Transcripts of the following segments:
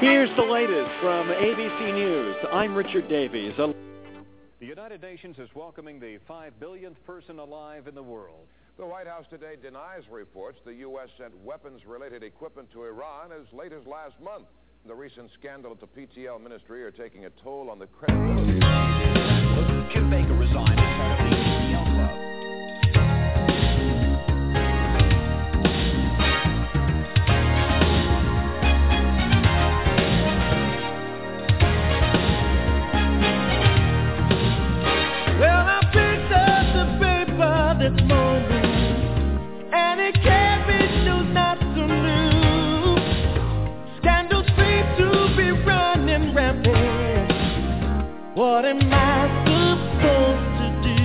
Here's the latest from ABC News. I'm Richard Davies. The United Nations is welcoming the 5 billionth person alive in the world. The White House today denies reports the U.S. sent weapons-related equipment to Iran as late as last month. The recent scandal at the PTL ministry are taking a toll on the credibility. Kim Baker resigned as head of the PTL club. Well, I picked up the paper this morning, and it carried news not so new. Scandals seem to be running rampant. What am I supposed to do?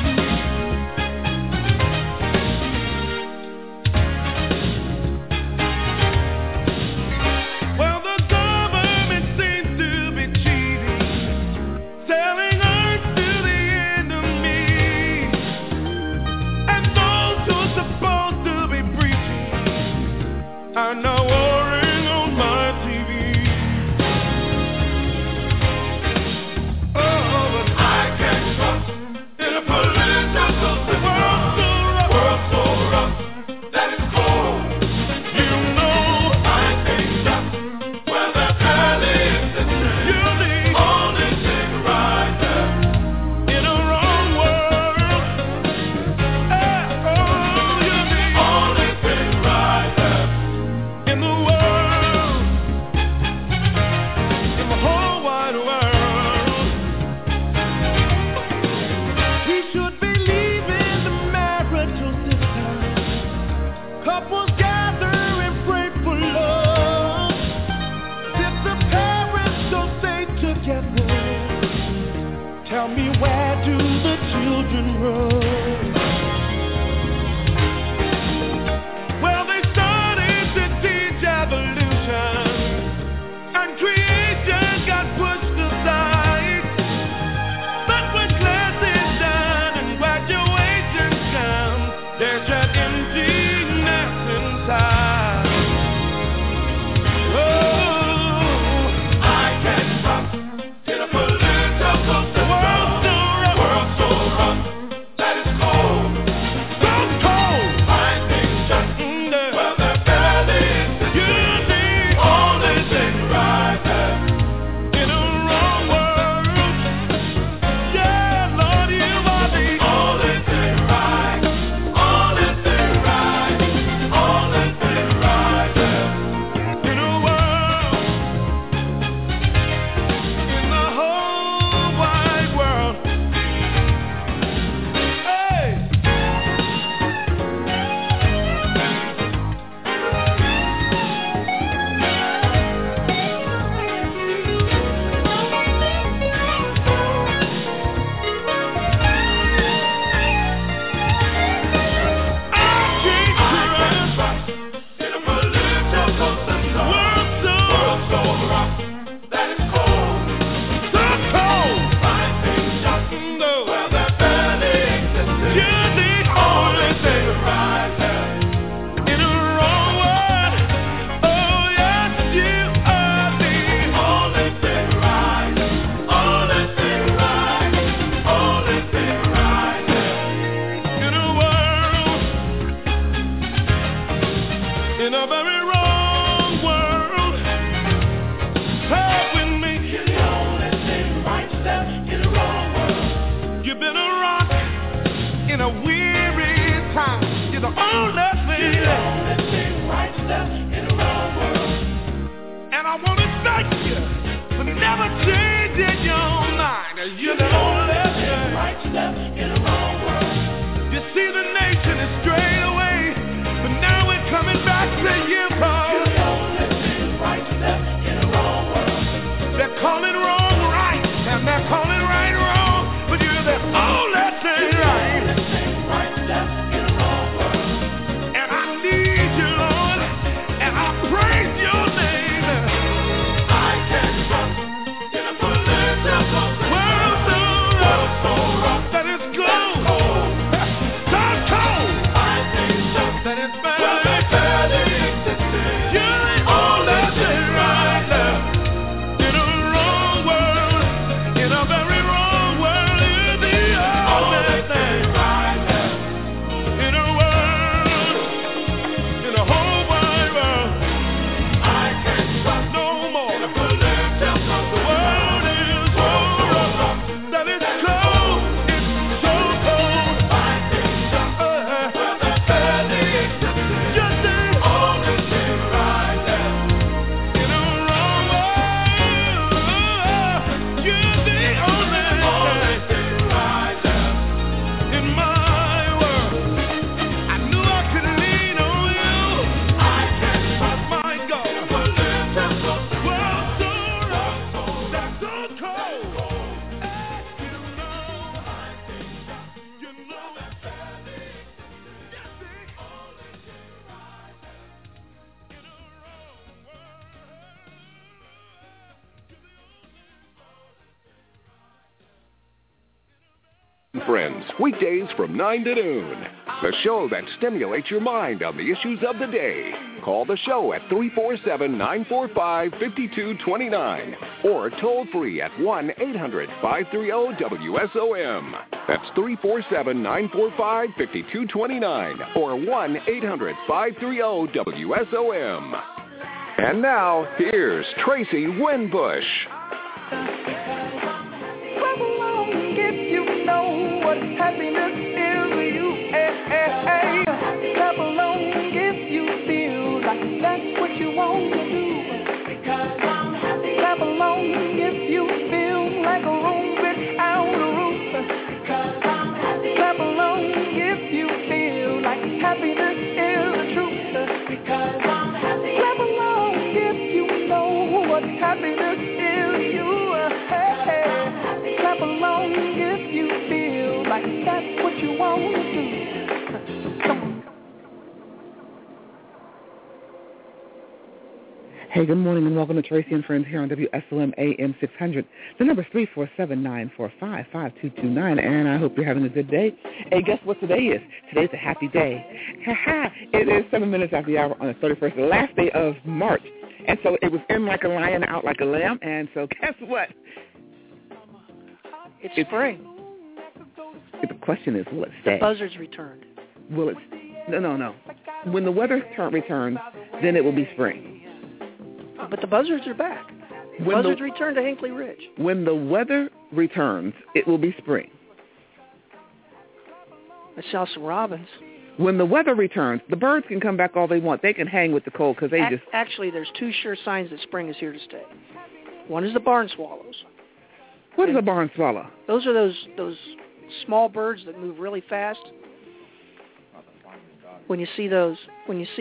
Well, the government seems to be cheating, selling earth to the enemy, and those who are supposed to be preaching are now warring on my TV. Oh, but I can't trust in a political system. World so rough that it's cold. You know I can't trust where the valley is the same. You need only thing right there in a wrong world. You need only thing right there in the world, in the whole wide world. We should be leaving the marital system. Couples gather and pray for love. If the parents don't stay together, tell me, where do the children run? Well, they started to teach evolution, and creation got pushed aside. But when class is done and graduation comes, there's an emptiness inside. Oh, I can't trust in a political system. World so rough that it's cold. So cold. I think just well, the valley is the same. Only thing right there in a wrong world. Yeah, Lord, you are the only thing right. Only thing right. Only thing right there in a world, in the whole wide world. Hey. In a very wrong world, say with me, you're the only thing right step in a wrong world. You've been a rock in a weary time. You're the only thing right step in a wrong world. And I want to thank you for never changing your mind. You're the only thing right step in a wrong world. You see, the nation is strayed away, but now we're coming back to you, Paul. You're the only thing right step in a wrong world. They're calling wrong right, and they're calling right wrong, but you're the only thing right. You're the only thing right step in a wrong world. And I need you, Lord, and I praise your name. I can't trust in a and Friends, weekdays from 9 to noon. The show that stimulates your mind on the issues of the day. Call the show at 347-945-5229 or toll free at 1-800-530-WSOM. That's 347-945-5229 or 1-800-530-WSOM. And now, here's Tracy Winbush. Clap along if you know what happiness is to you. Clap along if you feel like that's what you want to do. Because I'm happy. Clap along if you feel like a room without a roof. Because I'm happy. Clap along if you feel like happiness is the truth. Because I'm happy. Clap along if you know what happiness is to you. Clap along if you feel like that's what you want to do. Come on. Hey, good morning and welcome to Tracy and Friends here on WSOM AM 600. The number is 347-945-5229, and I hope you're having a good day. Hey, guess what today is? Today's a happy day. It is 7 minutes after the hour on the 31st, the last day of March. And so it was in like a lion, out like a lamb, and so guess what? It's spring. The question is, will it stay? The buzzards returned. Will it? No. When the weather returns, then it will be spring. But the buzzards are back. Buzzards return to Hinkley Ridge. When the weather returns, it will be spring. I saw some robins. When the weather returns, the birds can come back all they want. They can hang with the cold because they just... Actually, there's two sure signs that spring is here to stay. One is the barn swallows. What is a barn swallow? Those are those small birds that move really fast. When you see those, what is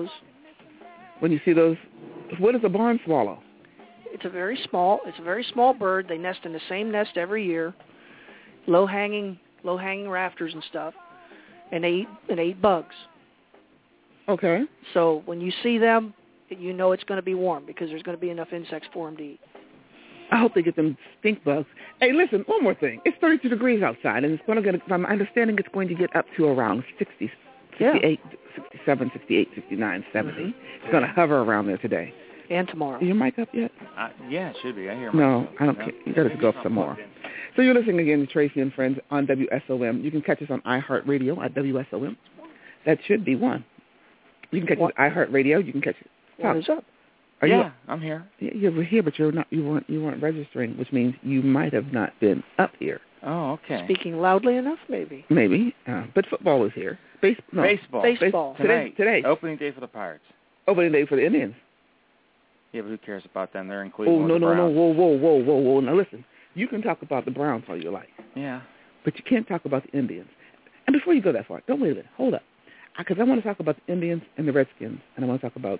a barn swallow? It's a very small bird. They nest in the same nest every year, low hanging rafters and stuff, and they eat bugs. Okay. So when you see them, you know it's going to be warm because there's going to be enough insects for them to eat. I hope they get them stink bugs. Hey, listen, one more thing. It's 32 degrees outside, and it's going to get, from my understanding, it's going to get up to around 60, 68, 67, 68, 69, 70. Mm-hmm. It's going to hover around there today. And tomorrow. Is your mic up yet? Yeah, it should be. I hear No, I don't care. You got to go up some more. So you're listening again to Tracy and Friends on WSOM. You can catch us on iHeartRadio at WSOM. That should be one. You can catch us on iHeartRadio. You can catch it. What is up? I'm here. You were here, but you weren't registering, which means you might have not been up here. Oh, okay. Speaking loudly enough, maybe. Maybe, but football is here. Baseball. Today. Opening day for the Pirates. Opening day for the Indians. Yeah, but who cares about them? They're in Cleveland. Oh, no. Whoa. Now listen, you can talk about the Browns all you like. Yeah. But you can't talk about the Indians. And before you go that far, don't wait a minute. Hold up. Because I want to talk about the Indians and the Redskins, and I want to talk about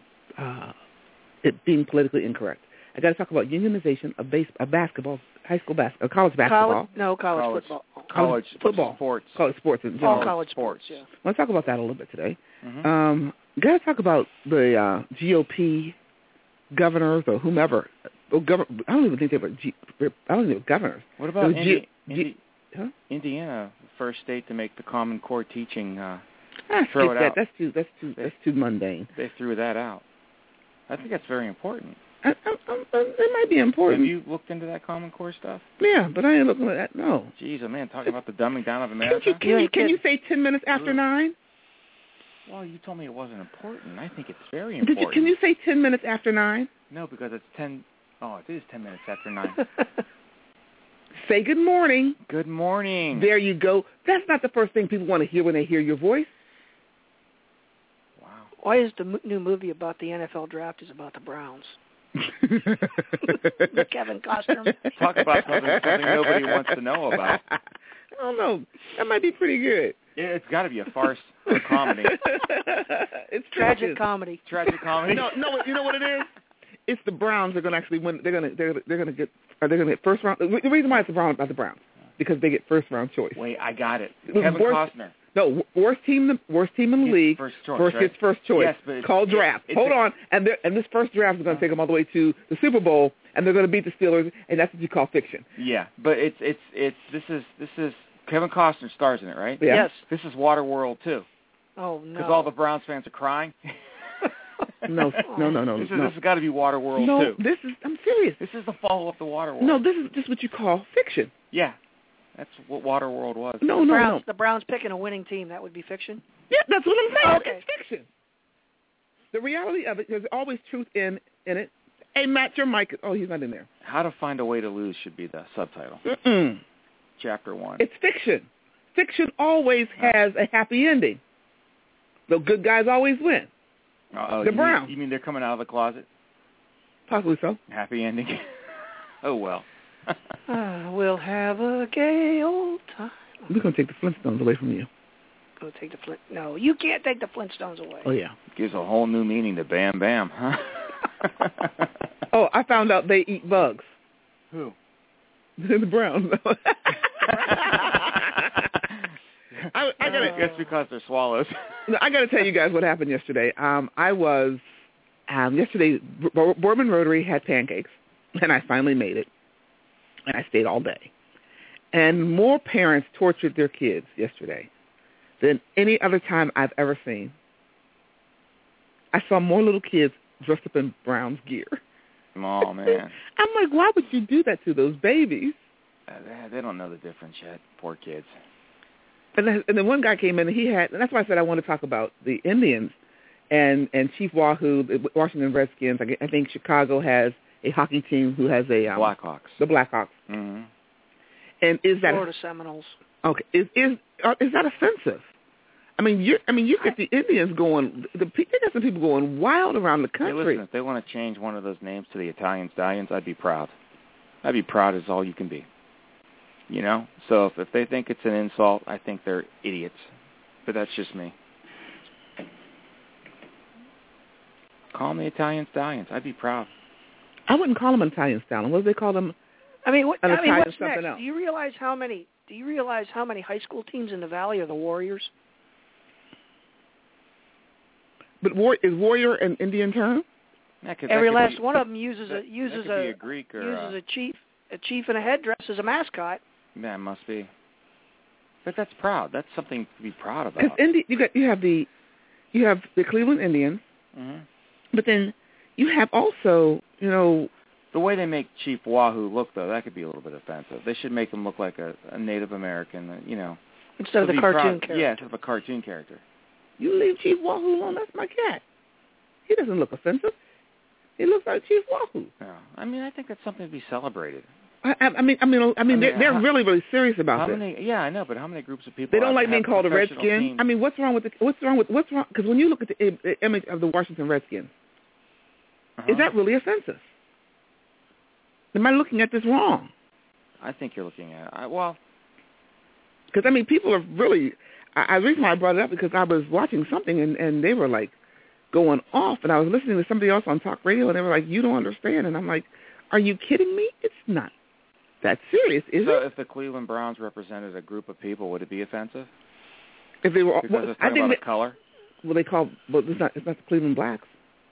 it being politically incorrect. I got to talk about unionization of basketball, college basketball. College football. Sports. College sports in general. All college sports, yeah. I want to talk about that a little bit today. Mm-hmm. Got to talk about the GOP governors or whomever. I don't even think they were governors. What about Indiana, first state to make the Common Core teaching throw it out? That's too mundane. They threw that out. I think that's very important. It might be important. Have you looked into that Common Core stuff? Yeah, but I ain't looking at that. No. Jeez, man, talking about the dumbing down of America. Can you say 10 minutes after 9? Well, you told me it wasn't important. I think it's very important. Can you say 10 minutes after 9? No, because it's 10. Oh, it is 10 minutes after 9. Say good morning. Good morning. There you go. That's not the first thing people want to hear when they hear your voice. Wow. Why is the new movie about the NFL draft is about the Browns? The Kevin Costner. Talk about something nobody wants to know about. I don't know. That might be pretty good. Yeah, it's got to be a farce or a comedy. It's tragic comedy. Tragic comedy. No, you know what it is? It's the Browns are going to actually win. They're going to get first round. The reason why it's about the Browns because they get first round choice. Wait, I got it. Kevin Costner. No, worst team in the league. First choice, gets first choice. Yes, but called draft. Hold on, and this first draft is going to take them all the way to the Super Bowl, and they're going to beat the Steelers, and that's what you call fiction. Yeah, but this is Kevin Costner stars in it, right? Yeah. Yes. This is Waterworld too. Oh no. Because all the Browns fans are crying. No. This has got to be Waterworld no, too. I'm serious. This is the follow-up to Waterworld. No, this is just what you call fiction. Yeah. That's what Waterworld was. No. The Browns picking a winning team, that would be fiction? Yeah, that's what I'm saying. Okay. It's fiction. The reality of it, there's always truth in it. Hey, Matt, your mic. Oh, he's not in there. How to Find a Way to Lose should be the subtitle. Mm-mm. Chapter 1. It's fiction. Fiction always has a happy ending. The good guys always win. The Browns. You mean they're coming out of the closet? Possibly so. Happy ending. Oh, well. We'll have a gay old time. We're going to take the Flintstones away from you. Go take the Flint. No, you can't take the Flintstones away. Oh, yeah. Gives a whole new meaning to Bam Bam, huh? Oh, I found out they eat bugs. Who? The Browns. I guess because they're swallows. I got to tell you guys what happened yesterday. I was yesterday. Boardman Rotary had pancakes, and I finally made it, and I stayed all day. And more parents tortured their kids yesterday than any other time I've ever seen. I saw more little kids dressed up in Browns gear. Oh, man. I'm like, why would you do that to those babies? They don't know the difference yet. Poor kids. And then one guy came in, and and that's why I said I want to talk about the Indians and Chief Wahoo, the Washington Redskins. I think Chicago has a hockey team who has a Blackhawks. The Blackhawks. Mm-hmm. And is that Florida Seminoles? Okay, is that offensive? I mean, you get the Indians going. They got some people going wild around the country. Hey, listen, if they want to change one of those names to the Italian Stallions, I'd be proud. I'd be proud as all you can be. You know? So if they think it's an insult, I think they're idiots. But that's just me. Call them the Italian Stallions. I'd be proud. I wouldn't call them an Italian Stallion. What do they call them? What's next? Else. Do you realize how many high school teams in the Valley are the Warriors? But is warrior an Indian term? Every last one of them uses a Greek or uses a chief in a headdress as a mascot. Yeah, it must be. But that's proud. That's something to be proud about. Because you have the Cleveland Indians, mm-hmm. but then you have also the way they make Chief Wahoo look, though, that could be a little bit offensive. They should make him look like a Native American, instead of the cartoon character. Yeah, instead of a cartoon character. You leave Chief Wahoo alone. That's my cat. He doesn't look offensive. He looks like Chief Wahoo. Yeah, I think that's something to be celebrated. I mean, they're really, really serious about this. Yeah, I know, but how many groups of people? They don't like being called a Redskin. Team? I mean, what's wrong? Because when you look at the image of the Washington Redskins, is that really offensive? Am I looking at this wrong? I think you're looking at it. Because people are really. The reason why I brought it up because I was watching something and they were like going off, and I was listening to somebody else on talk radio, and they were like, "You don't understand," and I'm like, "Are you kidding me? It's not that serious, is it?" So if the Cleveland Browns represented a group of people, would it be offensive? If they were, I think about color. Well, it's not the Cleveland Blacks.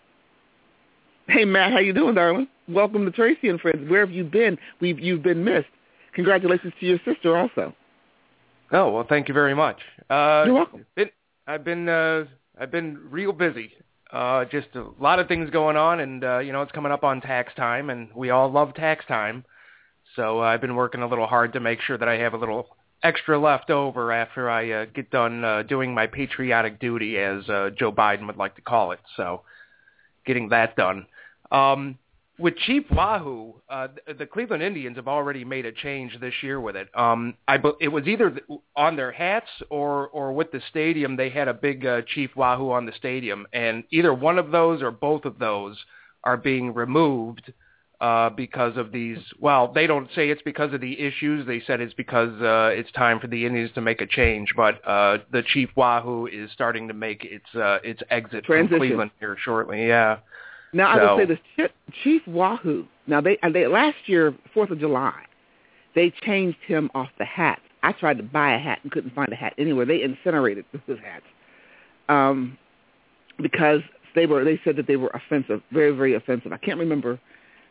Hey Matt, how you doing, darling? Welcome to Tracy and Friends. Where have you been? You've been missed. Congratulations to your sister also. Oh, well, thank you very much. You're welcome. I've been real busy. Just a lot of things going on, and it's coming up on tax time, and we all love tax time. So I've been working a little hard to make sure that I have a little extra left over after I get done doing my patriotic duty, as Joe Biden would like to call it. So getting that done. With Chief Wahoo, the Cleveland Indians have already made a change this year with it. It was either on their hats or with the stadium. They had a big Chief Wahoo on the stadium, and either one of those or both of those are being removed because of these. Well, they don't say it's because of the issues. They said it's because it's time for the Indians to make a change. But the Chief Wahoo is starting to make its exit from Cleveland here shortly. Yeah. Now, I will say this, Chief Wahoo, now they last year, 4th of July, they changed him off the hat. I tried to buy a hat and couldn't find a hat anywhere. They incinerated his hats because they said that they were offensive, very, very offensive. I can't remember,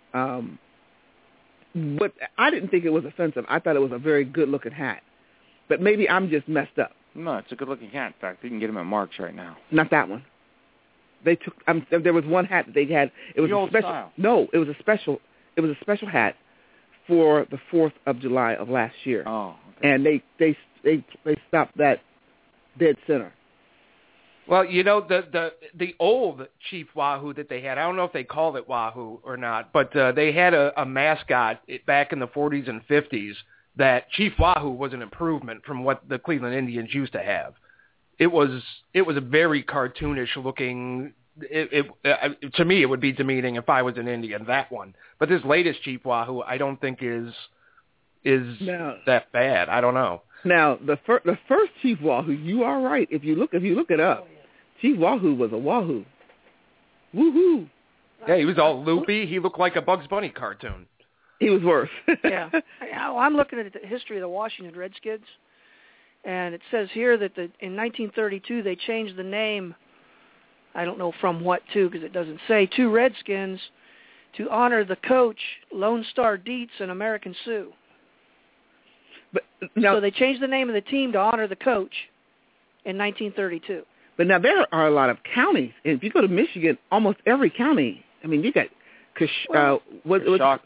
but I didn't think it was offensive. I thought it was a very good-looking hat. But maybe I'm just messed up. No, it's a good-looking hat. In fact, you can get them at Mark's right now. Not that one. They took. There was one hat that they had. It was the a old special. style. No, it was a special. It was a special hat for the 4th of July of last year. Oh. Okay. And they stopped that dead center. Well, you know, the old Chief Wahoo that they had, I don't know if they called it Wahoo or not, but they had a mascot back in the 40s and 50s that Chief Wahoo was an improvement from what the Cleveland Indians used to have. It was a very cartoonish looking. To me, it would be demeaning if I was an Indian, that one. But this latest Chief Wahoo, I don't think is that bad. I don't know. Now, the first Chief Wahoo, you are right. If you look it up, Chief Wahoo was a Wahoo. Woohoo! Yeah, he was all loopy. He looked like a Bugs Bunny cartoon. He was worse. Yeah. I'm looking at the history of the Washington Redskins, and it says here that in 1932 they changed the name, I don't know from what to because it doesn't say, to Redskins to honor the coach, Lone Star Dietz, and American Sioux. But now, so they changed the name of the team to honor the coach in 1932. But now there are a lot of counties. And if you go to Michigan, almost every county, I mean, you got but they got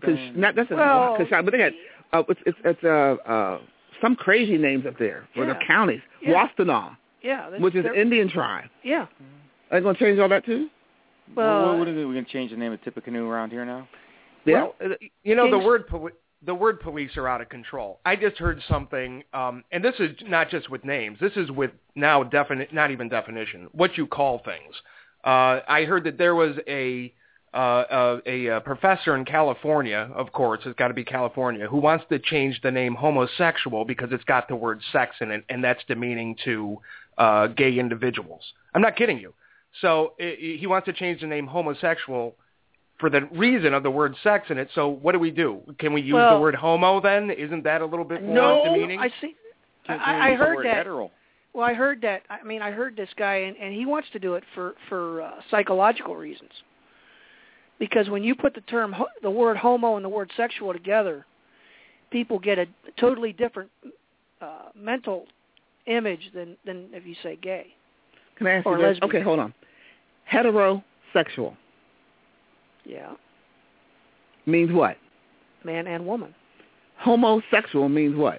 it's some crazy names up there for the counties. Washtenaw, which is an Indian tribe. Yeah. Are they going to change all that too? Well, what are we going to change the name of Tippecanoe around here now? Yeah. Well, you know, the word police are out of control. I just heard something, and this is not just with names. This is with now not even definition, what you call things. I heard that there was a professor in California, of course, it's got to be California, who wants to change the name homosexual because it's got the word sex in it, and that's demeaning to gay individuals. I'm not kidding you. So he wants to change the name homosexual for the reason of the word sex in it. So what do? Can we use the word homo then? Isn't that a little bit more demeaning? I see. I heard that. Hetero. Well, I heard that. I mean, I heard this guy, and he wants to do it for psychological reasons. Because when you put the word homo and the word sexual together, people get a totally different mental image than if you say gay. Can I ask or you this? lesbian. Okay, hold on. Heterosexual. Yeah. Means what? Man and woman. Homosexual means what?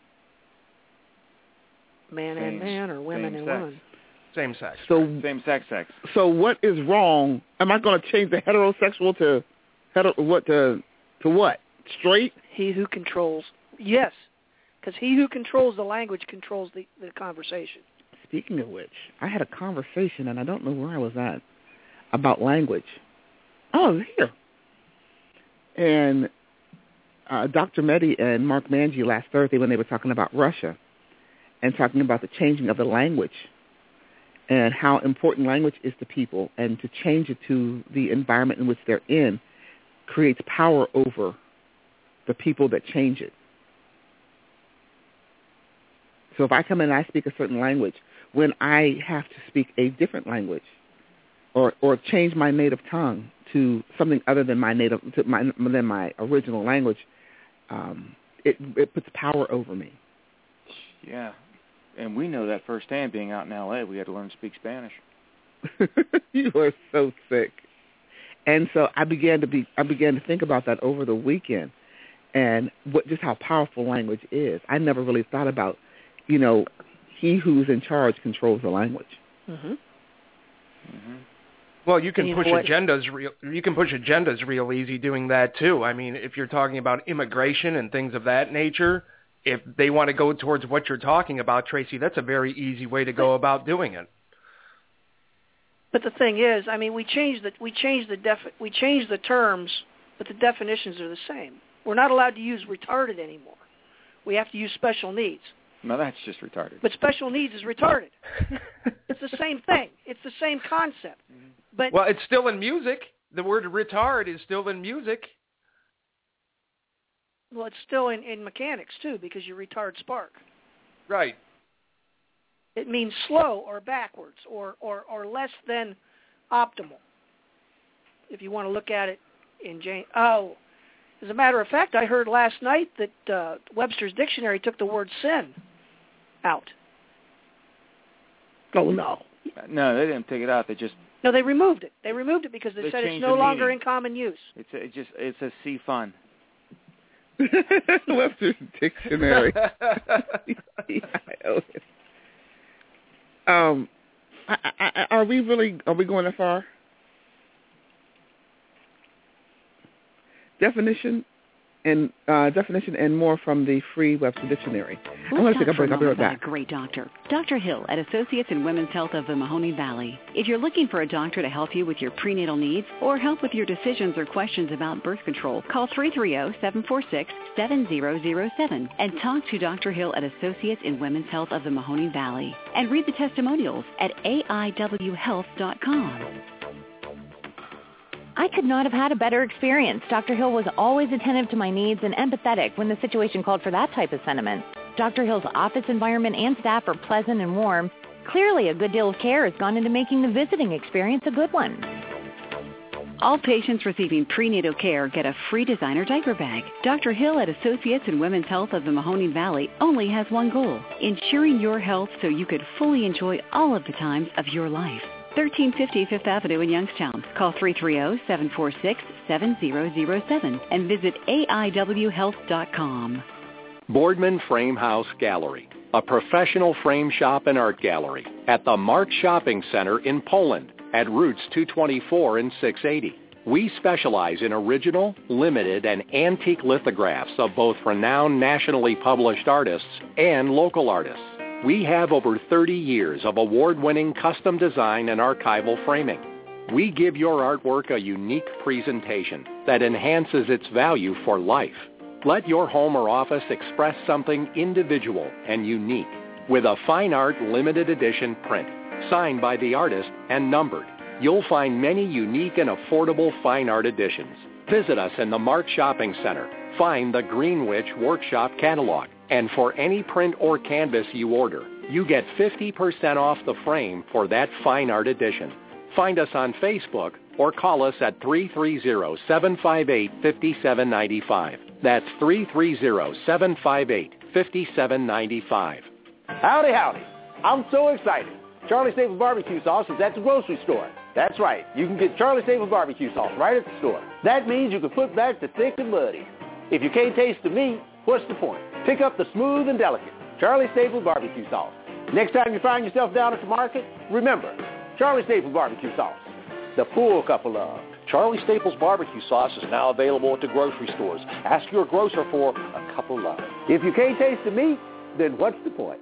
Man and man, or women and women. Same sex. So same sex. So what is wrong? Am I going to change the heterosexual to what? Straight? He who controls. Yes, because he who controls the language controls the conversation. Speaking of which, I had a conversation, and I don't know where I was at, about language. Oh, here. And Dr. Mehdi and Mark Manji last Thursday, when they were talking about Russia and talking about the changing of the language and how important language is to people, and to change it to the environment in which they're in creates power over the people that change it. So if I come in and I speak a certain language, when I have to speak a different language or change my native tongue to something other than my original language, it puts power over me. Yeah, and we know that firsthand. Being out in L.A., we had to learn to speak Spanish. You are so sick. And so I began to think about that over the weekend, and just how powerful language is. I never really thought about, he who's in charge controls the language. Mm-hmm. Mm-hmm. Well, you can push agendas. You can push agendas real easy doing that too. I mean, if you're talking about immigration and things of that nature, if they want to go towards what you're talking about, Tracy, that's a very easy way to go about doing it. But the thing is, I mean, we changed the terms, but the definitions are the same. We're not allowed to use retarded anymore. We have to use special needs. No, that's just retarded. But special needs is retarded. It's the same thing. It's the same concept. But well, it's still in music. The word retard is still in music. Well, it's still in mechanics, too, because you retard spark. Right. It means slow or backwards or less than optimal, if you want to look at it in as a matter of fact, I heard last night that Webster's Dictionary took the word sin out. Oh, no. No, they didn't take it out. No, they removed it. They removed it because they said it's no longer in common use. It's a C fun. Webster's Dictionary. Are we going that far? Definition and more from the free Webster Dictionary. I want to take a break. I'll be right back. A great doctor. Dr. Hill at Associates in Women's Health of the Mahoning Valley. If you're looking for a doctor to help you with your prenatal needs or help with your decisions or questions about birth control, call 330-746-7007 and talk to Dr. Hill at Associates in Women's Health of the Mahoning Valley. And read the testimonials at aiwhealth.com. I could not have had a better experience. Dr. Hill was always attentive to my needs and empathetic when the situation called for that type of sentiment. Dr. Hill's office environment and staff are pleasant and warm. Clearly, a good deal of care has gone into making the visiting experience a good one. All patients receiving prenatal care get a free designer diaper bag. Dr. Hill at Associates in Women's Health of the Mahoning Valley only has one goal, ensuring your health so you could fully enjoy all of the times of your life. 1350 Fifth Avenue in Youngstown. Call 330-746-7007 and visit aiwhealth.com. Boardman Frame House Gallery, a professional frame shop and art gallery at the Mark Shopping Center in Poland at Routes 224 and 680. We specialize in original, limited, and antique lithographs of both renowned nationally published artists and local artists. We have over 30 years of award-winning custom design and archival framing. We give your artwork a unique presentation that enhances its value for life. Let your home or office express something individual and unique with a fine art limited edition print, signed by the artist and numbered. You'll find many unique and affordable fine art editions. Visit us in the Mark Shopping Center. Find the Greenwich Workshop Catalog. And for any print or canvas you order, you get 50% off the frame for that fine art edition. Find us on Facebook or call us at 330-758-5795. That's 330-758-5795. Howdy, howdy. I'm so excited. Charlie Staples barbecue sauce is at the grocery store. That's right. You can get Charlie Staples barbecue sauce right at the store. That means you can put back the thick and muddy. If you can't taste the meat, what's the point? Pick up the smooth and delicate Charlie Staples barbecue sauce. Next time you find yourself down at the market, remember, Charlie Staples barbecue sauce. The full cup of love. Charlie Staples barbecue sauce is now available at the grocery stores. Ask your grocer for a cup of love. If you can't taste the meat, then what's the point?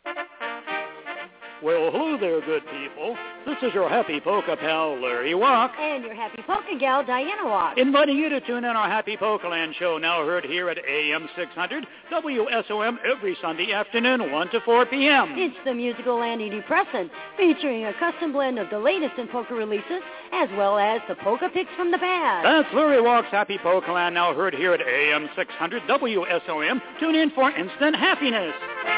Well, hello there, good people. This is your happy polka pal, Larry Walk. And your happy polka gal, Diana Walk. Inviting you to tune in our Happy Polka Land show, now heard here at AM 600 WSOM every Sunday afternoon, 1 to 4 p.m. It's the musical antidepressant, featuring a custom blend of the latest in polka releases, as well as the polka picks from the past. That's Larry Walk's Happy Polka Land, now heard here at AM 600 WSOM. Tune in for instant happiness.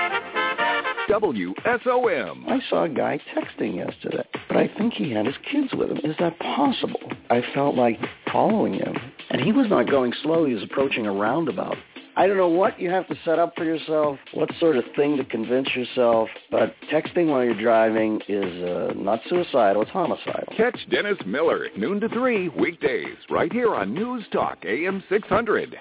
WSOM. I saw a guy texting yesterday, but I think he had his kids with him. Is that possible? I felt like following him, and he was not going slow. He was approaching a roundabout. I don't know what you have to set up for yourself, what sort of thing to convince yourself, but texting while you're driving is not suicidal, it's homicidal. Catch Dennis Miller, noon to 3, weekdays, right here on News Talk, AM 600.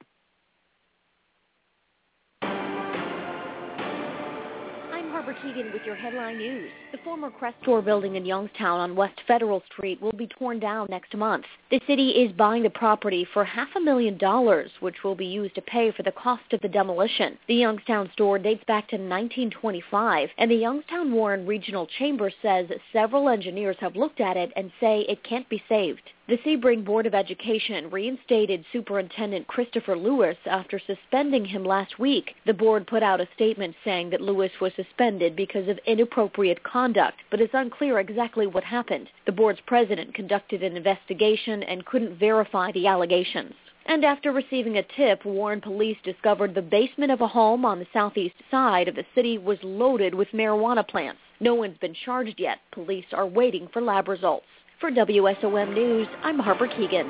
Keegan with your headline news. The former Crest Store building in Youngstown on West Federal Street will be torn down next month. The city is buying the property for $500,000, which will be used to pay for the cost of the demolition. The Youngstown store dates back to 1925, and the Youngstown Warren Regional Chamber says several engineers have looked at it and say it can't be saved. The Sebring Board of Education reinstated Superintendent Christopher Lewis after suspending him last week. The board put out a statement saying that Lewis was suspended because of inappropriate conduct, but it's unclear exactly what happened. The board's president conducted an investigation and couldn't verify the allegations. And after receiving a tip, Warren police discovered the basement of a home on the southeast side of the city was loaded with marijuana plants. No one's been charged yet. Police are waiting for lab results. For WSOM News, I'm Harper Keegan.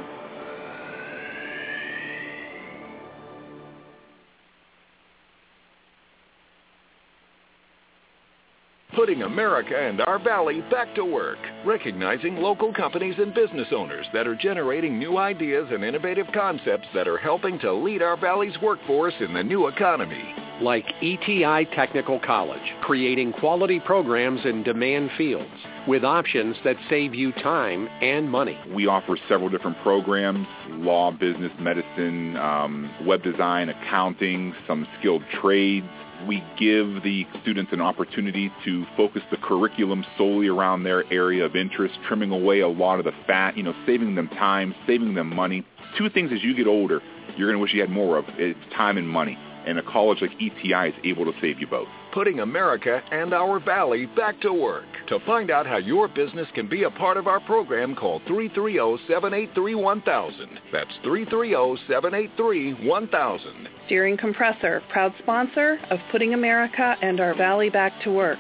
Putting America and our valley back to work. Recognizing local companies and business owners that are generating new ideas and innovative concepts that are helping to lead our valley's workforce in the new economy. Like ETI Technical College, creating quality programs in demand fields with options that save you time and money. We offer several different programs: law, business, medicine, web design, accounting, some skilled trades. We give the students an opportunity to focus the curriculum solely around their area of interest, trimming away a lot of the fat, saving them time, saving them money. Two things as you get older, you're going to wish you had more of. It's time and money. And a college like ETI is able to save you both. Putting America and our valley back to work. To find out how your business can be a part of our program, call 330-783-1000. That's 330-783-1000. Steering Compressor, proud sponsor of Putting America and our valley back to work.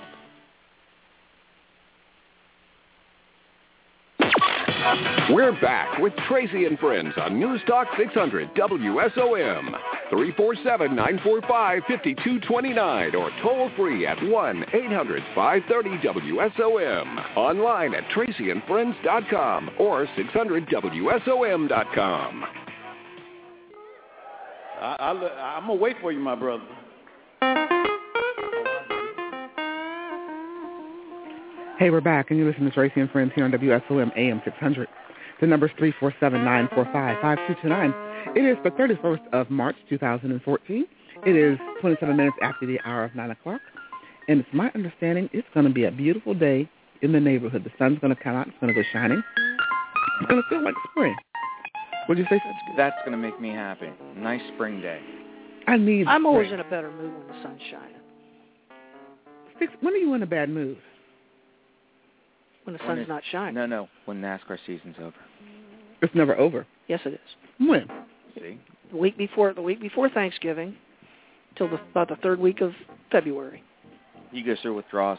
We're back with Tracy and Friends on News Talk 600 WSOM. 347-945-5229 or toll free at 1-800-530-WSOM. Online at tracyandfriends.com or 600WSOM.com. I'm going to wait for you, my brother. Hey, we're back, and you're listening to Tracy and Friends here on WSOM AM 600. The number is 347-945-5229. It is the 31st of March, 2014. It is 27 minutes after the hour of 9 o'clock, and it's my understanding it's going to be a beautiful day in the neighborhood. The sun's going to come out. It's going to go shining. It's going to feel like spring. What did you say? That's going to make me happy. Nice spring day. I'm always in a better mood when the sun's shining. When are you in a bad mood? When the sun's not shining. No, when NASCAR season's over. It's never over. Yes, it is. When? See? The week before Thanksgiving, till about the third week of February. He goes through withdrawals.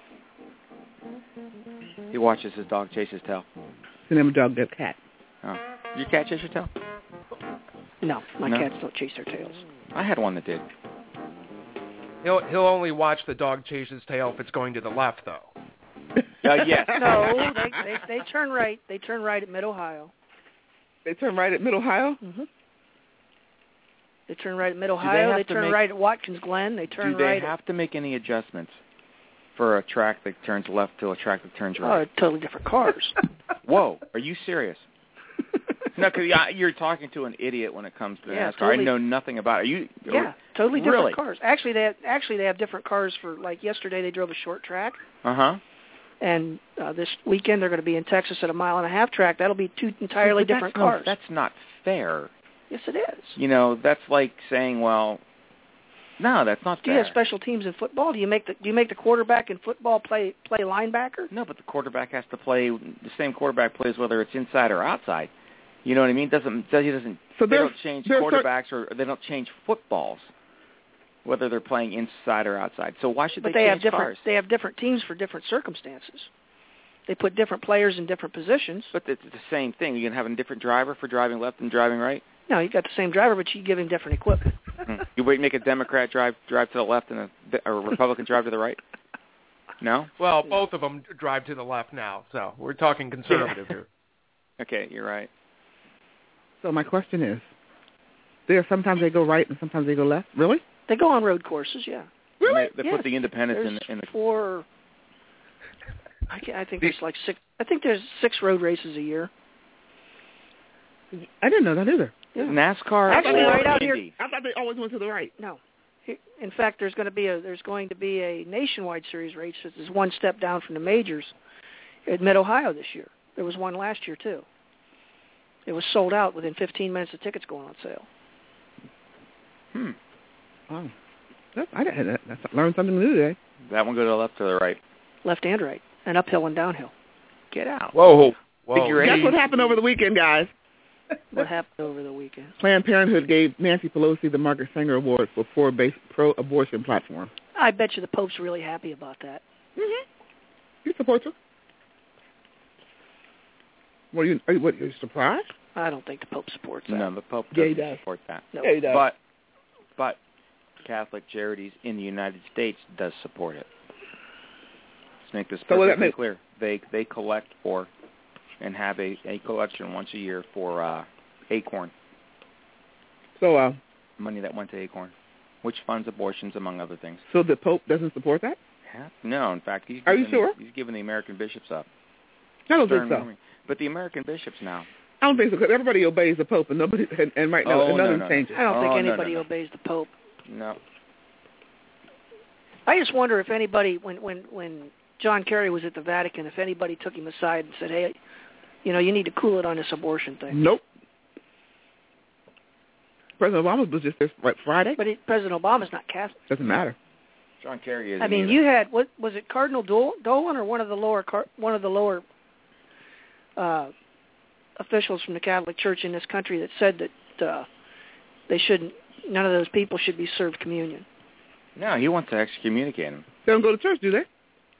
He watches his dog chase his tail. The name of the dog, that cat. Oh, your cat chase your tail? No, my cats don't chase their tails. I had one that did. He'll only watch the dog chase his tail if it's going to the left, though. Yes. No, they turn right. They turn right at Mid-Ohio. They turn right at Mid-Ohio? Mm-hmm. They turn right at Mid-Ohio. They turn right at Watkins Glen. They turn right. Do they have to make any adjustments for a track that turns left to a track that turns right? Oh, totally different cars. Whoa, are you serious? No, because you're talking to an idiot when it comes to NASCAR. Totally. I know nothing about it. Totally different really? cars. Actually, they have different cars for, like, yesterday they drove a short track. Uh-huh. And this weekend they're going to be in Texas at a 1.5-mile track. That'll be two entirely different cars. That's not fair. Yes, it is. That's like saying, well, no, that's not fair. Do you have special teams in football? Do you make the quarterback in football play linebacker? No, but the quarterback has to play the same quarterback plays whether it's inside or outside. You know what I mean? They don't change quarterbacks or they don't change footballs, whether they're playing inside or outside. So why should they change cars? They have different teams for different circumstances. They put different players in different positions. But it's the same thing. You can have a different driver for driving left and driving right? No, you got the same driver, but you give him different equipment. You make a Democrat drive to the left and a Republican drive to the right? No? Well, both of them drive to the left now, so we're talking conservative here. Okay, you're right. So my question is, sometimes they go right and sometimes they go left? Really? They go on road courses, yeah. Really? They put the independents in the... Four... I think there's like 6. I think there's 6 road races a year. I didn't know that either. Yeah. NASCAR. Actually, right out Indy. here. I thought they always went to the right. No. In fact, there's going to be a nationwide series race that is one step down from the majors at Mid-Ohio this year. There was one last year too. It was sold out within 15 minutes of tickets going on sale. Wow. I learned something new today. That one go to the left or the right? Left and right, and uphill and downhill. Get out. Whoa. Guess what happened over the weekend, guys? What happened over the weekend? Planned Parenthood gave Nancy Pelosi the Margaret Sanger Award for pro-abortion platform. I bet you the Pope's really happy about that. Mm-hmm. He supports her. Are you surprised? I don't think the Pope supports that. No, the Pope doesn't support that. No. Yeah, he does. But Catholic Charities in the United States does support it. Let's make this So what that perfectly make- clear. They collect for and have a collection once a year for Acorn. So money that went to Acorn, which funds abortions, among other things. So the Pope doesn't support that? No, in fact, he's Are you giving, sure? He's giving the American bishops up. I don't think Stern so. Army. But the American bishops now. I don't think so, because everybody obeys the Pope, and nobody, and right now, nothing changes. I don't think anybody obeys the Pope. No. I just wonder if anybody, when John Kerry was at the Vatican, if anybody took him aside and said, hey, you need to cool it on this abortion thing. Nope. President Obama was just there, Friday? But President Obama's not Catholic. Doesn't matter. John Kerry is. I mean, you had, what was it, Cardinal Dolan or one of the lower officials from the Catholic Church in this country that said that none of those people should be served communion. No, he wants to excommunicate him. They don't go to church, do they?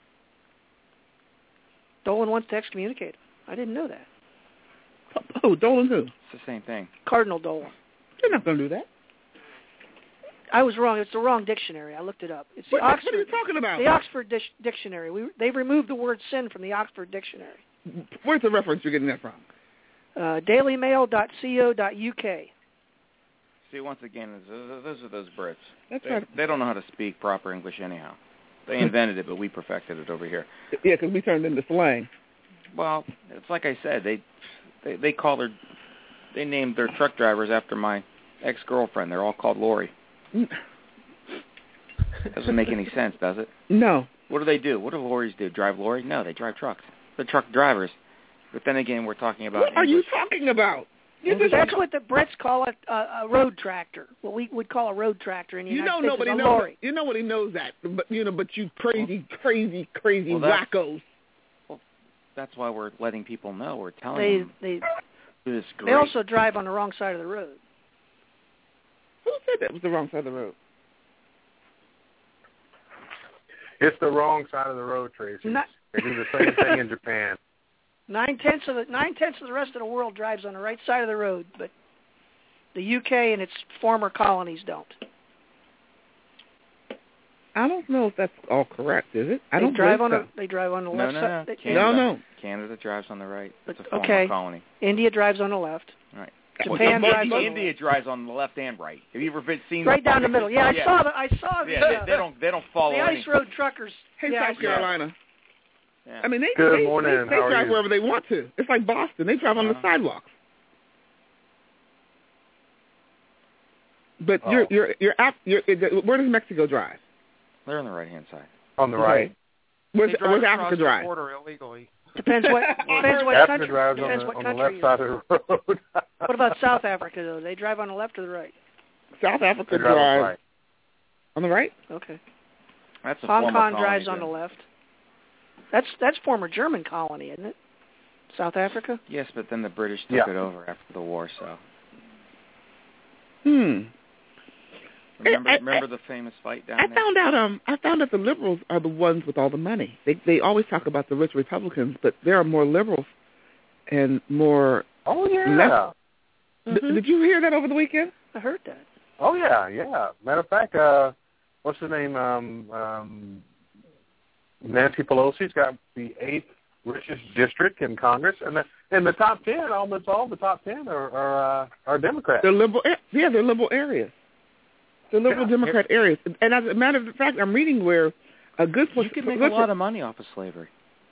Dolan wants to excommunicate him. I didn't know that. Oh, Dolan who? It's the same thing. Cardinal Dolan. They're not going to do that. I was wrong. It's the wrong dictionary. I looked it up. It's the Oxford. What are you talking about? The Oxford Dictionary. They've removed the word sin from the Oxford Dictionary. Where's the reference you're getting that from? Dailymail.co.uk. See, once again, those are those Brits. That's right. They don't know how to speak proper English anyhow. They invented it, but we perfected it over here. Yeah, because we turned into slang. Well, it's like I said. They named their truck drivers after my ex-girlfriend. They're all called Lori. Doesn't make any sense, does it? No. What do they do? What do lorries do? Drive lorry? No, they drive trucks. They're truck drivers. But then again, we're talking about What are you talking about? That's what the Brits call a road tractor. What we would call a road tractor in the United States nobody is a knows. lorry. Nobody knows that. But you crazy Well, wackos. Well, that's why we're letting people know. We're telling them. This great. They also drive on the wrong side of the road. Who said that was the wrong side of the road? It's the wrong side of the road, Tracy. They do the same thing in Japan. 9/10 of the rest of the world drives on the right side of the road, but the UK and its former colonies don't. I don't know if that's all correct, is it? They don't drive believe on so. They drive on the left side. No. Canada drives on the right. It's a former colony. India drives on the left. Right. Japan drives on India drives on the left and right. Have you ever seen right down the middle? Yeah, I saw the. Yeah, they don't follow the ice road truckers. Hey, South Carolina. Yeah. I mean, they Good morning. They drive wherever they want to. It's like Boston. They drive on the sidewalks. But where does Mexico drive? They're on the right-hand side. On the right. Where's Africa drive? Border illegally. Depends what Africa country. drives Depends on what the country. left side of the road. What about South Africa though? They drive on the left or the right? South Africa They drive drives right. on the right. Okay. That's a Hong former Kong colony, drives on the left. That's former German colony, isn't it? South Africa? Yes, but then the British took it over after the war, so. Remember the famous fight down there? I found out the liberals are the ones with all the money. They always talk about the rich Republicans, but there are more liberals and more. Oh yeah. Did you hear that over the weekend? I heard that. Oh yeah. Matter of fact, what's his name? Nancy Pelosi's got the 8th richest district in Congress, and the top 10, almost all the top 10 are Democrats. They're liberal. Yeah, they're liberal areas. They're liberal Democrat areas. And as a matter of fact, I'm reading where a good you can make a lot of money off of slavery.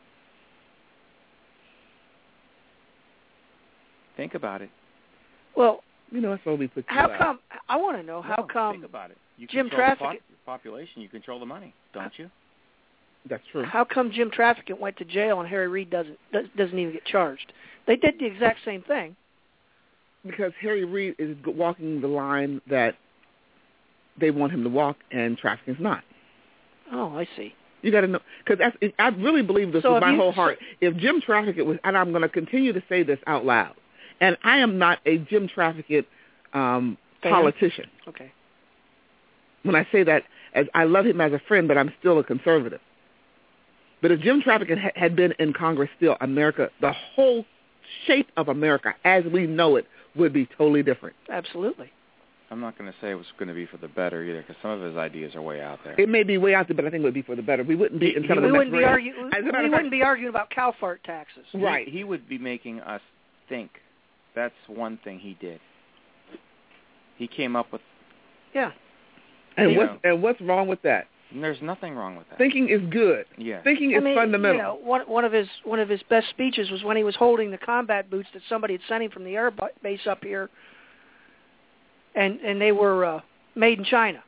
Think about it. Well, that's why we put. How come? I want to know how come. Think about it. You Jim control Trafficant the population. You control the money, don't you? That's true. How come Jim Trafficant went to jail and Harry Reid doesn't even get charged? They did the exact same thing. Because Harry Reid is walking the line that they want him to walk, and Trafficant's not. Oh, I see. You got to know, because I really believe this with my whole heart. If Jim Trafficant was, and I'm going to continue to say this out loud, and I am not a Jim Trafficant politician. Okay. When I say that, as I love him as a friend, but I'm still a conservative. But if Jim Trafficant had been in Congress still, America, the whole shape of America as we know it would be totally different. Absolutely. I'm not going to say it was going to be for the better either, because some of his ideas are way out there. It may be way out there, but I think it would be for the better. We wouldn't be in some of the we wouldn't be arguing about cow fart taxes. Right. He would be making us think. That's one thing he did. He came up with. Yeah. And what's wrong with that? There's nothing wrong with that. Thinking is good. Yeah. Thinking is fundamental. You know, one of his best speeches was when he was holding the combat boots that somebody had sent him from the air base up here, and they were made in China.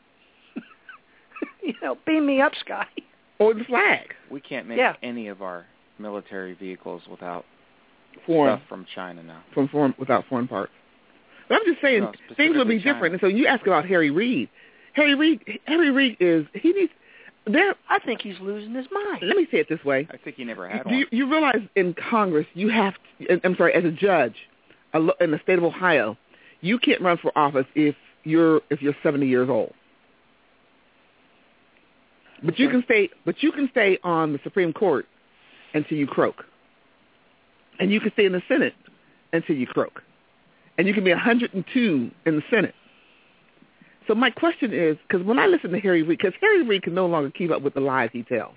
You know, beam me up, Scotty. Or the flag. We can't make any of our military vehicles without stuff from China now. Without foreign parts. But I'm just saying, things will be different. And so you ask about Harry Reid. Harry Reid I think he's losing his mind. Let me say it this way. I think he never had one. You realize in Congress, you have to, as a judge in the state of Ohio, you can't run for office if you're 70 years old. But you can stay on the Supreme Court until you croak. And you can stay in the Senate until you croak. And you can be 102 in the Senate. So my question is, because when I listen to Harry Reid, because Harry Reid can no longer keep up with the lies he tells.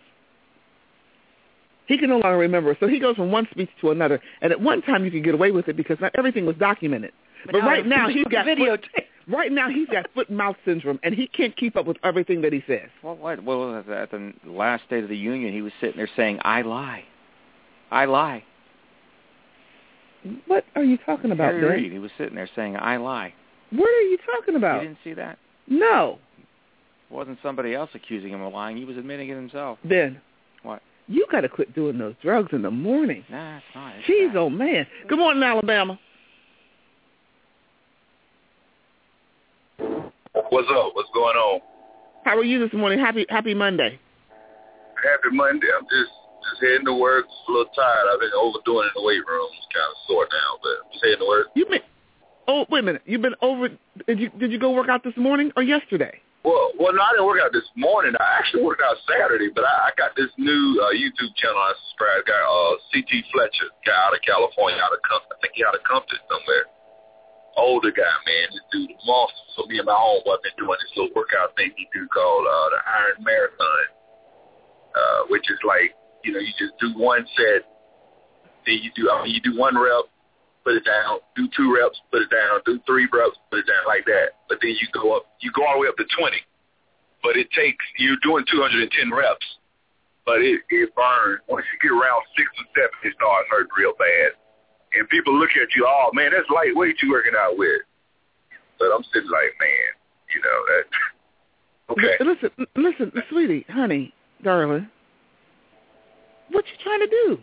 He can no longer remember. So he goes from one speech to another. And at one time you could get away with it because not everything was documented. But right now he's got foot and mouth syndrome, and he can't keep up with everything that he says. Well, at the last State of the Union, he was sitting there saying, "I lie. I lie." What are you talking about, Harry Reid, he was sitting there saying, "I lie." What are you talking about? You didn't see that? No. It wasn't somebody else accusing him of lying. He was admitting it himself. Ben. What? You got to quit doing those drugs in the morning. Nah, it's not. Jeez, oh, man. Good morning, Alabama. What's up? What's going on? How are you this morning? Happy Monday. Happy Monday. I'm just heading to work. Just a little tired. I've been overdoing it in the weight room. It's kind of sore now, but I'm just heading to work. Wait a minute. You've been over. Did you go work out this morning or yesterday? Well, no, I didn't work out this morning. I actually worked out Saturday, but I got this new YouTube channel I subscribed. Guy, C.T. Fletcher, guy out of California, I think he out of Compton somewhere. Older guy, man. This dude is monster. So me and my homeboy have been doing this little workout thing he do called the Iron Marathon, which is like, you just do one set, then you do one rep, put it down, do 2 reps, put it down, do 3 reps, put it down, like that. But then you go all the way up to 20. But you're doing 210 reps, but it burns. Once you get around 6 or 7, it starts hurting real bad. And people look at you, oh, man, that's lightweight you working out with. But I'm sitting like, man, that. Okay. Listen, sweetie, honey, darling, what you trying to do?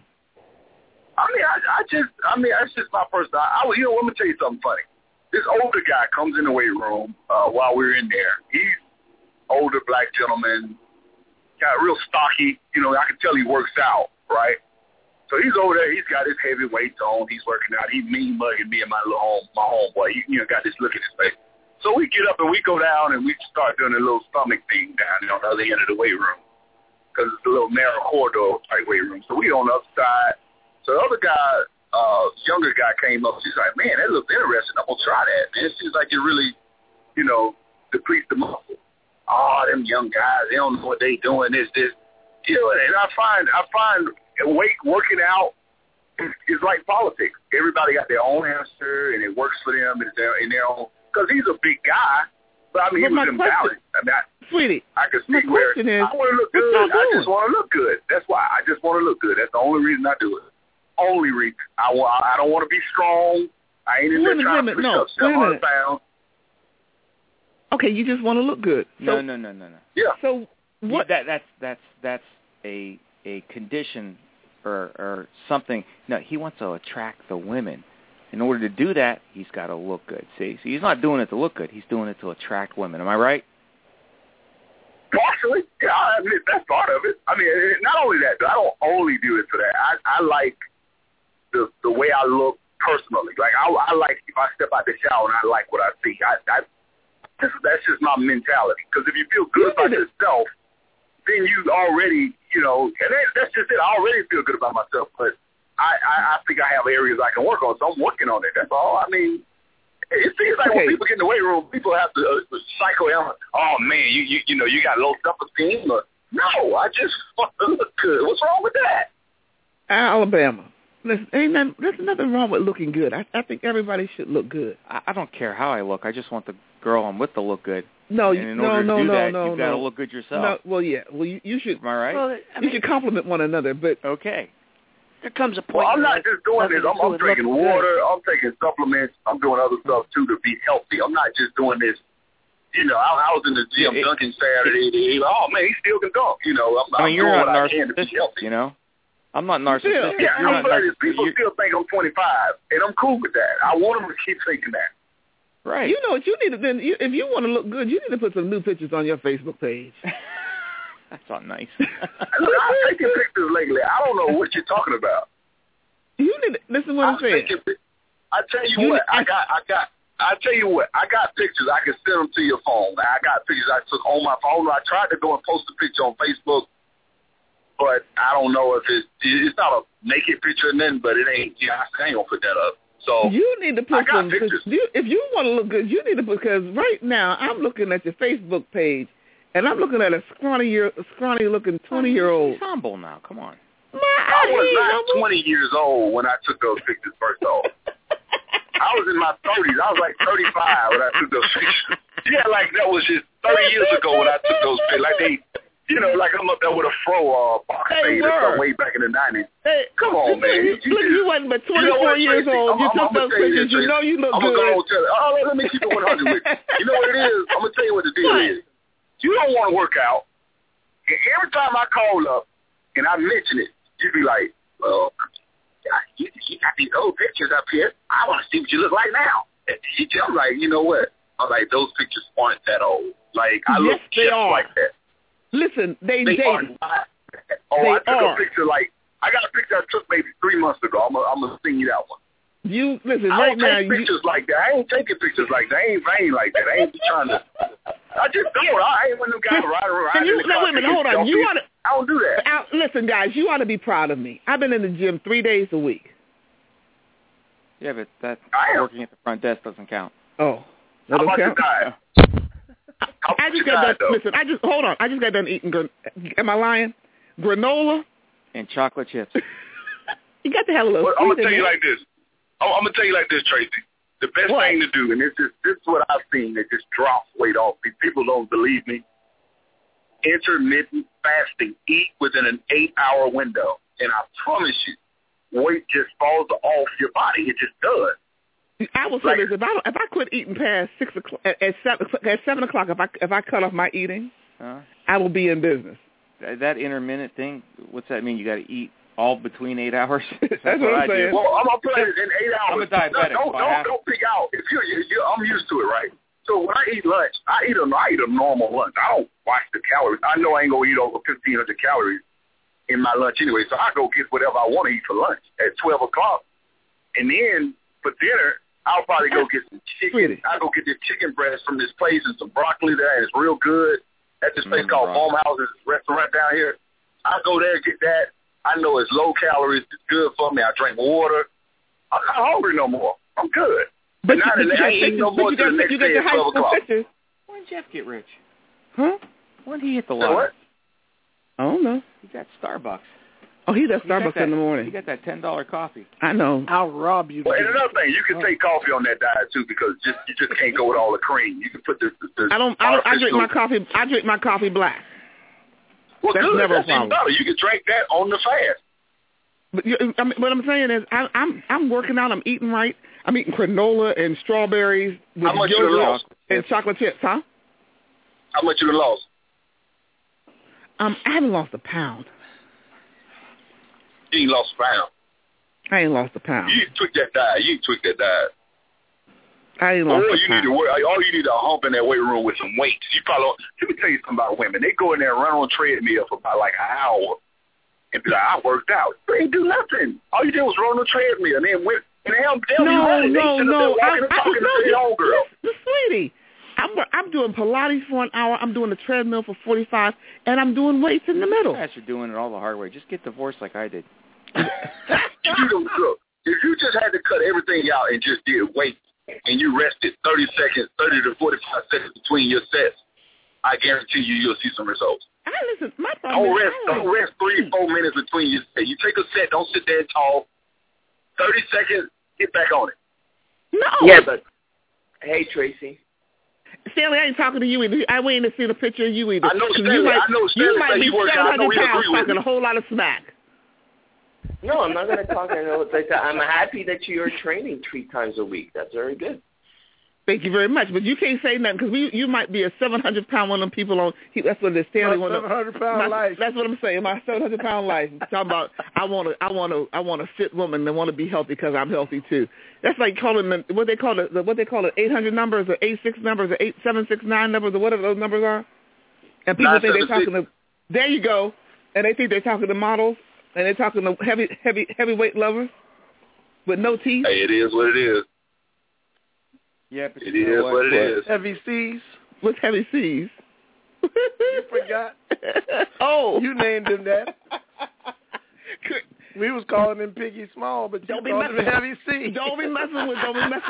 That's just my first time. Let me tell you something funny. This older guy comes in the weight room while we're in there. He's older black gentleman, got real stocky. I can tell he works out, right? So he's over there. He's got his heavy weights on. He's working out. He's mean mugging me and my homeboy. He got this look in his face. So we get up and we go down and we start doing a little stomach thing down there on the other end of the weight room because it's a little narrow corridor type weight room. So we on the other side. So the other guy, younger guy came up. She's like, man, that looks interesting. I'm going to try that, man. It seems like it really, depletes the muscle. Oh, them young guys, they don't know what they doing, this. And I find working out is like politics. Everybody got their own answer, and it works for them in their own. Because he's a big guy, but he was imbalanced. Sweetie, I can see where I want to look good. I just want to look good. That's why I just want to look good. That's the only reason I do it. Only reason. I don't want to be strong. I ain't in there trying to push up 700 pounds. Okay, you just want to look good. No. Yeah. So what? That's a condition or something. No, he wants to attract the women. In order to do that, he's got to look good. See, so he's not doing it to look good. He's doing it to attract women. Am I right? Partially, yeah. I admit that's part of it. Not only that, I don't only do it for that. I like the way I look personally. Like I like if I step out the shower and I like what I see. That's just my mentality. Because if you feel good about yourself, then you already, and that's just it. I already feel good about myself. But I think I have areas I can work on, so I'm working on it. That's all. And It seems like when people get in the weight room, people have to psycho him. Oh man, you know you got low self-esteem. No, I just want to look good. What's wrong with that? Alabama. Listen, there's nothing wrong with looking good. I think everybody should look good. I don't care how I look. I just want the girl I'm with to look good. No, and in order to do that, you've got to no. look good yourself. No, well, yeah. Well, you should. Am I right? Well, you should compliment one another, but okay. There comes a point. Well, I'm not just doing this. I'm drinking water. I'm taking supplements. I'm doing other stuff too to be healthy. I'm not just doing this. You know, I was in the gym dunking Saturday. Oh man, he still can dunk. You know, I'm you're doing not what I can to be narcissistic. healthy. You know, I'm not narcissistic. Yeah, You're I'm not 30. People still think I'm 25, and I'm cool with that. I want them to keep thinking that. Right. You know what you need to then? If you want to look good, you need to put some new pictures on your Facebook page. That's not nice. Look, I'm taking pictures lately. I don't know what you're talking about. You need to listen what I'm saying. I tell you what, I tell you what, I got pictures. I can send them to your phone. I got pictures I took on my phone. I tried to go and post a picture on Facebook, but I don't know if it's not a naked picture or nothing, but it ain't. Yeah, I ain't gonna put that up. So you need to put some pictures. If you want to look good, you need to, because right now I'm looking at your Facebook page, and I'm looking at a scrawny looking 20-year-old. He's humble now. Come on. I was not 20 years old when I took those pictures first off. I was in my 30s. I was like 35 when I took those pictures. Yeah, like that was just 30 years ago when I took those pictures. Like they, you know, like I'm up there with a fro or a box fade or something way back in the 90s. Hey, come on, man. You wasn't but 24 years old. You took those pictures. You know you look good. Let me keep it 100 with you. You know what it is? I'm going to tell you what the deal is. You don't want to work out. And every time I call up and I mention it, you be like, well, you got these old pictures up here. I want to see what you look like now. And I'm like, you know what? I'm like, those pictures aren't that old. Like, I look just like that. Listen, they are not. I took a picture I got a picture I took maybe 3 months ago. I'm gonna sing you that one. You listen I right don't now. Take pictures like that. I ain't taking pictures like that. I ain't vain like that. I ain't trying to. I just don't. I ain't one of them guys riding around. Wait a minute. Hold on. You ought to. I don't do that. Listen, guys, you ought to be proud of me. I've been in the gym 3 days a week. Yeah, but that working at the front desk doesn't count. Oh, that doesn't count. I just got done. Listen, hold on. I just got done eating. Am I lying? Granola and chocolate chips. You got to have a little. I'm gonna tell you like this. I'm gonna tell you like this, Tracy. The best thing to do, and this is what I've seen that just drops weight off. People don't believe me. Intermittent fasting. Eat within an 8-hour window, and I promise you, weight just falls off your body. It just does. I will say this: if I quit eating past 6 o'clock at 7 o'clock, if I cut off my eating, I will be in business. That intermittent thing, what's that mean? You got to eat all between 8 hours? That's what I'm saying. Well, I'm gonna play it in 8 hours. I'm a diabetic. Don't pick out. If I'm used to it, right? So when I eat lunch, I eat a normal lunch. I don't watch the calories. I know I ain't gonna eat over 1,500 calories in my lunch anyway. So I go get whatever I want to eat for lunch at 12 o'clock, and then for dinner, I'll probably go get some chicken. I'll go get this chicken breast from this place and some broccoli there, and it's real good. At this place called Farmhouse's restaurant down here. I go there and get that. I know it's low calories. It's good for me. I drink water. I'm not hungry no more. I'm good. But not in the ain't no more till the next day at 12 o'clock. When did Jeff get rich? Huh? When did he hit the lottery? What? I don't know. He got Starbucks. Oh, he does Starbucks in the morning. He got that $10 coffee. I know. I'll rob you. Well, and another thing, you can take coffee on that diet too, because you just can't go with all the cream. You can put the I drink my coffee. I drink my coffee black. Well, that's good. Never That's even better. You can drink that on the fast. But what I'm saying is, I'm working out. I'm eating right. I'm eating granola and strawberries with yogurt and chocolate chips. Huh? How much you lost? I haven't lost a pound. You ain't lost a pound. I ain't lost a pound. You tweak that diet. I ain't lost a pound. All you need is a hump in that weight room with some weights. You probably let me tell you something about women. They go in there and run on a treadmill for about like an hour and be like, I worked out. They ain't do nothing. All you did was run on a treadmill and then went and they'll be running. No. Sweetie, I'm doing Pilates for an hour. I'm doing the treadmill for 45, and I'm doing weights in the middle. You guys are doing it all the hard way. Just get divorced like I did. Look, if you just had to cut everything out and just did weights and you rested 30 to 45 seconds between your sets, I guarantee you'll see some results. Listen, my problem Don't rest 3-4 minutes between your sets. You take a set, don't sit there and talk. 30 seconds, get back on it. No. Yeah, but hey, Tracy. Stanley, I ain't talking to you either. I ain't to see the picture of you either. I know Stanley. You might be 700 pounds talking a whole lot of smack. No, I'm not going to talk. I know. I'm happy that you're training 3 times a week. That's very good. Thank you very much, but you can't say nothing because you might be a 700-pound one of them people on. That's what it is. Stanley. My 700-pound life. That's what I'm saying. My 700-pound life. Talking about I want a fit woman that want to be healthy because I'm healthy too. That's like calling what they call it 800 numbers or 86 numbers or 8769 numbers or whatever those numbers are. And people think they're talking to. There you go. And they think they're talking to models and they're talking to heavyweight lovers with no teeth. Hey, it is what it is. Yeah, but it is what it is. Heavy C's. What's Heavy C's? You forgot. Oh, you named him that. We was calling him Piggy Small, but you called him Heavy C. Don't be messing with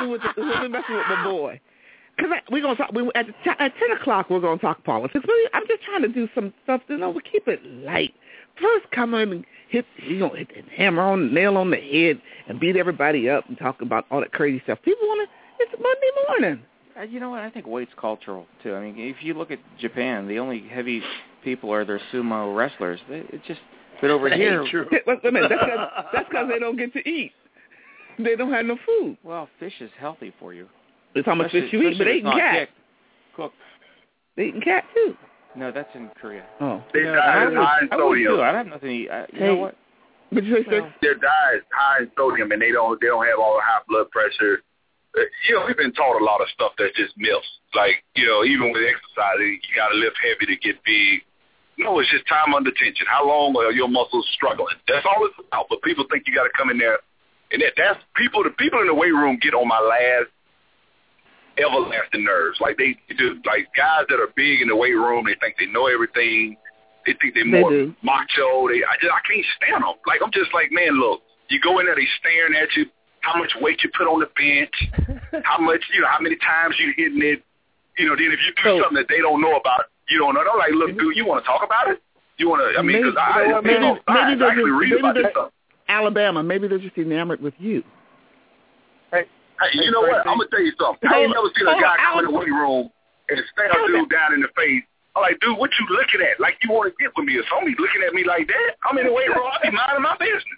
my boy. Because we're gonna talk. At 10:00 we're gonna talk politics. But I'm just trying to do some stuff. We keep it light. First, come in and hit the hammer on the nail on the head and beat everybody up and talk about all that crazy stuff. People want to. It's Monday morning. You know what? I think weight's cultural, too. I mean, if you look at Japan, the only heavy people are their sumo wrestlers. But over here... Wait a minute. That's because they don't get to eat. They don't have no food. Well, fish is healthy for you. It's how much fish you eat, but they eating cat. Cooked. They eating cat, too. No, that's in Korea. Oh. Their diet is high in sodium. I have nothing to eat. You know what? What'd you say, Six? Their diet is high in sodium, and they don't have all the high blood pressure. We've been taught a lot of stuff that's just myths. Like, even with exercise, you got to lift heavy to get big. No, it's just time under tension. How long are your muscles struggling? That's all it's about. But people think you got to come in there, and that's people. The people in the weight room get on my last everlasting nerves. Like they do. Like guys that are big in the weight room, they think they know everything. They think they're more macho. I can't stand them. Like I'm just like, man, look, you go in there, they staring at you. How much weight you put on the bench, how many times you hitting it, then if you do something that they don't know about, you don't know. They're like, look, dude, you want to talk about it? You want to, because I actually read about this stuff. Alabama, maybe they're just enamored with you. Hey, you know what? I'm going to tell you something. I ain't never seen a guy come in the weight room and stare a dude down in the face. I'm like, dude, what you looking at? Like you want to get with me or something? Looking at me like that? I'm in the weight room. I be minding my business.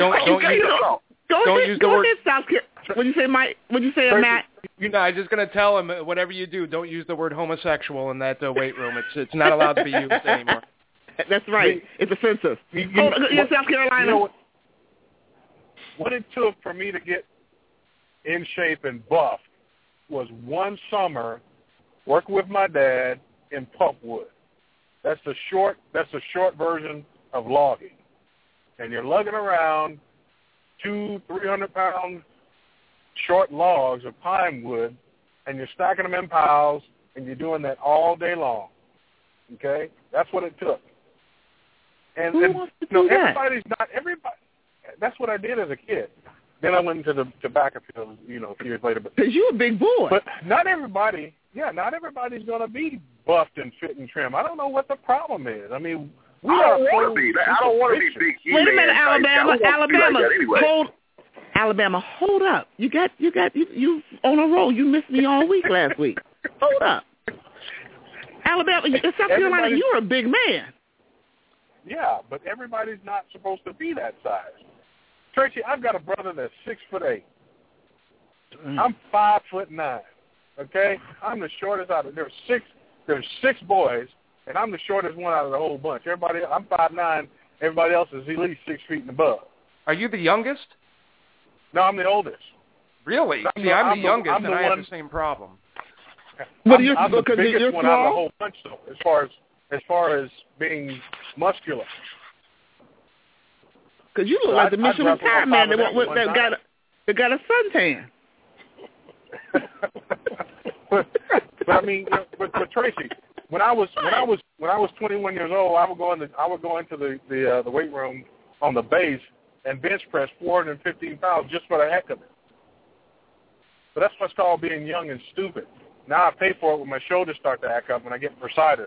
Don't use the word. South Carolina. What you say, Mike? What you say, Matt? I'm just going to tell him, whatever you do, don't use the word homosexual in that weight room. It's not allowed to be used anymore. That's right. It's offensive. South Carolina. What it took for me to get in shape and buff was one summer working with my dad in Pumpwood. That's a short version of logging. And you're lugging around 200-300-pound short logs of pine wood, and you're stacking them in piles, and you're doing that all day long. Okay, that's what it took. And wants to do that? Everybody. That's what I did as a kid. Then I went into the tobacco field, a few years later. Because you're a big boy. But not everybody's going to be buffed and fit and trim. I don't know what the problem is. I mean. I don't want to be big. Wait a minute, Alabama, hold up. You on a roll. You missed me all week last week. Hold up. Alabama, South Carolina, you're a big man. Yeah, but everybody's not supposed to be that size. Tracy, I've got a brother that's 6'8". I'm 5'9". Okay? I'm the shortest out of there's six boys. And I'm the shortest one out of the whole bunch. I'm 5'9". Everybody else is at least 6 feet and above. Are you the youngest? No, I'm the oldest. Really? I'm the youngest, and I have the same problem. I'm the biggest one out of the whole bunch, though, as far as being muscular. Because you look like the Michelin Tire Man that got a suntan. but I mean, but Tracy. When I was 21 years old, I would go into the weight room on the base and bench press 415 pounds just for the heck of it. But that's what's called being young and stupid. Now I pay for it when my shoulders start to act up when I get bursitis.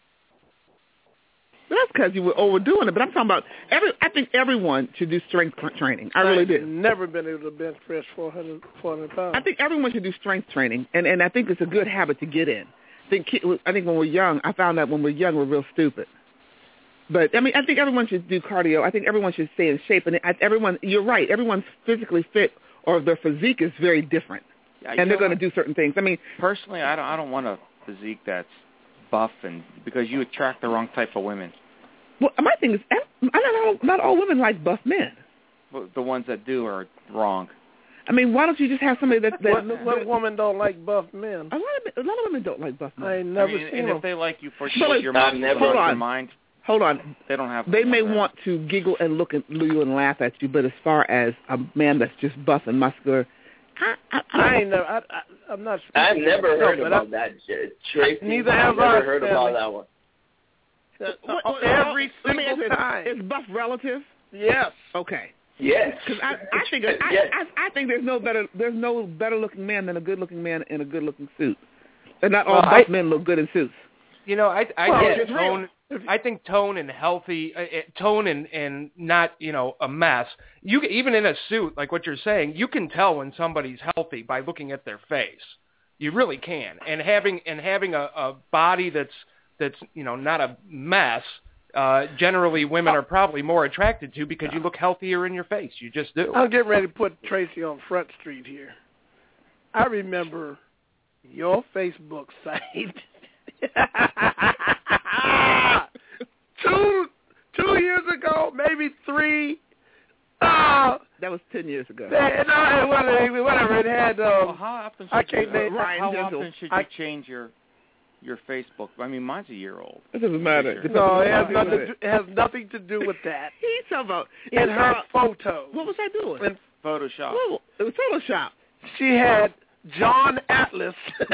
That's because you were overdoing it. But I'm talking about I think everyone should do strength training. I really do. I've never been able to bench press 400 pounds. I think everyone should do strength training, and I think it's a good habit to get in. I think when we're young, I found out when we're young, we're real stupid. But, I mean, I think everyone should do cardio. I think everyone should stay in shape. And you're right, everyone's physically fit or their physique is very different. Yeah, and they're going to do certain things. I mean, personally, I don't want a physique that's buff, and because you attract the wrong type of women. Well, my thing is, not all women like buff men. But the ones that do are wrong. I mean, why don't you just have somebody that what woman don't like buff men? A lot of women don't like buff men. I ain't never seen them. If they like you for your mind, hold on. They don't have. They may want to giggle and look at you and laugh at you, but as far as a man that's just buff and muscular, I'm not. I've never heard about that, Tracy. Neither have I. I've never heard about that one. Every single time. Is buff relative? Yes. Okay. Yes. Because I think there's no better looking man than a good looking man in a good looking suit. And not all buff men look good in suits. You know, I think tone and healthy, tone and not, a mess. You even in a suit, like what you're saying, you can tell when somebody's healthy by looking at their face. You really can. And having a body that's not a mess. Generally, women are probably more attracted to because you look healthier in your face. You just do. I'm getting ready to put Tracy on Front Street here. I remember your Facebook site. 2 years ago, maybe 3. That was 10 years ago. Whatever it had. How often should you change your Facebook? I mean, mine's a year old. It doesn't matter. No, it has nothing to do with that. He's talking about in her photo. What was I doing? In Photoshop. Well, it was Photoshop. She had John Atlas.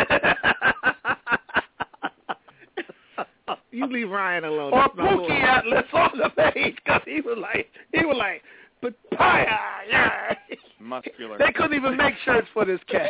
You leave Ryan alone. Or Pookie Atlas on the page because he was like, papaya, yeah. Muscular. They couldn't even make shirts for this cat.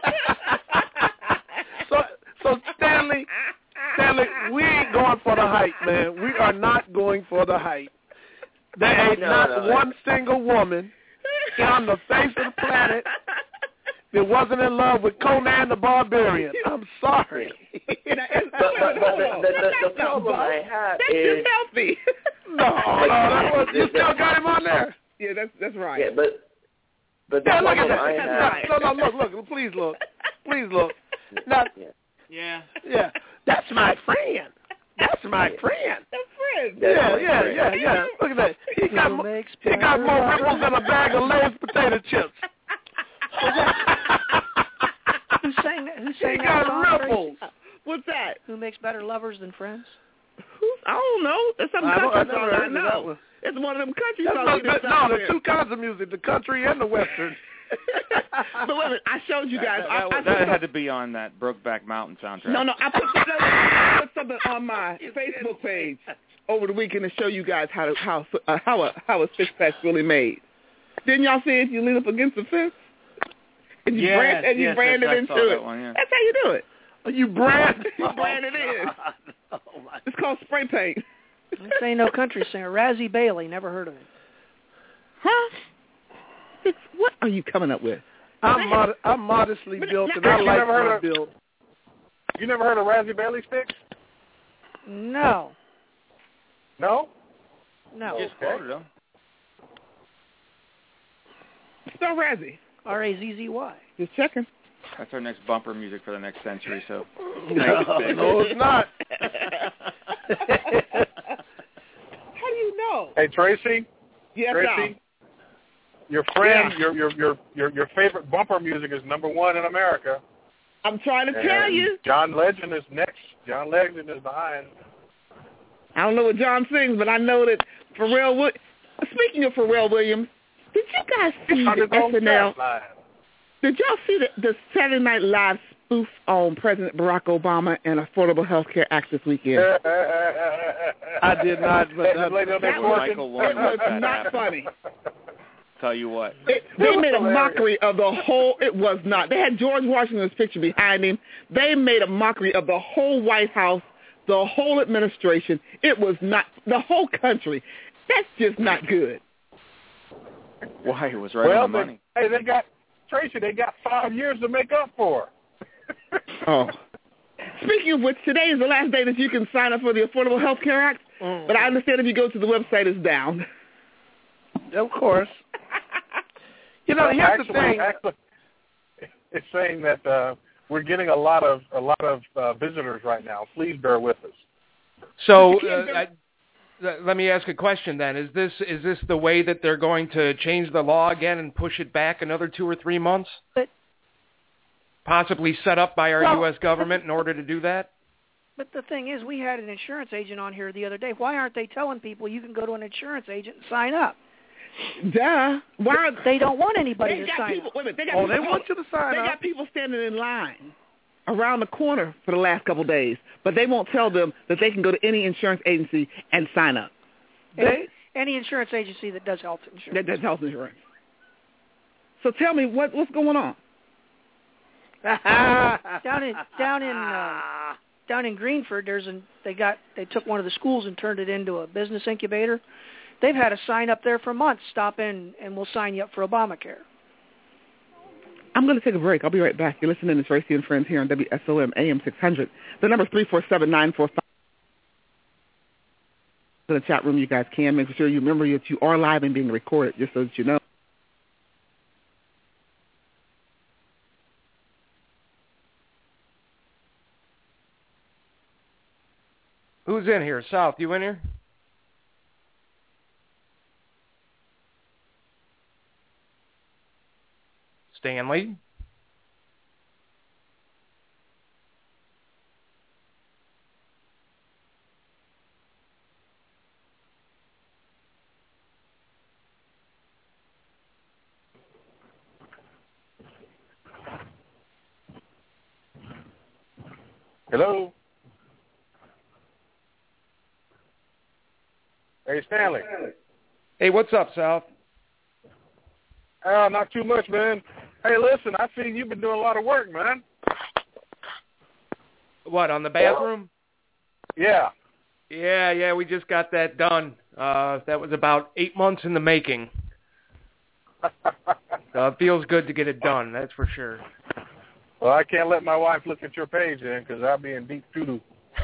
So Stanley, we ain't going for the hype, man. We are not going for the hype. There ain't one single woman on the face of the planet that wasn't in love with Conan the Barbarian. I'm sorry. But the problem I have is healthy. No, you still got him on there. Yeah, that's right. Yeah, but the problem I have. No, look, please look. Now, yeah. That's my friend. That's my friend. That's friend. Yeah. Look at that. He got more ripples than a bag of Lay's potato chips. Who's saying he that? Got ripples. What's that? Who makes better lovers than friends? I don't know. It's some country song I know. It's one of them country songs. No, there's two kinds of music, the country and the western. But wait a minute, I showed you guys. That had to be on that Brokeback Mountain soundtrack. No, I put something on my Facebook page over the weekend to show you guys how a six-pack's really made. Didn't y'all see it? You lean up against the fence, and you brand it into it. One, yeah. That's how you do it. You brand it in. It's called spray paint. This ain't no country singer. Razzie Bailey, never heard of him. Huh? What are you coming up with? I'm modestly built, and I like my build. You never heard of Razzie Bailey Sticks? No. No? No. Just quoted them. Spell Razzie. R-A-Z-Z-Y. Just checking. That's our next bumper music for the next century, so. No, it's not. How do you know? Hey, Tracy? Yes, Tracy? Your friend, your favorite bumper music is #1 in America. I'm trying to tell you. John Legend is next. John Legend is behind. I don't know what John sings, but I know that Pharrell. Speaking of Pharrell Williams, did you guys see the SNL? Did y'all see the Saturday Night Live spoof on President Barack Obama and Affordable Health Care Act this weekend? I did not, but Michael Warren that was not funny. tell you what. They made a mockery of the whole. It was not. They had George Washington's picture behind him. They made a mockery of the whole White House, the whole administration. It was not the whole country. That's just not good. Why? It was right on the money. They got 5 years to make up for. Oh. Speaking of which, today is the last day that you can sign up for the Affordable Health Care Act. But I understand if you go to the website, it's down. Of course. Here's the thing. Actually, it's saying that we're getting a lot of visitors right now. Please bear with us. So let me ask a question then. Is this the way that they're going to change the law again and push it back another 2 or 3 months? Possibly set up by our U.S. government in order to do that? But the thing is, we had an insurance agent on here the other day. Why aren't they telling people you can go to an insurance agent and sign up? Duh. Why? They don't want anybody to sign up. They want you to sign up. They got people standing in line around the corner for the last couple of days, but they won't tell them that they can go to any insurance agency and sign up. Any insurance agency that does health insurance. That does health insurance. So tell me what's going on? Down in Greenford, they took one of the schools and turned it into a business incubator. They've had a sign up there for months. Stop in and we'll sign you up for Obamacare. I'm going to take a break. I'll be right back. You're listening to Tracy and Friends here on WSOM AM 600. The number is 347-945. In the chat room, you guys can. Make sure you remember that you are live and being recorded, just so that you know. Who's in here? South, you in here? Stanley? Hello? Hey, Stanley. Hey, what's up, South? Not too much, man. Hey, listen, I see you've been doing a lot of work, man. What, on the bathroom? Yeah. Yeah, we just got that done. That was about 8 months in the making. It feels good to get it done, that's for sure. Well, I can't let my wife look at your page then, because I'll be in deep doo-doo.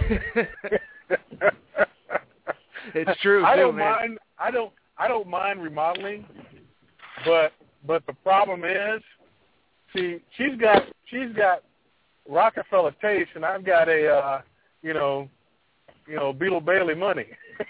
It's true. I don't mind remodeling, but the problem is, see, she's got Rockefeller taste, and I've got a Beetle Bailey money.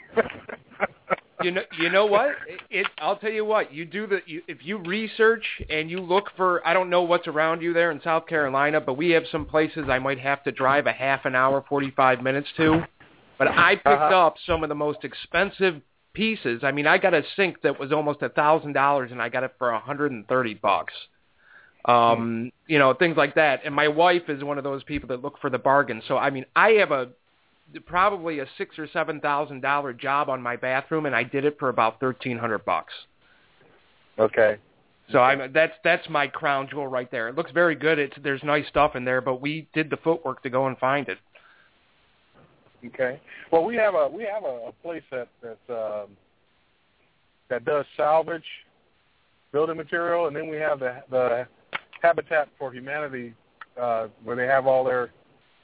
You know what? I'll tell you what. If you research and you look for, I don't know what's around you there in South Carolina, but we have some places I might have to drive a half an hour, 45 minutes to. But I picked up some of the most expensive pieces. I mean, I got a sink that was almost $1,000, and I got it for $130. Things like that. And my wife is one of those people that look for the bargain. So I mean, I have probably a $6,000 or $7,000 job on my bathroom, and I did it for about $1,300. Okay. So that's my crown jewel right there. It looks very good. There's nice stuff in there, but we did the footwork to go and find it. Okay. Well, we have a place that does salvage building material, and then we have the Habitat for Humanity where they have all their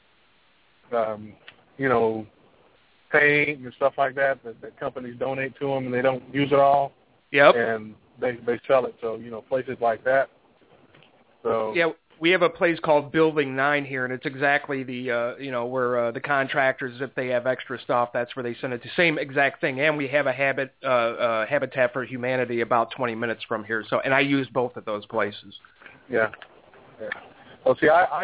paint and stuff like that companies donate to them, and they don't use it all. Yep. And they sell it. So places like that. So yeah. We have a place called Building 9 here, and it's exactly where the contractors, if they have extra stuff, that's where they send it to. Same exact thing. And we have a Habitat for Humanity about 20 minutes from here. So, and I use both of those places. Yeah. Well, see, I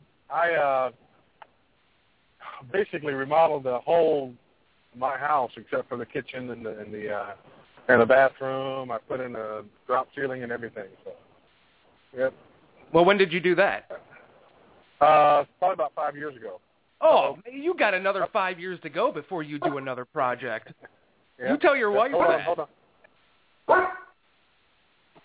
basically remodeled the whole my house except for the kitchen and the bathroom. I put in a drop ceiling and everything. So, yep. Well, when did you do that? Probably about 5 years ago. Oh, you got another 5 years to go before you do another project. Yeah. You tell your wife that. Hold on.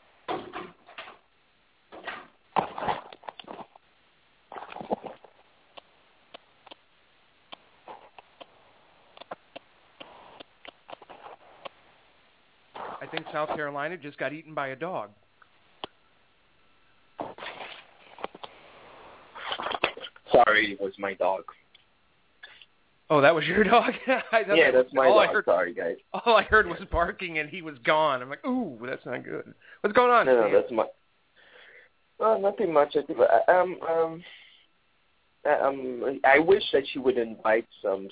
think South Carolina just got eaten by a dog. Sorry, it was my dog. Oh, that was your dog? Yeah, that's my dog. Sorry, guys. All I heard was barking, and he was gone. I'm like, ooh, that's not good. What's going on? No, that's my. Nothing much. I wish that she would invite some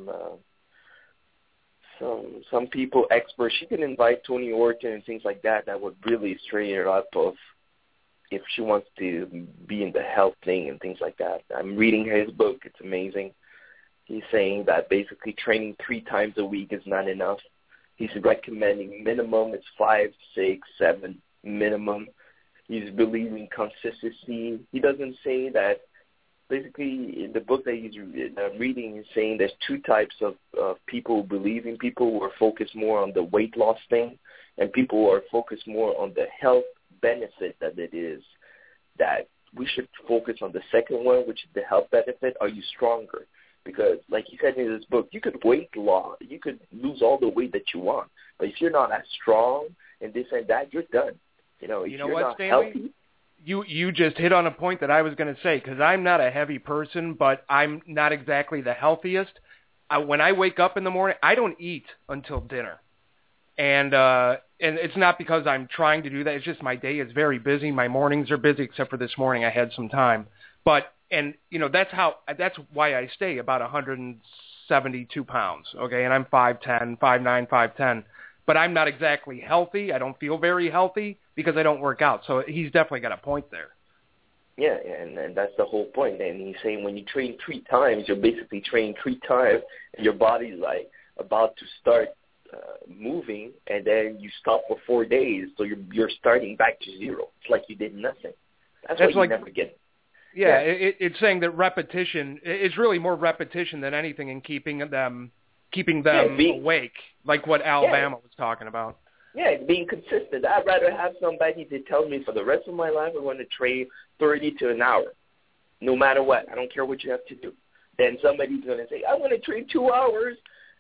people, experts. She could invite Tony Orton and things like that. That would really straighten her up of if she wants to be in the health thing and things like that. I'm reading his book. It's amazing. He's saying that basically training 3 times a week is not enough. He's recommending minimum it's 5, 6, 7 minimum. He's believing consistency. He doesn't say that. Basically, in the book that he's reading, he's saying there's 2 types of people who believe in people who are focused more on the weight loss thing and people who are focused more on the health benefit that it is. That we should focus on the second one, which is the health benefit. Are you stronger? Because, like he said in his book, you could weight loss. You could lose all the weight that you want. But if you're not as strong and this and that, you're done. If you're what, not Stanley? healthy, You just hit on a point that I was going to say, because I'm not a heavy person, but I'm not exactly the healthiest. When I wake up in the morning, I don't eat until dinner. And it's not because I'm trying to do that. It's just my day is very busy. My mornings are busy, except for this morning I had some time. That's why I stay about 172 pounds, okay? And I'm 5'10", 5'9", 5'10". But I'm not exactly healthy. I don't feel very healthy because I don't work out. So he's definitely got a point there. Yeah, and that's the whole point. And he's saying when you train 3 times, you're basically training 3 times, and your body's like about to start moving, and then you stop for 4 days, so you're starting back to zero. It's like you did nothing. That's what you never get. Yeah, it's saying that repetition is really more repetition than anything in keeping them awake, like what Alabama was talking about. Yeah, being consistent. I'd rather have somebody that tells me for the rest of my life I want to train 30 to an hour, no matter what. I don't care what you have to do. Then somebody's going to say, I want to train 2 hours,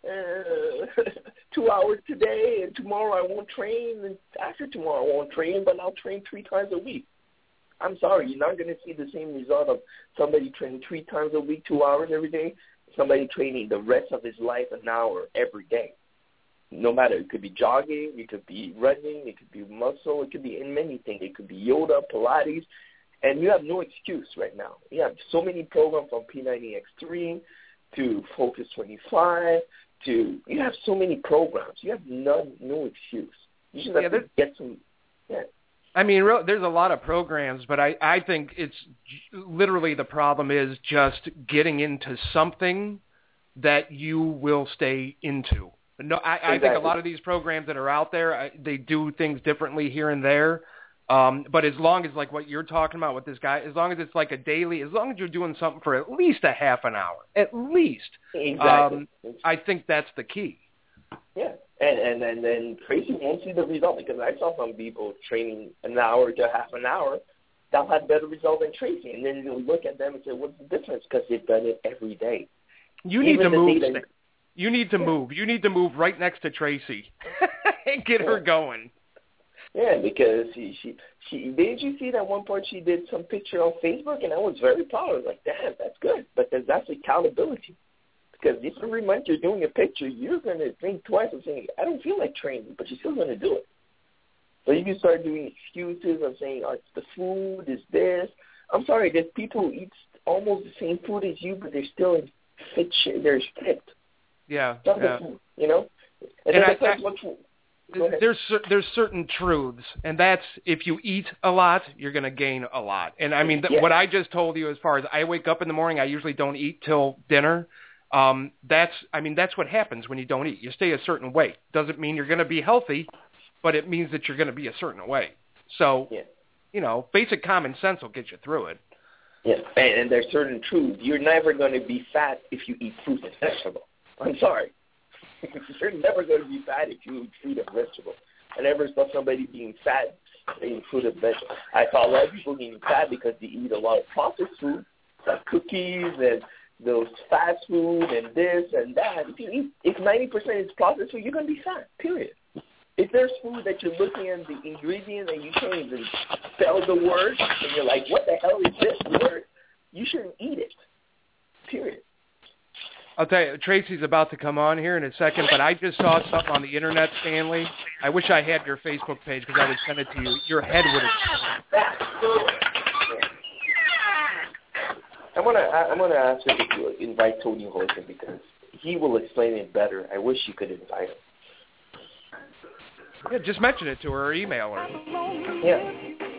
2 hours today, and tomorrow I won't train, and after tomorrow I won't train, but I'll train 3 times a week. I'm sorry, you're not going to see the same result of somebody training 3 times a week, 2 hours every day, somebody training the rest of his life an hour every day. No matter, it could be jogging, it could be running, it could be muscle, it could be in many things. It could be yoga, Pilates, and you have no excuse right now. You have so many programs from P90X3 to Focus 25 to, you have so many programs. You have no excuse. You should have to get some, I mean, there's a lot of programs, but I think it's literally the problem is just getting into something that you will stay into. No, I think a lot of these programs that are out there, they do things differently here and there. But as long as, like what you're talking about with this guy, as long as it's like a daily, as long as you're doing something for at least a half an hour, at least, I think that's the key. Yeah, and then Tracy won't see the result because I saw some people training an hour to half an hour that had better result than Tracy. And then you'll look at them and say, what's the difference? Because they've done it every day. You need to move. You need to move. You need to move right next to Tracy and get her going. Yeah, because she did you see that one part she did some picture on Facebook, and I was very proud. I was like, damn, that's good. But that's accountability. Because if every month you're doing a picture, you're going to think twice and saying, I don't feel like training, but you're still going to do it. So you can start doing excuses of saying, oh, it's the food, it's this. I'm sorry, there's people who eat almost the same food as you, but they're still in fit shape. They're fit. Yeah. Food, you know? There's certain truths, and that's if you eat a lot, you're going to gain a lot. And I mean, what I just told you, as far as I wake up in the morning, I usually don't eat till dinner. That's what happens when you don't eat. You stay a certain weight. Doesn't mean you're going to be healthy, but it means that you're going to be a certain way. So, you know, basic common sense will get you through it. Yeah, and there's certain truths. You're never going to be fat if you eat fruit and vegetable. I'm sorry. You're never going to be fat if you eat fruit and vegetable. I never saw somebody being fat eating fruit and vegetable. I saw a lot of people getting fat because they eat a lot of processed food, like cookies and those fast food and this and that. If 90% is processed food, you're going to be fat, period. If there's food that you're looking at the ingredient and you can't even spell the word, and you're like, what the hell is this word? You shouldn't eat it. Period. I'll tell you, Tracy's about to come on here in a second, but I just saw something on the internet, Stanley. I wish I had your Facebook page because I would send it to you. Your head would explode. I'm gonna ask her to invite Tony Horton because he will explain it better. I wish you could invite him. Yeah, just mention it to her or email her. Yeah.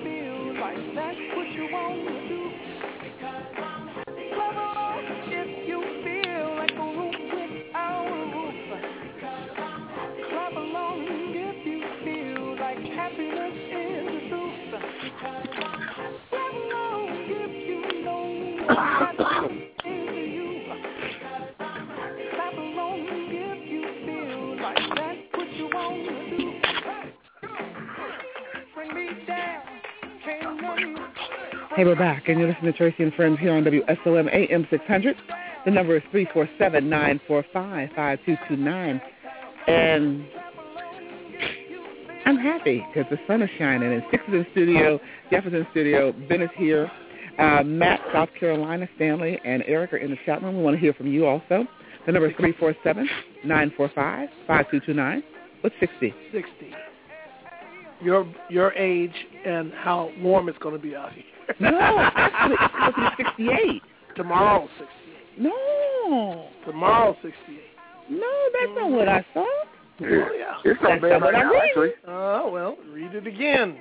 Hey, we're back, and you're listening to Tracy and Friends here on WSOM AM 600. The number is 347-945-5229. And I'm happy because the sun is shining, and Six is in studio, Jeff is in studio, Ben is here, Matt, South Carolina, Stanley, and Eric are in the chat room. We want to hear from you also. The number is 347-945-5229. What's 60? 60. Your age and how warm it's going to be out here. No, actually, it's supposed to be 68. Tomorrow, 68. No. Tomorrow, 68. No, that's not what I saw. Oh, yeah. It's not bad right now, actually. Oh, well, read it again.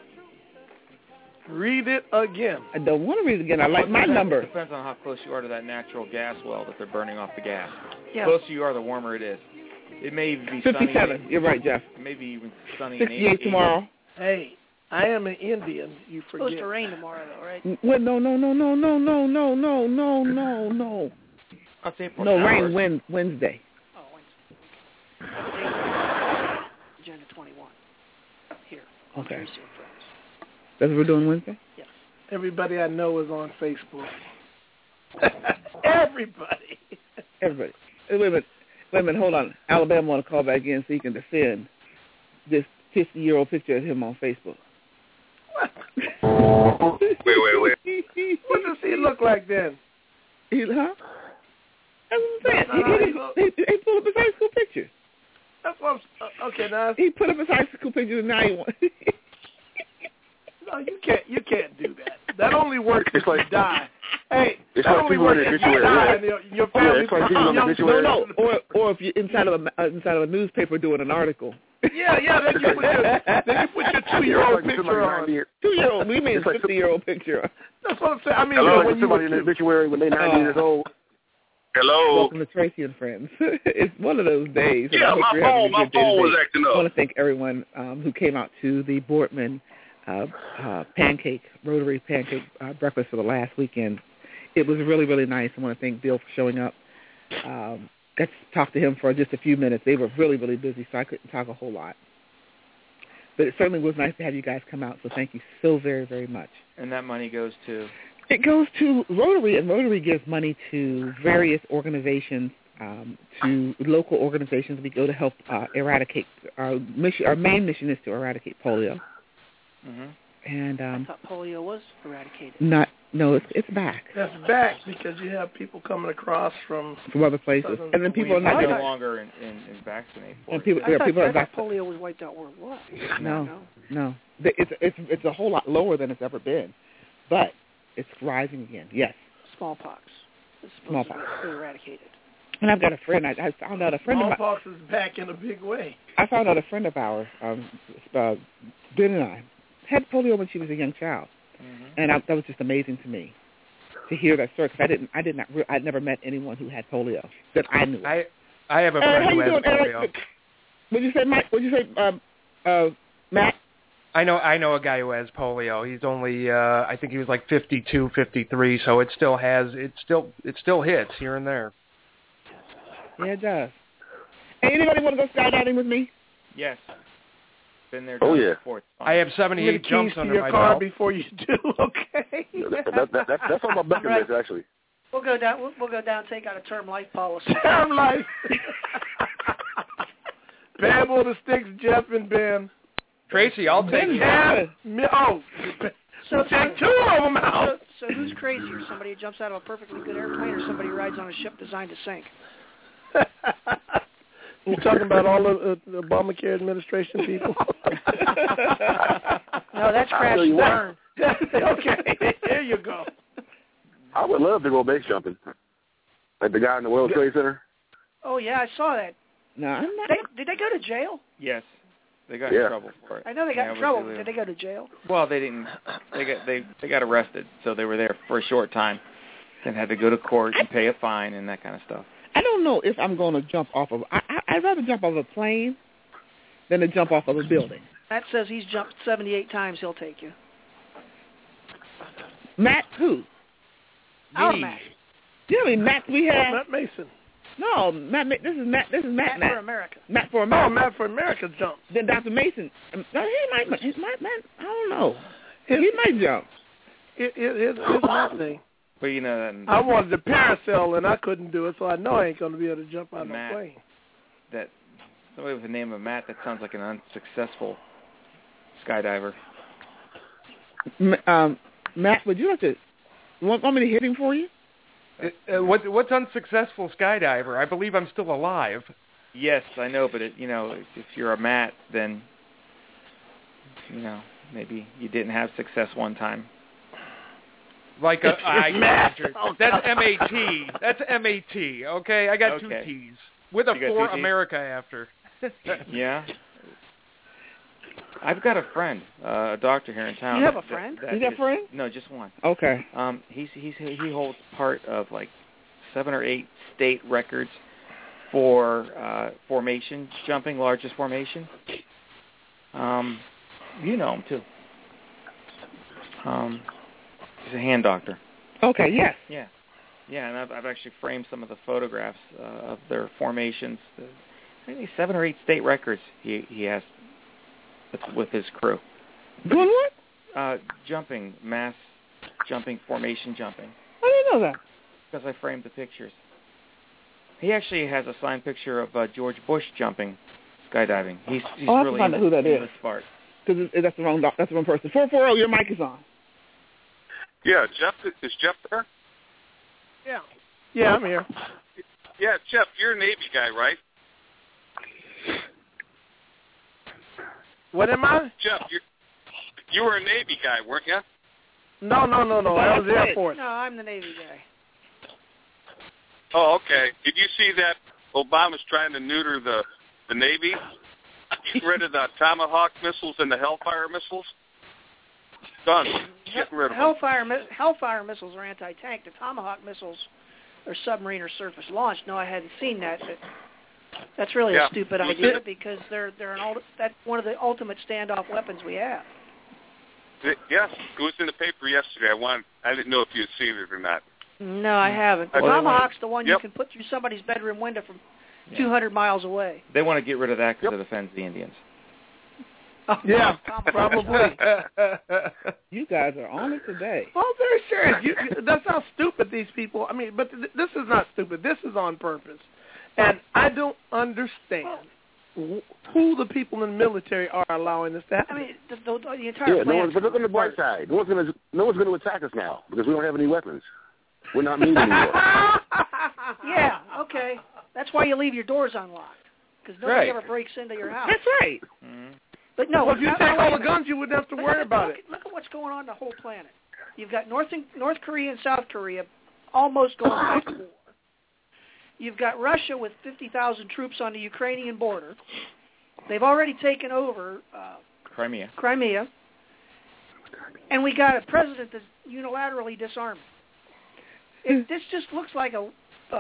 Read it again. I don't want to read it again. I like my number. It depends on how close you are to that natural gas well that they're burning off the gas. Yeah. The closer you are, the warmer it is. It may even be 57. sunny. You're right, Jeff. Maybe even sunny. 68 tomorrow. Hey, I am an Indian. You forget. It's supposed to rain tomorrow, though, right? Well, no. I'll say no, rain Wednesday. Oh, Wednesday. Agenda 21. Here. Okay. Tracy and Friends. That's what we're doing Wednesday? Yes. Everybody I know is on Facebook. Everybody. Wait a minute, hold on. Alabama want to call back in so he can defend this 50-year-old picture of him on Facebook. Wait. What does he look like then? Huh? That's what I'm saying. He pulled up his high school picture. That's what I'm, okay, now. He put up his high school picture and now he wants... No, you can't do that. That only works if you die. Hey, it's that like only people works in the if you die and your family. it's like people in the obituary. No, or if you're inside of a newspaper doing an article. Yeah. Then you put your 2-year-old picture on. 2-year-old. We mean 50-year-old picture. That's what I'm saying. I mean, Hello, when somebody in the obituary when they're 90 years old. Hello. Welcome to Tracy and Friends. It's one of those days. Yeah, my phone was acting up. I want to thank everyone who came out to the Boardman Rotary pancake breakfast for the last weekend. It was really, really nice. I want to thank Bill for showing up. Got to talk to him for just a few minutes. They were really, really busy, so I couldn't talk a whole lot. But it certainly was nice to have you guys come out, so thank you so very, very much. And that money goes to? It goes to Rotary, and Rotary gives money to various organizations, to local organizations. We go to help eradicate. Our main mission is to eradicate polio. Mm-hmm. And I thought polio was eradicated. It's back. That's back because you have people coming across from other places, and then people are not no longer in vaccinate. And people I are thought polio was wiped out worldwide. No. It's a whole lot lower than it's ever been, but it's rising again. Yes. Smallpox. It's supposed to be eradicated. And I've got a friend. I found out a friend. Smallpox is back in a big way. I found out a friend of ours, Ben and I, had polio when she was a young child, and that was just amazing to me to hear that story. Because I'd never met anyone who had polio that I knew. I have a friend who has polio. What'd you say, Mike? What'd you say, Matt? I know a guy who has polio. He's only I think he was like 52, 53, so it still hits here and there. Yeah, it does. Hey, anybody want to go skydiving with me? Yes. Been there. Oh yeah. Before. I have 78 jumps under my car belt. before you do. Okay. That's on my bucket list actually. We'll go down. We'll go down. Take out a term life policy. Term life. Bamboo the Sticks, Jeff and Ben. Tracy, I'll take it. So take two of them out. So who's crazier, somebody who jumps out of a perfectly good airplane or somebody who rides on a ship designed to sink? You're talking about all the Obamacare administration people? No, that's Crash and Burn. Okay, there you go. I would love to go base jumping. Like the guy in the World Trade Center. Oh, yeah, I saw that. No, I'm not. Did they go to jail? Yes. They got in trouble for it. I know they got in trouble. Did they go to jail? Well, they didn't. They got arrested, so they were there for a short time, then had to go to court and pay a fine and that kind of stuff. I don't know if I'm going to jump off of. I'd rather jump off of a plane than to jump off of a building. Matt says he's jumped 78 times. He'll take you. Matt who? Our Matt. Do you know how many Matts we have? Matt Mason. No, Matt. This is Matt. Matt for America. Matt for America. Oh, Matt for America jumped. Then Dr. Mason. He might. I don't know. He might jump. Here's my thing. But you know, I wanted to parasail and I couldn't do it, so I know I ain't going to be able to jump out of a plane. That somebody with the name of Matt, that sounds like an unsuccessful skydiver. Matt, would you like to? Want me to hit him for you? What's unsuccessful skydiver? I believe I'm still alive. Yes, I know, but if you're a Matt, then maybe you didn't have success one time. Like Matt. That's M-A-T. That's M-A-T. Okay, I got two T's with a for America after. Yeah. I've got a friend, a doctor here in town. You have a friend? You got a friend? No, just one. Okay. He holds part of like 7 or 8 state records for formation jumping, largest formation. You know him too. He's a hand doctor. Okay. Yes. Yeah. Yeah, and I've actually framed some of the photographs of their formations. I think 7 or 8 state records he has with his crew. Doing what? Jumping, mass jumping, formation jumping. I didn't know that. Because I framed the pictures. He actually has a signed picture of George Bush jumping, skydiving. He's I really find out who that is. Part. Because that's the wrong person. 440, your mic is on. Yeah, Jeff, is Jeff there? Yeah. Yeah, I'm here. Yeah, Jeff, you're a Navy guy, right? What am I? Jeff, you were a Navy guy, weren't you? No. I was Air Force. No, I'm the Navy guy. Oh, okay. Did you see that Obama's trying to neuter the Navy? Get rid of the Tomahawk missiles and the Hellfire missiles? Done. Getting rid of them. Hellfire missiles are anti-tank. The Tomahawk missiles are submarine or surface launched. No, I hadn't seen that. But that's really a stupid idea because that's one of the ultimate standoff weapons we have. Yes, it was in the paper yesterday. I didn't know if you had seen it or not. No, I haven't. The Tomahawk's the one you can put through somebody's bedroom window from 200 miles away. They want to get rid of that because it offends the Indians. Oh, yeah, probably. You guys are on it today. Oh, very serious. That's how stupid these people. I mean, but this is not stupid. This is on purpose, and I don't understand who the people in the military are allowing this to happen. I mean, the entire plan. But look on the bright side. No one's going to attack us now because we don't have any weapons. We're not mean anymore. Yeah. Okay. That's why you leave your doors unlocked because nobody ever breaks into your house. That's right. Mm-hmm. But no, well, if you take all the guns, you wouldn't have to worry about it. Look at what's going on in the whole planet. You've got North Korea and South Korea almost going back to war. You've got Russia with 50,000 troops on the Ukrainian border. They've already taken over Crimea. And we got a president that's unilaterally disarming. This just looks like a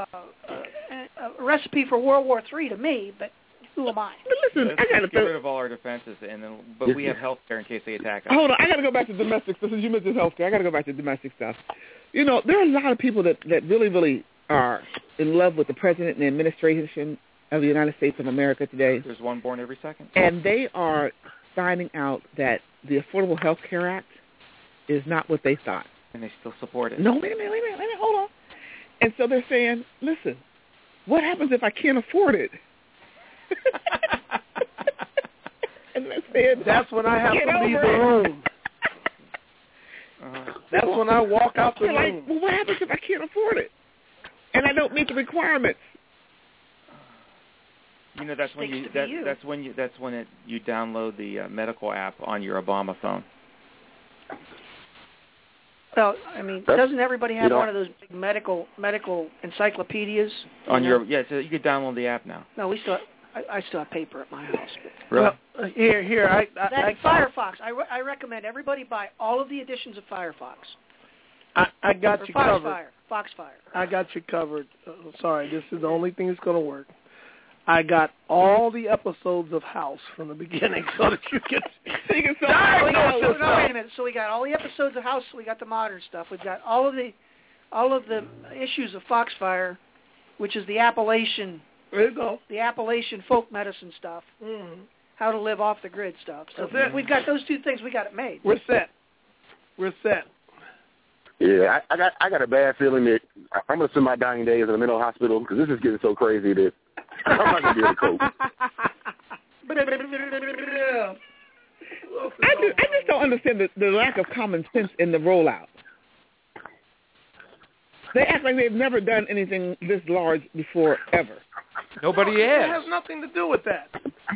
recipe for World War III to me, but who am I? But listen, I got to get rid of all our defenses, but we have health care in case they attack us. Hold on, I got to go back to domestic stuff. Since you mentioned health care, I got to go back to domestic stuff. There are a lot of people that really, really are in love with the president and the administration of the United States of America today. There's one born every second. And they are finding out that the Affordable Health Care Act is not what they thought. And they still support it. No, wait a minute, hold on. And so they're saying, listen, what happens if I can't afford it? and I said, that's when I have get to leave over the it. room. That's when I walk out the room. Like, well, what happens if I can't afford it? And I don't meet the requirements. You know, that's when you download the medical app on your Obama phone. Well, I mean, doesn't everybody have one of those big medical encyclopedias? On so you could download the app now. No, I still have paper at my house. But. Really? Well, here, Firefox. I recommend everybody buy all of the editions of Firefox. I got you covered. Foxfire. I got you covered. Sorry, this is the only thing that's going to work. I got all the episodes of House from the beginning so that you can diagnose this. No, wait a minute. So we got all the episodes of House. We got the modern stuff. We've got all of the issues of Foxfire, which is the Appalachian. There you go. The Appalachian folk medicine stuff. How to live off the grid stuff. So we've got those two things. We got it made. We're set. Yeah, I got a bad feeling that I'm going to spend my dying days in a mental hospital because this is getting so crazy that I'm not going to be able to cope. I just don't understand the lack of common sense in the rollout. They act like they've never done anything this large before, ever. Nobody has. It has nothing to do with that.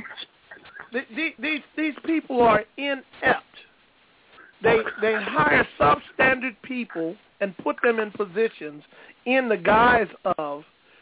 These people are inept. They hire substandard people and put them in positions in the guise of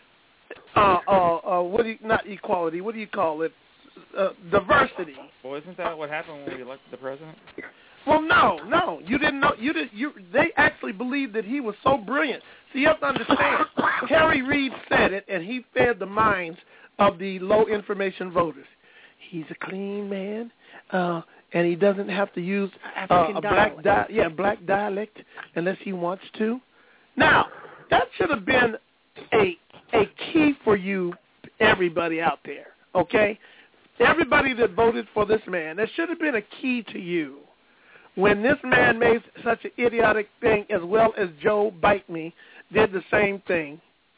not equality. What do you call it? Diversity. Well, isn't that what happened when we elected the president? Well, no, you didn't know. They actually believed that he was so brilliant. So you have to understand. Harry Reid said it, and he fed the minds of the low information voters. He's a clean man, and he doesn't have to use a black dialect unless he wants to. Now, that should have been a key for you, everybody out there. Okay, everybody that voted for this man, that should have been a key to you. When this man made such an idiotic thing, as well as Joe Bite Me did the same thing.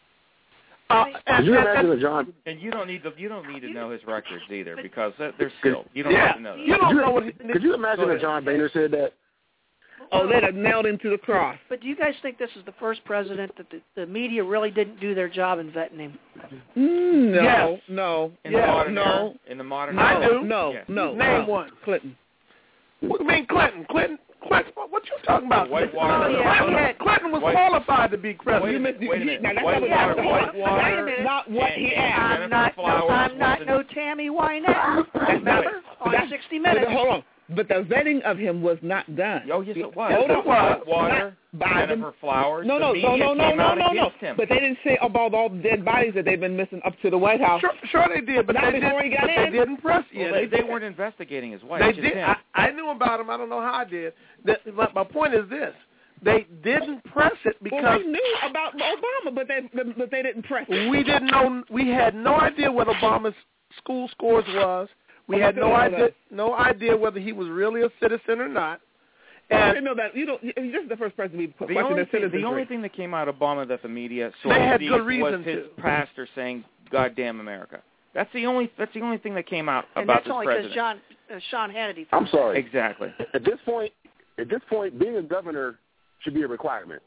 Can you imagine John? And you don't need to know his records either, because they're sealed. You don't have to know that. You don't know what. Could you imagine if John Boehner said that? Oh, they'd have nailed him to the cross. But do you guys think this is the first president that the media really didn't do their job in vetting him? No, yes. No. In the modern era? In the modern I era? do. No, yes. no. Name one. Clinton. What do you mean Clinton? Clinton? What you talking about? Whitewater. Clinton was qualified to be president. Wait a minute. That's not what he asked. I'm not no Tammy Wynette. Remember? On 60 Minutes. Hold on. But the vetting of him was not done. Oh, yes, it was. Hold on. Whitewater, Jennifer Flowers. No. But they didn't say about all the dead bodies that they've been missing up to the White House. Sure they did, but they didn't press it. Well, they weren't investigating his wife. They did. I knew about him. I don't know how I did. My point is this. They didn't press it because... Well, we knew about Obama, but they didn't press it. We didn't know. We had no idea what Obama's school scores was. We had no idea whether he was really a citizen or not. And I didn't know that. This is the first person we put question their citizenry. The only thing that came out of Obama that the media saw was his pastor saying "Goddamn America." That's the only thing that came out about this president. And that's only because Sean Hannity. I'm sorry. Exactly. At this point, being a governor should be a requirement.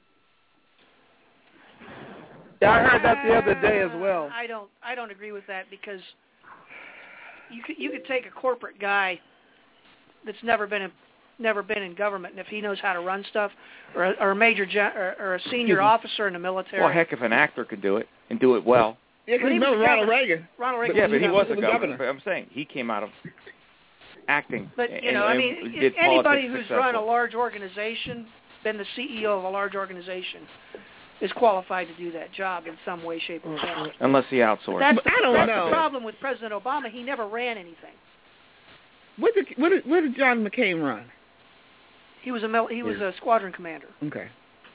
Yeah, I heard that the other day as well. I don't agree with that because you could take a corporate guy that's never been in government, and if he knows how to run stuff, or a major or a senior officer in the military. Well, heck, if an actor could do it and do it well. Yeah, because remember Ronald Reagan. Yeah, but he was a governor. But I'm saying he came out of acting. But anybody who's run a large organization, been the CEO of a large organization, is qualified to do that job in some way, shape, or form. Unless he outsourced. That's the problem with President Obama. He never ran anything. Where did John McCain run? He was a squadron commander. Okay.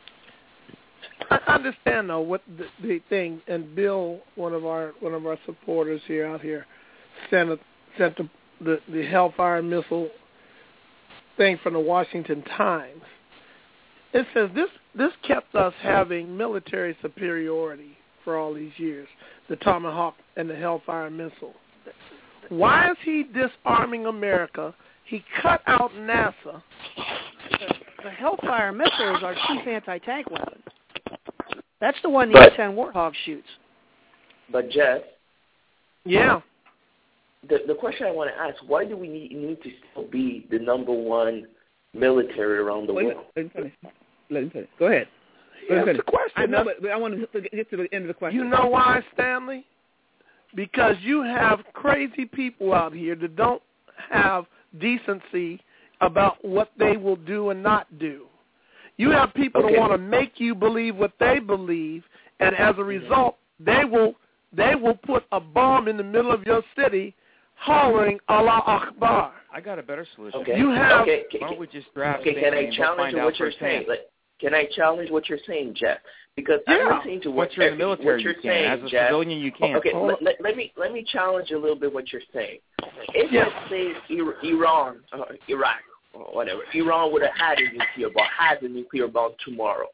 I understand though what the thing, and Bill, one of our supporters out here, sent the Hellfire missile thing from the Washington Times. It says this kept us having military superiority for all these years, the Tomahawk and the Hellfire missile. Why is he disarming America? He cut out NASA. The Hellfire missile is our chief anti-tank weapon. That's the one the F-10 Warthog shoots. But Jeff. Yeah. The question I want to ask: why do we need to still be the number one military around the world? Let him finish. Go ahead. That's the question. I know, but I want to get to the end of the question. You know why, Stanley? Because you have crazy people out here that don't have decency about what they will do and not do. You have people that want to make you believe what they believe, and as a result, they will put a bomb in the middle of your city, hollering Allah Akbar. I got a better solution. Okay. You have. Why don't we just draft? Okay, can I challenge what you're saying? Can I challenge what you're saying, Jeff? Because I'm listening to what you're in the military, what you're you saying, can. As a Jeff. civilian, you can't. Okay, let me challenge a little bit what you're saying. If let's say Iran, Iraq, or whatever, Iran would have had a nuclear bomb tomorrow.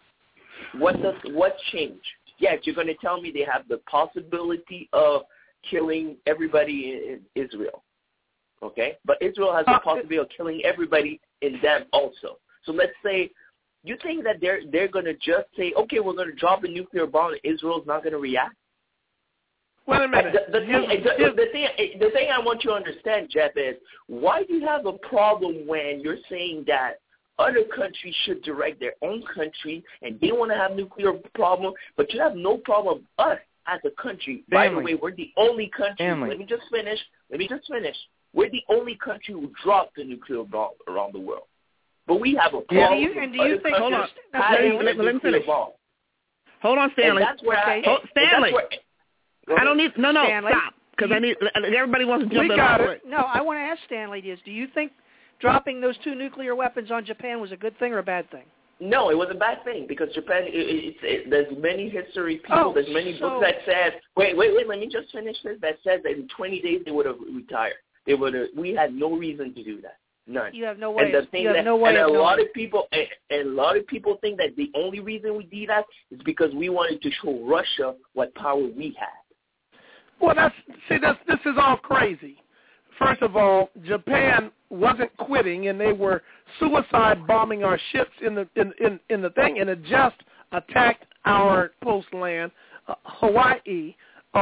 What changed? Yes, you're going to tell me they have the possibility of killing everybody in Israel. Okay? But Israel has the possibility of killing everybody in them also. So let's say, you think that they're going to just say, okay, we're going to drop a nuclear bomb and Israel's not going to react? Wait a minute. The thing I want you to understand, Jeff, is why do you have a problem when you're saying that other countries should direct their own country and they want to have nuclear problem, but you have no problem us as a country. By the way, we're the only country. Let me just finish. We're the only country who dropped a nuclear bomb around the world. But we have a problem. Do you think? Hold on. Let me finish. Hold on, Stanley. Stanley. I don't need Stanley, stop, because I need everybody wants to jump in. No, I want to ask Stanley this: do you think dropping those 2 nuclear weapons on Japan was a good thing or a bad thing? No, it was a bad thing because Japan. There's many history people. There's many books that says. Wait. Let me just finish this. That says that in 20 days they would have retired. We had no reason to do that. None. You have no way. And a lot of people think that the only reason we did that is because we wanted to show Russia what power we had. Well, this is all crazy. First of all, Japan wasn't quitting, and they were suicide bombing our ships in the thing, and it just attacked our coastland, Hawaii,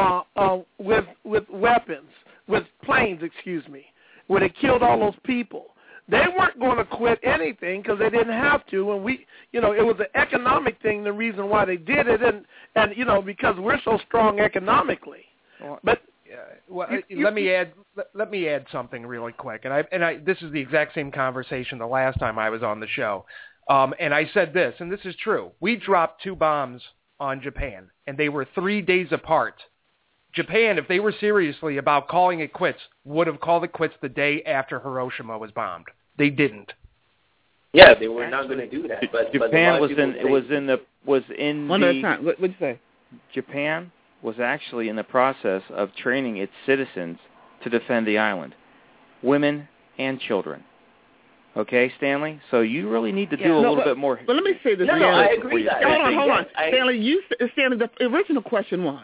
with weapons, with planes, where they killed all those people. They weren't going to quit anything because they didn't have to, and it was an economic thing. The reason why they did it, and because we're so strong economically. But let me add something really quick, and I this is the exact same conversation the last time I was on the show, and I said this, and this is true. We dropped 2 bombs on Japan, and they were 3 days apart. Japan, if they were seriously about calling it quits, would have called it quits the day after Hiroshima was bombed. They didn't. Yeah, they were not going to do that. But Japan was in one at a time. What'd you say? Japan was actually in the process of training its citizens to defend the island, women and children. Okay, Stanley? So you really need to do a little bit more. But let me say this. No, I agree that. Hold on. Stanley, the original question was,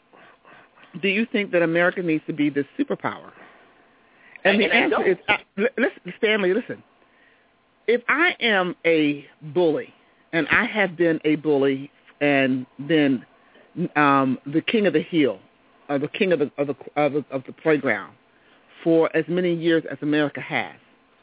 do you think that America needs to be this superpower? And the answer is, Stanley, listen. If I am a bully, and I have been a bully, and then the king of the hill, or the king of the playground, for as many years as America has,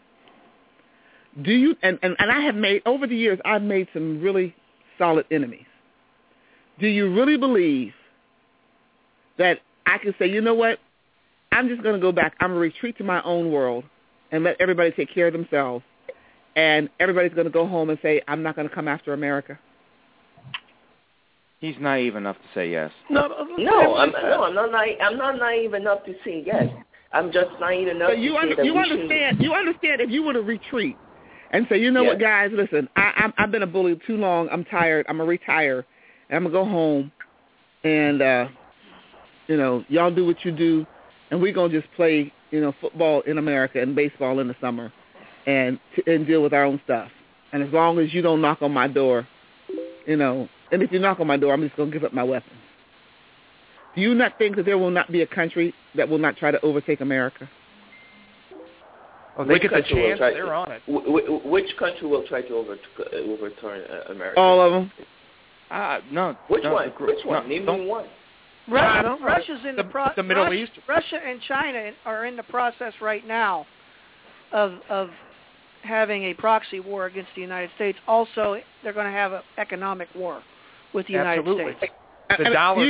do you? And I have made over the years, I've made some really solid enemies. Do you really believe that I can say, you know what? I'm just going to go back. I'm going to retreat to my own world and let everybody take care of themselves. And everybody's going to go home and say, I'm not going to come after America. He's naive enough to say yes. I'm not naive enough to say yes. I'm just naive enough to say that you understand if you were to retreat and say, you know what, guys, listen, I've been a bully too long. I'm tired. I'm going to retire. And I'm going to go home and, y'all do what you do. And we're going to just play, football in America and baseball in the summer and deal with our own stuff. And as long as you don't knock on my door, and if you knock on my door, I'm just going to give up my weapons. do you not think that there will not be a country that will not try to overtake America? Oh, they get the chance. They're on it. Which country will try to overturn America? All of them. No. Which no, one? Which one? Name me one. Russia's in the Middle East. Russia and China are in the process right now of having a proxy war against the United States. Also, they're going to have an economic war with the United States. The dollar.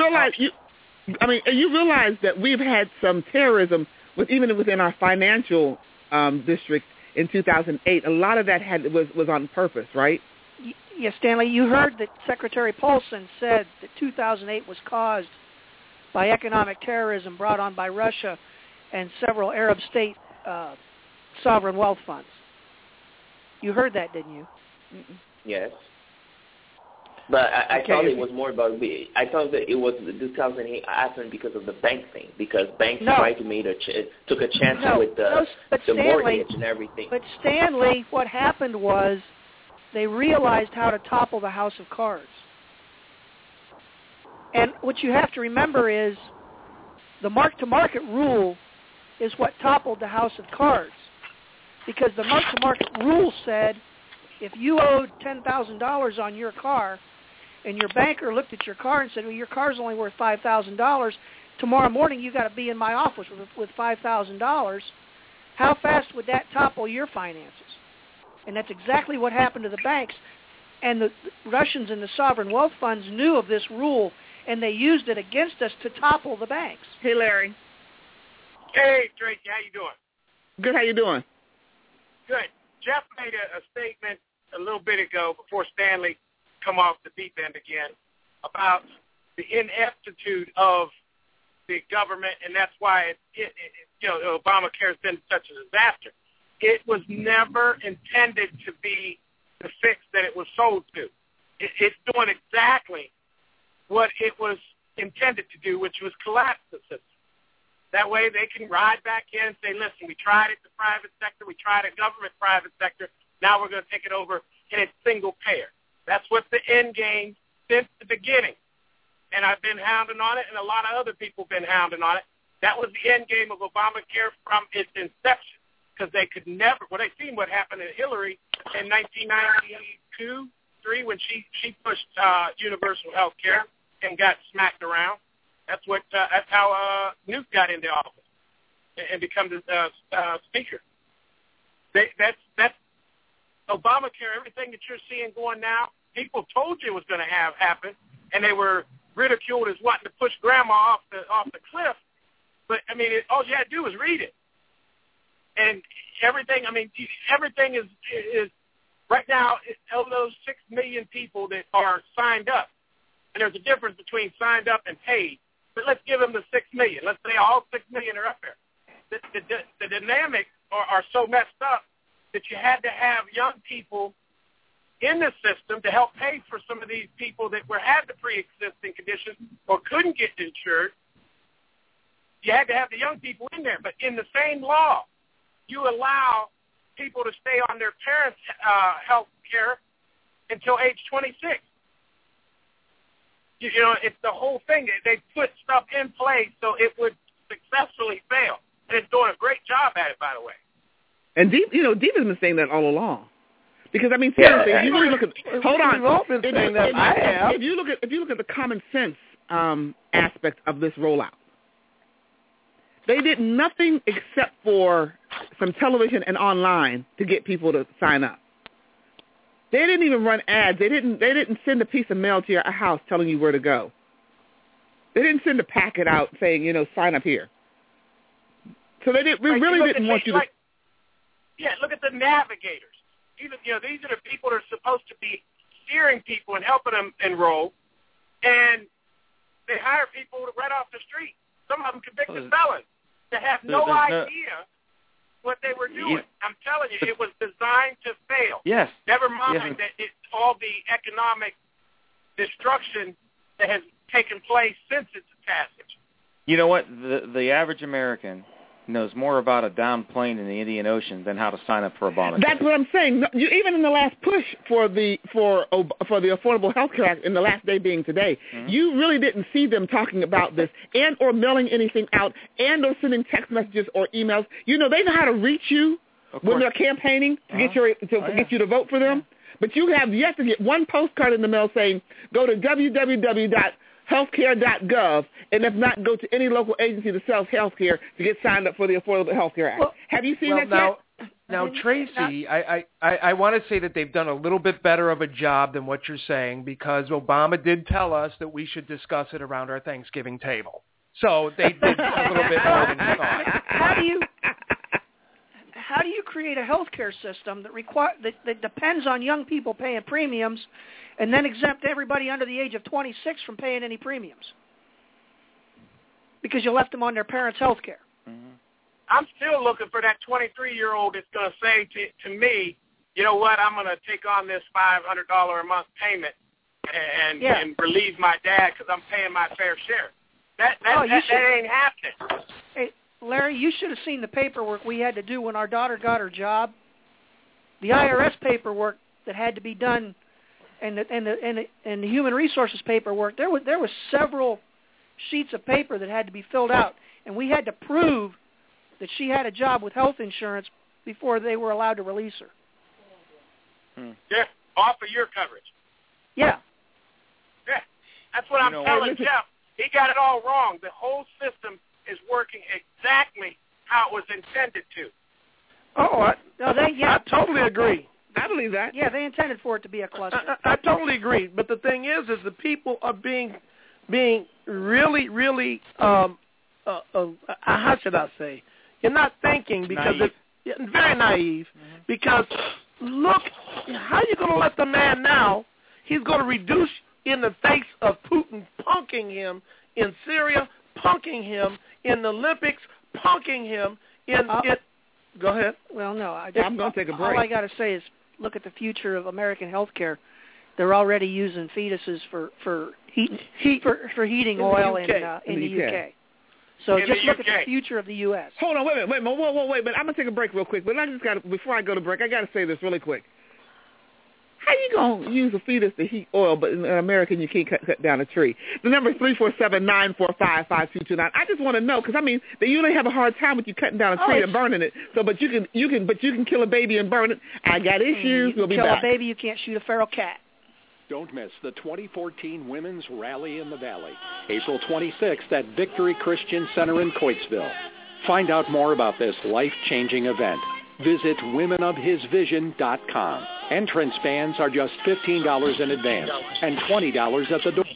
You realize that we've had some terrorism even within our financial district in 2008. A lot of that was on purpose, right? Yes, Stanley, you heard that Secretary Paulson said that 2008 was caused by economic terrorism brought on by Russia and several Arab state sovereign wealth funds. You heard that, didn't you? Yes. But I thought it was more about I thought that it was the 2008 happened because of the bank thing, because banks tried to took a chance with the mortgage and everything. But Stanley, what happened was they realized how to topple the house of cards. And what you have to remember is the mark-to-market rule is what toppled the house of cards, because the mark-to-market rule said if you owed $10,000 on your car, and your banker looked at your car and said, well, your car's only worth $5,000. Tomorrow morning you got to be in my office with $5,000. How fast would that topple your finances? And that's exactly what happened to the banks. And the Russians and the sovereign wealth funds knew of this rule, and they used it against us to topple the banks. Hey, Larry. Hey, Tracy, how you doing? Good. How you doing? Good. Jeff made a statement a little bit ago before Stanley come off the deep end again about the ineptitude of the government, and that's why Obamacare has been such a disaster. It was never intended to be the fix that it was sold to. It's doing exactly what it was intended to do, which was collapse the system. That way they can ride back in and say, listen, we tried it the private sector, we tried it government private sector, now we're going to take it over and it's single payer. That's what the end game since the beginning. And I've been hounding on it, and a lot of other people have been hounding on it. That was the end game of Obamacare from its inception, because they could never – well, they seen what happened to Hillary in 1992, 3, when she pushed universal health care and got smacked around. That's how Newt got into office and become the speaker. That's Obamacare. Everything that you're seeing going now, people told you it was going to happen, and they were ridiculed as wanting to push grandma off the cliff. But I mean, all you had to do was read it, and everything. I mean, everything is right now. Of those 6 million people that are signed up, and there's a difference between signed up and paid. But let's give them the 6 million. Let's say all 6 million are up there. The dynamics are so messed up that you had to have young people in the system to help pay for some of these people that had the pre-existing conditions or couldn't get insured. You had to have the young people in there. But in the same law, you allow people to stay on their parents' health care until age 26. You know, it's the whole thing. They put stuff in place so it would successfully fail. And it's doing a great job at it, by the way. And Deep has been saying that all along. Because I mean, seriously, if you really look at if you look at the common sense aspect of this rollout, they did nothing except for some television and online to get people to sign up. They didn't even run ads. They didn't send a piece of mail to your house telling you where to go. They didn't send a packet out saying, sign up here. So they really didn't want you to. Yeah, look at the navigators. These are the people that are supposed to be steering people and helping them enroll, and they hire people right off the street. Some of them convicted felons that have no idea what they were doing. I'm telling you, it was designed to fail. Yes. Never mind that it's all the economic destruction that has taken place since its passage. You know what? The average American knows more about a downed plane in the Indian Ocean than how to sign up for Obamacare. That's what I'm saying. Even in the last push for the Affordable Health Care Act, in the last day being today, you really didn't see them talking about this and or mailing anything out and or sending text messages or emails. They know how to reach you when they're campaigning to get you to vote for them. But you have yet to get one postcard in the mail saying, go to www.healthcare.gov, and if not, go to any local agency that sells health care to get signed up for the Affordable Health Care Act. Have you seen that yet? Now, Tracy, I want to say that they've done a little bit better of a job than what you're saying, because Obama did tell us that we should discuss it around our Thanksgiving table. So they did a little bit more than we thought. How do you create a healthcare system that depends on young people paying premiums, and then exempt everybody under the age of 26 from paying any premiums because you left them on their parents' health care? I'm still looking for that 23-year-old that's going to say to me, you know what, I'm going to take on this $500 a month payment and relieve my dad because I'm paying my fair share. That ain't happening. Hey, Larry, you should have seen the paperwork we had to do when our daughter got her job. The IRS paperwork that had to be done, and the human resources paperwork. There was several sheets of paper that had to be filled out, and we had to prove that she had a job with health insurance before they were allowed to release her. Yeah, offer your coverage. Yeah. Yeah, that's what I'm telling Jeff. He got it all wrong. The whole system is working exactly how it was intended to. I totally agree. I believe that. Yeah, they intended for it to be a cluster. I totally agree. But the thing is the people are being really, really, how should I say? You're not thinking because it's very naive. Because look, how you going to let the man now? He's going to reduce in the face of Putin punking him in Syria, punking him in the Olympics, punking him in. Go ahead. Well, no, I'm going to take a break. All I got to say is look at the future of American healthcare. They're already using fetuses for heating oil in the UK. So just look at the future of the U.S. Hold on, wait a minute. Wait. I'm going to take a break real quick. But before I go to break, I got to say this really quick. How you going to use a fetus to heat oil, but in America you can't cut down a tree? The number is 347-945-5229. I just want to know, because, they usually have a hard time with you cutting down a tree and burning it. So, but you can kill a baby and burn it. I got issues. We'll be back. Kill a baby, you can't shoot a feral cat. Don't miss the 2014 Women's Rally in the Valley, April 26th at Victory Christian Center in Coatesville. Find out more about this life-changing event. Visit womenofhisvision.com. Entrance fans are just $15 in advance and $20 at the door.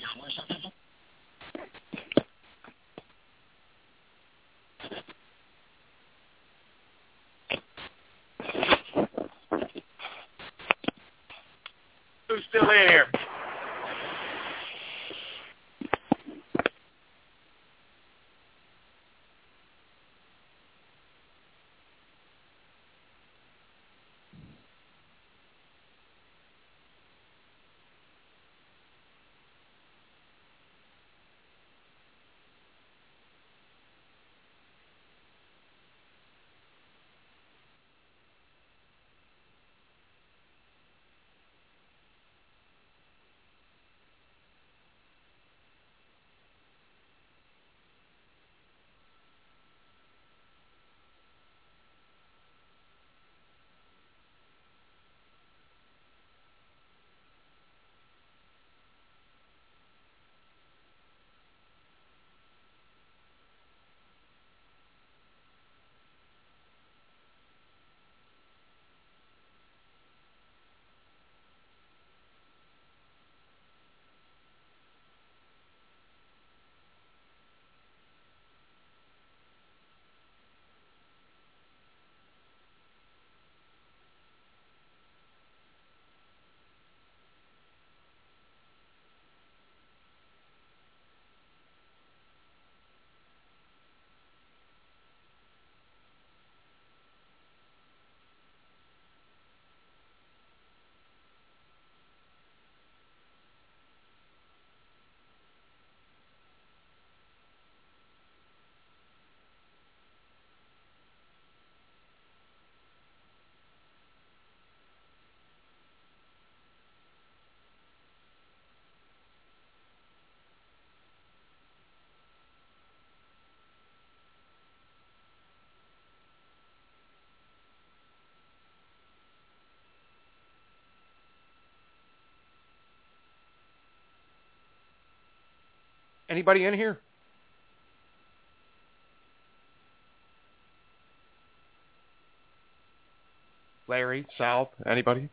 Who's still in here? Anybody in here? Larry, Sal, anybody?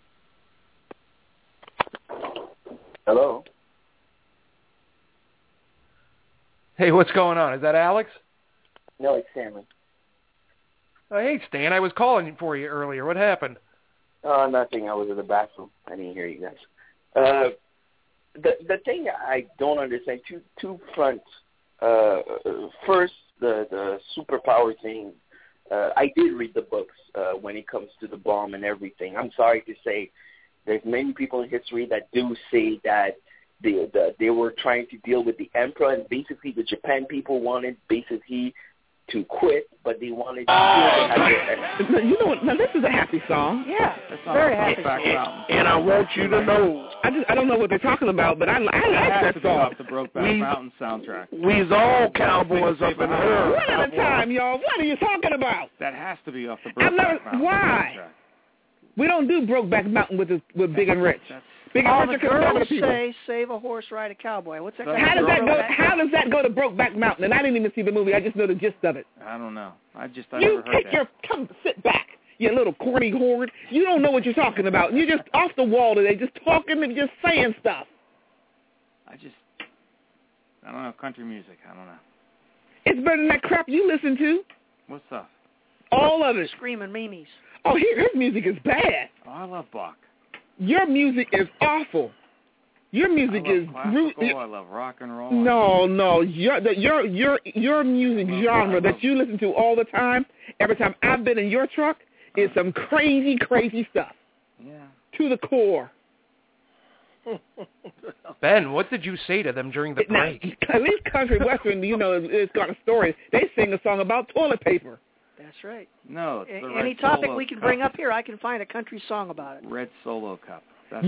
Hello? Hey, what's going on? Is that Alex? No, it's Stanley. Oh, hey, Stan. I was calling for you earlier. What happened? Oh, nothing. I was in the bathroom. I didn't hear you guys. The thing I don't understand, two fronts. First, the superpower thing. I did read the books when it comes to the bomb and everything. I'm sorry to say there's many people in history that do say that they were trying to deal with the emperor, and basically the Japan people wanted basically to quit, but they wanted to You know what? Now, this is a happy song. Yeah, it's very happy song. And I want you to know. I don't know what they're talking about, but I like that song. Off the Brokeback Mountain soundtrack. We's all cowboys up in here. One at a time, y'all. What are you talking about? That has to be off the Brokeback Mountain. Why? Soundtrack. We don't do Brokeback Mountain with Big and Rich. Big All and the Rich are girls people. say, "Save a horse, ride a cowboy." What's that? How does that go to Brokeback Mountain? And I didn't even see the movie. I just know the gist of it. I don't know. I never heard that. Come sit back, you little corny horde. You don't know what you're talking about. You're just off the wall today, just talking and just saying stuff. I don't know, country music. I don't know. It's better than that crap you listen to. What's up? All of it. Screaming Mimis. Oh, his music is bad. Oh, I love Bach. Your music is awful. Your music is classical. I love rock and roll. No. Your music genre that you listen to all the time, every time I've been in your truck, is some crazy, crazy stuff. Yeah. To the core. Ben, what did you say to them during the break? At least country western, it's got a story. They sing a song about toilet paper. That's right. No, it's the any Red topic Solo we can Cup. bring up here, I can find a country song about it. Red Solo Cup.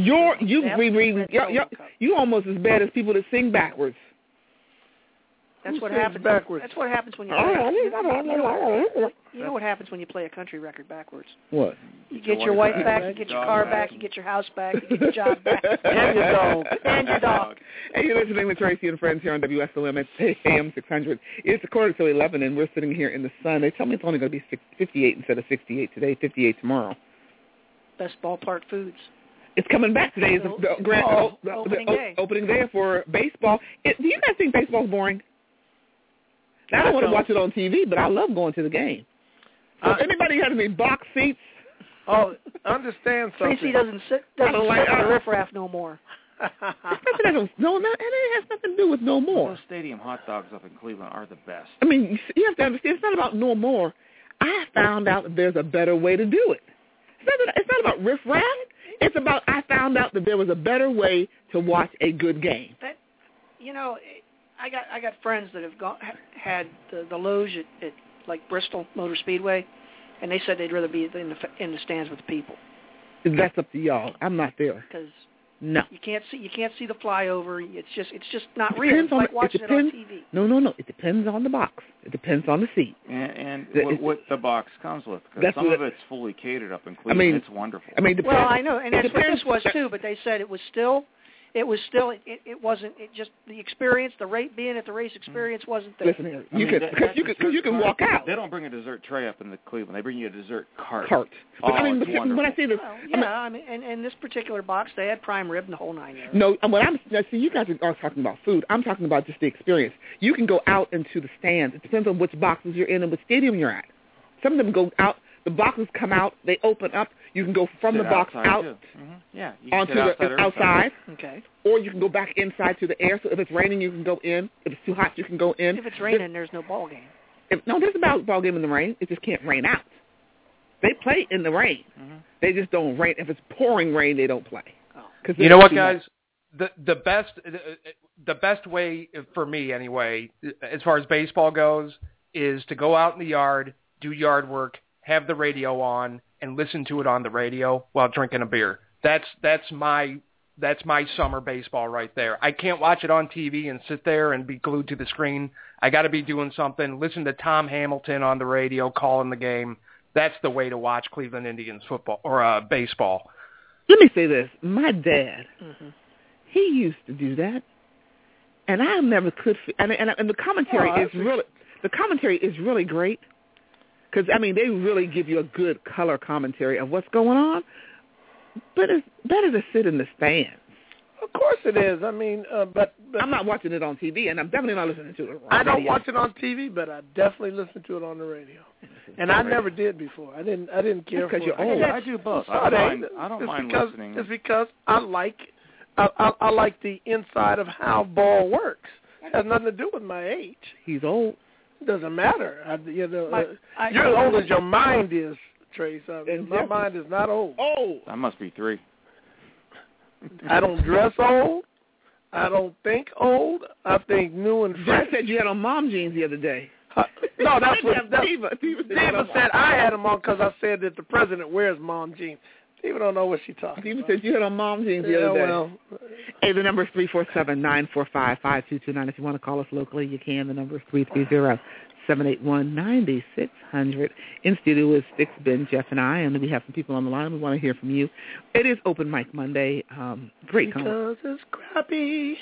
You almost as bad as people that sing backwards. That's what sings happens. backwards? That's what happens when you know what happens when you play a country record backwards. What? You get your wife back, you get your car back, you get your house back, you get your job back, and your dog, and your dog. Hey, you're listening to Tracy and Friends here on WSOM at AM 600. It's a quarter to 11, and we're sitting here in the sun. They tell me it's only going to be 58 instead of 68 today, 58 tomorrow. Best ballpark foods. It's coming back today. Is opening day for baseball. Do you guys think baseball's boring? I don't want to watch it on TV, but I love going to the game. Anybody has any box seats? Oh, understand something. Tracy doesn't sit on the riffraff no more. It has nothing to do with no more. Those stadium hot dogs up in Cleveland are the best. I mean, you have to understand, it's not about no more. I found out that there's a better way to do it. It's not about riffraff. It's about I found out that there was a better way to watch a good game. I got friends that have had the Loge at like Bristol Motor Speedway, and they said they'd rather be in the stands with the people. That's up to y'all. I'm not there. Because no, you can't see the flyover. It's just not real. It's like watching it on TV. No. It depends on the box. It depends on the seat. And what the box comes with. Because some of it's fully catered up in Cleveland. It's wonderful. Well, I know, and that's what this was too. But they said it wasn't just the experience, the rate being at the race experience wasn't there. Listen here, you can walk out. They don't bring a dessert tray up in the Cleveland. They bring you a dessert cart. But when I say this, and this particular box, they had prime rib and the whole 9 yards. No, see, you guys are talking about food. I'm talking about just the experience. You can go out into the stands. It depends on which boxes you're in and which stadium you're at. Some of them go out. The boxes come out. They open up. You can go from the box out onto the outside. Okay. Or you can go back inside to the air. So if it's raining, you can go in. If it's too hot, you can go in. If it's raining, there's no ball game. There's a ball game in the rain. It just can't rain out. They play in the rain. Mm-hmm. They just don't rain. If it's pouring rain, they don't play. You know what, guys? The best way for me, anyway, as far as baseball goes, is to go out in the yard, do yard work, have the radio on, and listen to it on the radio while drinking a beer. That's my summer baseball right there. I can't watch it on TV and sit there and be glued to the screen. I got to be doing something. Listen to Tom Hamilton on the radio calling the game. That's the way to watch Cleveland Indians football or baseball. Let me say this: my dad, he used to do that, and I never could. And the commentary is really great. Because, they really give you a good color commentary of what's going on. But it's better to sit in the stands. Of course it is. I mean, but I'm not watching it on TV, and I'm definitely not listening to it. I don't watch it on TV, but I definitely listen to it on the radio. And I never did before. I didn't care for it. Because you're old. I do both. I don't mind listening. It's because I like the inside of how ball works. It has nothing to do with my age. He's old. It doesn't matter. You're as old as your mind is, Trace. My mind is not old. Oh, I must be 3. I don't dress old. I don't think old. I think new and fresh. Jack said you had on mom jeans the other day. No, that's what Diva said. I had them on because I said that the president wears mom jeans. Diva don't know what she's talking about. Diva said you had on mom jeans the other day. Well. Hey, the number is 347-945-5229. If you want to call us locally, you can. The number is 330-781-9600. In studio is Sticks, Ben, Jeff, and I, and we have some people on the line. We want to hear from you. It is Open Mic Monday. Great because it's crappy.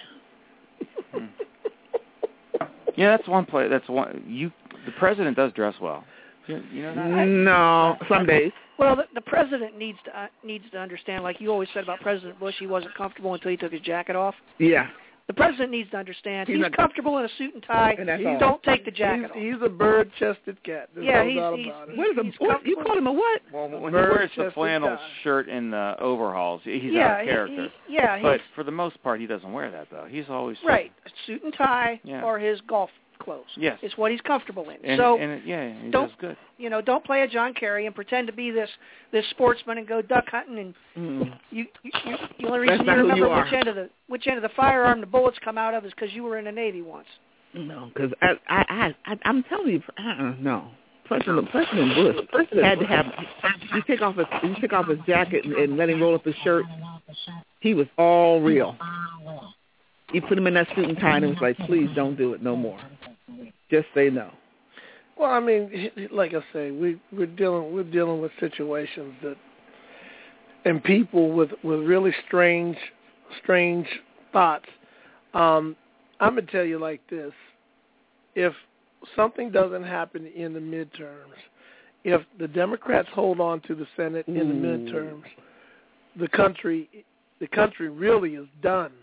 Yeah, that's one play. That's one. The president does dress well. You know that? No, some days. Well, the president needs to understand, like you always said about President Bush, he wasn't comfortable until he took his jacket off. Yeah. The president needs to understand he's comfortable in a suit and tie. And don't take the jacket off. He's a bird-chested cat. There's no doubt about it. You call him a what? Well, when he wears the flannel shirt in the overalls, he's out of character. But for the most part, he doesn't wear that, though. He's always... Right. A suit and tie or his golf clothes. Yes. It's what he's comfortable in. He does good. Don't play a John Kerry and pretend to be this sportsman and go duck hunting and you the only reason you remember which end of the firearm the bullets come out of is because you were in the Navy once. No, because I'm telling you, no. President Bush had to have. You take off his jacket and let him roll up his shirt. He was all real. You put him in that suit and tie, and it was like, please don't do it no more. Just say no. Well, I mean, like I say, we're dealing with situations that, and people with really strange thoughts. I'm gonna tell you like this: if something doesn't happen in the midterms, if the Democrats hold on to the Senate in the midterms, the country really is done.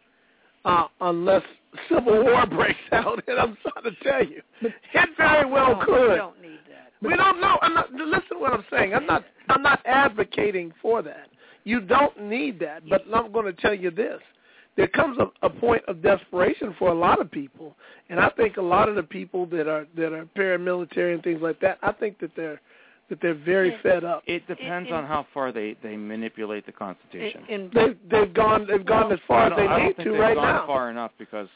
Unless civil war breaks out, and I'm trying to tell you, it very well could. We don't need that. We don't know. Listen to what I'm saying. I'm not advocating for that. You don't need that. But I'm going to tell you this: there comes a point of desperation for a lot of people, and I think a lot of the people that are paramilitary and things like that, I think that they're very fed up. It depends on how far they manipulate the Constitution. They've gone as far as they need to right now. They've gone far enough because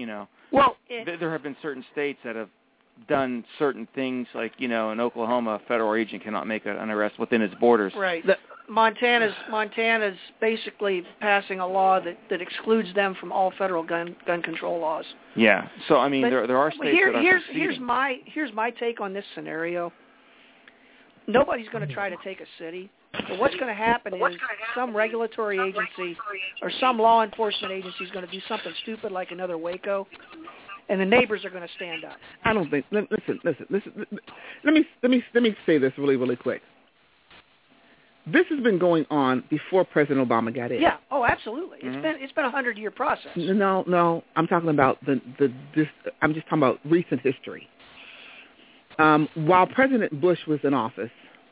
there have been certain states that have done certain things, like in Oklahoma, a federal agent cannot make an arrest within its borders. Right. Montana's basically passing a law that excludes them from all federal gun control laws. Yeah. So I mean, there are states that are succeeding. Here's my take on this scenario. Nobody's going to try to take a city. But what's going to happen is some regulatory agency or some law enforcement agency is going to do something stupid like another Waco, and the neighbors are going to stand up. I don't think. Listen. Let me say this really, really quick. This has been going on before President Obama got in. Yeah. Oh, absolutely. Mm-hmm. It's been a 100-year process. No. I'm talking about I'm just talking about recent history. While President Bush was in office,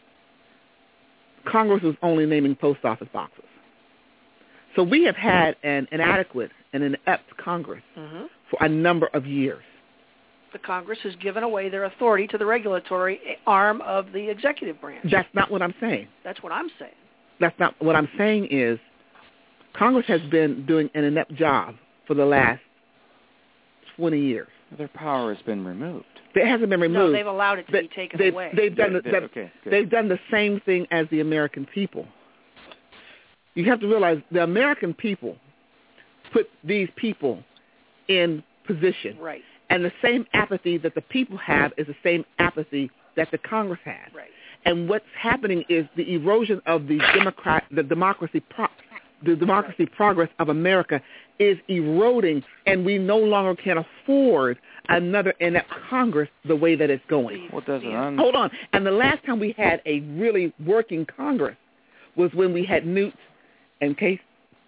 Congress was only naming post office boxes. So we have had an inadequate and inept Congress for a number of years. The Congress has given away their authority to the regulatory arm of the executive branch. That's not what I'm saying. That's what I'm saying. That's not what I'm saying is Congress has been doing an inept job for the last 20 years. Their power has been removed. It hasn't been removed. No, they've allowed it to be taken away. They've done the same thing as the American people. You have to realize the American people put these people in position. Right. And the same apathy that the people have is the same apathy that the Congress has. Right. And what's happening is the erosion of the democracy progress of America is eroding, and we no longer can afford another inept Congress the way that it's going. What does it Hold on. And the last time we had a really working Congress was when we had Newt and Case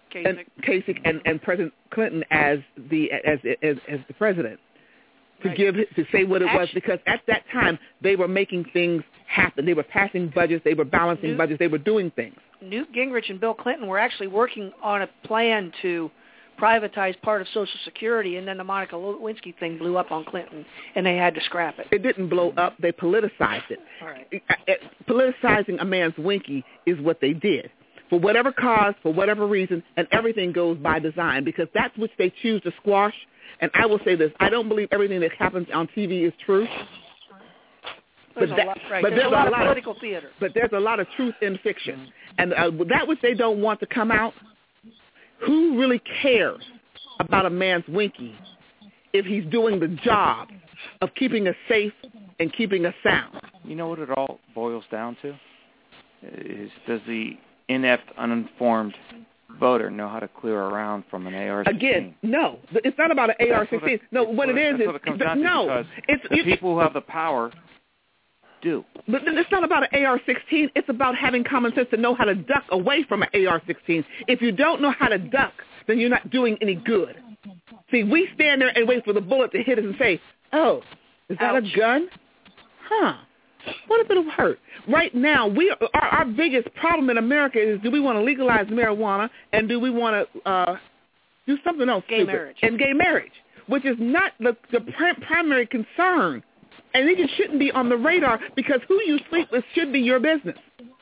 Kasich and President Clinton as the president to say what it was, because at that time they were making things happen. They were passing budgets, they were balancing budgets, they were doing things. Newt Gingrich and Bill Clinton were actually working on a plan to privatize part of Social Security, and then the Monica Lewinsky thing blew up on Clinton, and they had to scrap it. It didn't blow up. They politicized it. All right. Politicizing a man's winky is what they did. For whatever cause, for whatever reason, and everything goes by design, because that's which they choose to squash. And I will say this, I don't believe everything that happens on TV is true. There's a lot of political theater. But there's a lot of truth in fiction. And that which they don't want to come out, who really cares about a man's winky if he's doing the job of keeping us safe and keeping us sound? You know what it all boils down to? Is does the inept, uninformed voter know how to clear around from an AR-15? Again, no. It's not about an AR-15. No, what it is that's what it comes down to, no. Because the people who have the power do. But it's not about an AR-16. It's about having common sense to know how to duck away from an AR-16. If you don't know how to duck, then you're not doing any good. See, we stand there and wait for the bullet to hit us and say, oh, is that a gun? Huh. What if it'll hurt? Right now, our biggest problem in America is, do we want to legalize marijuana, and do we want to do something else? Gay marriage. And gay marriage, which is not the primary concern. And it just shouldn't be on the radar, because who you sleep with should be your business.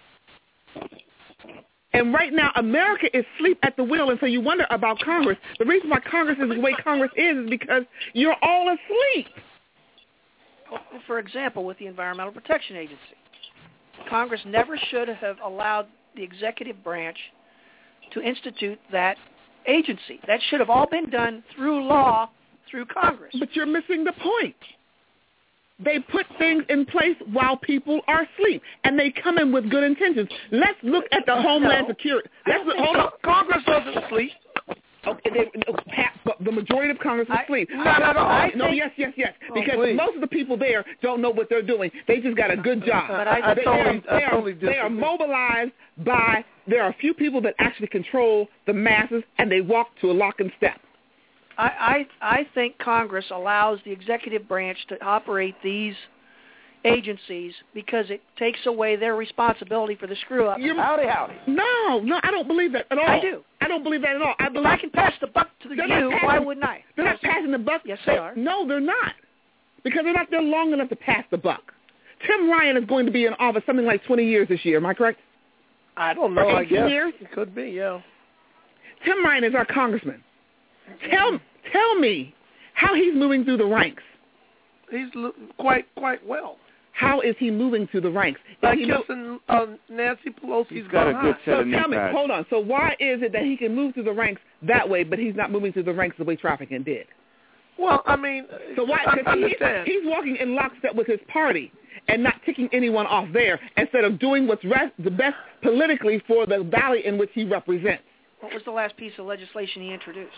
And right now, America is asleep at the wheel, and so you wonder about Congress. The reason why Congress is the way Congress is because you're all asleep. For example, with the Environmental Protection Agency, Congress never should have allowed the executive branch to institute that agency. That should have all been done through law, through Congress. But you're missing the point. They put things in place while people are asleep, and they come in with good intentions. Let's look at the Homeland Security. Hold on. Congress doesn't sleep. Okay, the majority of Congress is asleep. Not at all. No, yes. Because most of the people there don't know what they're doing. They just got a good job. But they are mobilized by, there are a few people that actually control the masses, and they walk to a lock and step. I think Congress allows the executive branch to operate these agencies because it takes away their responsibility for the screw-up. Howdy. No, I don't believe that at all. I do. I don't believe that at all. If I can pass the buck to you, why wouldn't I? They're not passing the buck. Yes, they are. No, they're not. Because they're not there long enough to pass the buck. Tim Ryan is going to be in office something like 20 years this year. Am I correct? I don't know. I guess. Years? It could be, yeah. Tim Ryan is our congressman. Tell me how he's moving through the ranks. He's quite well. How is he moving through the ranks? Like kissing Nancy Pelosi's got a good set of knee tell me, pads. hold on. So why is it that he can move through the ranks that way, but he's not moving through the ranks the way Trafficking did? Well, I mean, so why? He's walking in lockstep with his party and not ticking anyone off there, instead of doing what's the best politically for the valley in which he represents. What was the last piece of legislation he introduced?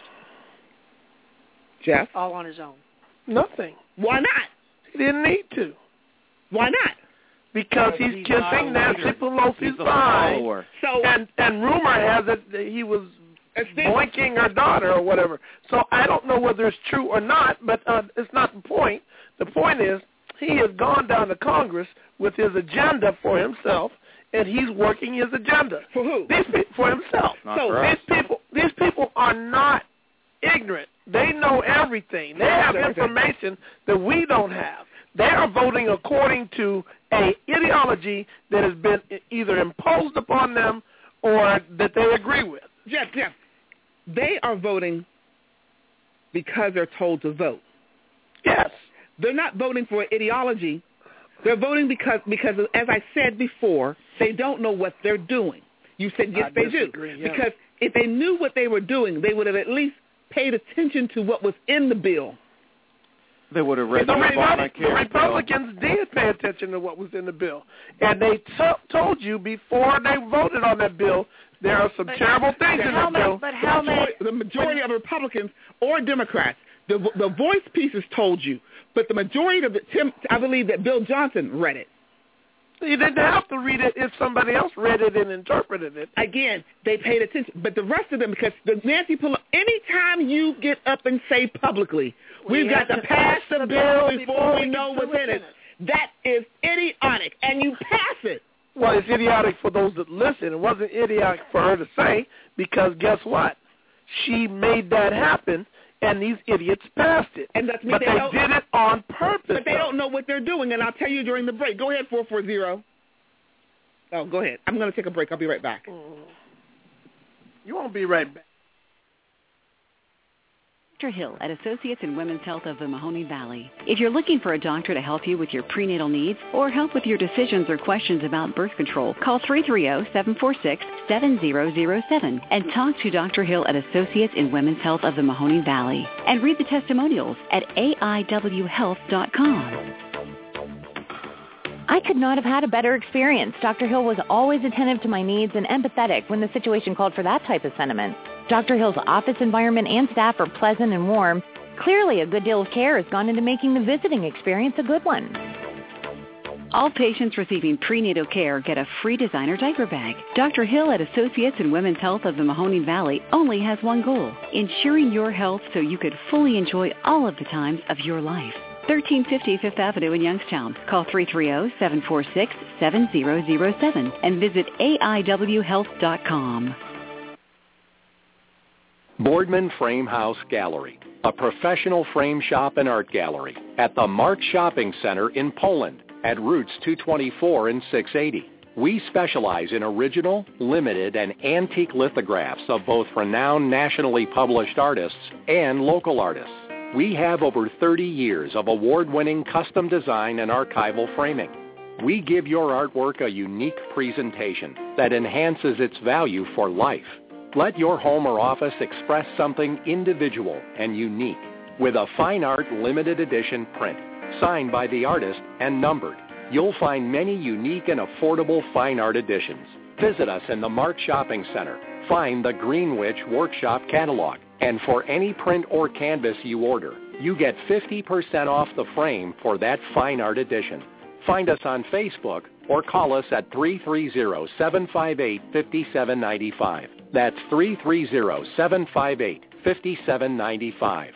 Jeff? All on his own. Nothing. Why not? He didn't need to. Why not? Because he's kissing Nancy Pelosi's behind. So, and rumor has it that he was boinking her daughter or whatever. So I don't know whether it's true or not, but it's not the point. The point is he has gone down to Congress with his agenda for himself, and he's working his agenda. For who? For himself. These people are not ignorant. They know everything. They have information that we don't have. They are voting according to a ideology that has been either imposed upon them or that they agree with. Jeff, they are voting because they're told to vote. Yes. They're not voting for ideology. They're voting because, as I said before, they don't know what they're doing. You said yes, they do. Yeah. Because if they knew what they were doing, they would have at least paid attention to what was in the bill. They would have read the Republicans did pay attention to what was in the bill. And they told you before they voted on that bill, there are some terrible things in the bill. But how many? The majority of Republicans or Democrats, the voice pieces told you, but the majority of I believe that Bill Johnson read it. You didn't have to read it if somebody else read it and interpreted it. Again, they paid attention. But the rest of them, because the Nancy Pelosi, anytime you get up and say publicly, we've got to pass the bill before we know what's in it, that is idiotic, and you pass it. Well, it's idiotic for those that listen. It wasn't idiotic for her to say, because guess what? She made that happen, and these idiots passed it. And that's but they did it on purpose. But they don't know what they're doing, and I'll tell you during the break. Go ahead, 440. Oh, go ahead. I'm going to take a break. I'll be right back. You won't be right back. Dr. Hill at Associates in Women's Health of the Mahoning Valley. If you're looking for a doctor to help you with your prenatal needs or help with your decisions or questions about birth control, call 330-746-7007 and talk to Dr. Hill at Associates in Women's Health of the Mahoning Valley. And read the testimonials at aiwhealth.com. I could not have had a better experience. Dr. Hill was always attentive to my needs and empathetic when the situation called for that type of sentiment. Dr. Hill's office environment and staff are pleasant and warm. Clearly, a good deal of care has gone into making the visiting experience a good one. All patients receiving prenatal care get a free designer diaper bag. Dr. Hill at Associates in Women's Health of the Mahoning Valley only has one goal, ensuring your health so you could fully enjoy all of the times of your life. 1350 Fifth Avenue in Youngstown. Call 330-746-7007 and visit aiwhealth.com. Boardman Frame House Gallery, a professional frame shop and art gallery at the Mark Shopping Center in Poland at Routes 224 and 680. We specialize in original, limited, and antique lithographs of both renowned nationally published artists and local artists. We have over 30 years of award-winning custom design and archival framing. We give your artwork a unique presentation that enhances its value for life. Let your home or office express something individual and unique with a fine art limited edition print, signed by the artist and numbered. You'll find many unique and affordable fine art editions. Visit us in the Mark Shopping Center. Find the Greenwich Workshop catalog. And for any print or canvas you order, you get 50% off the frame for that fine art edition. Find us on Facebook or call us at 330-758-5795. That's 330-758-5795.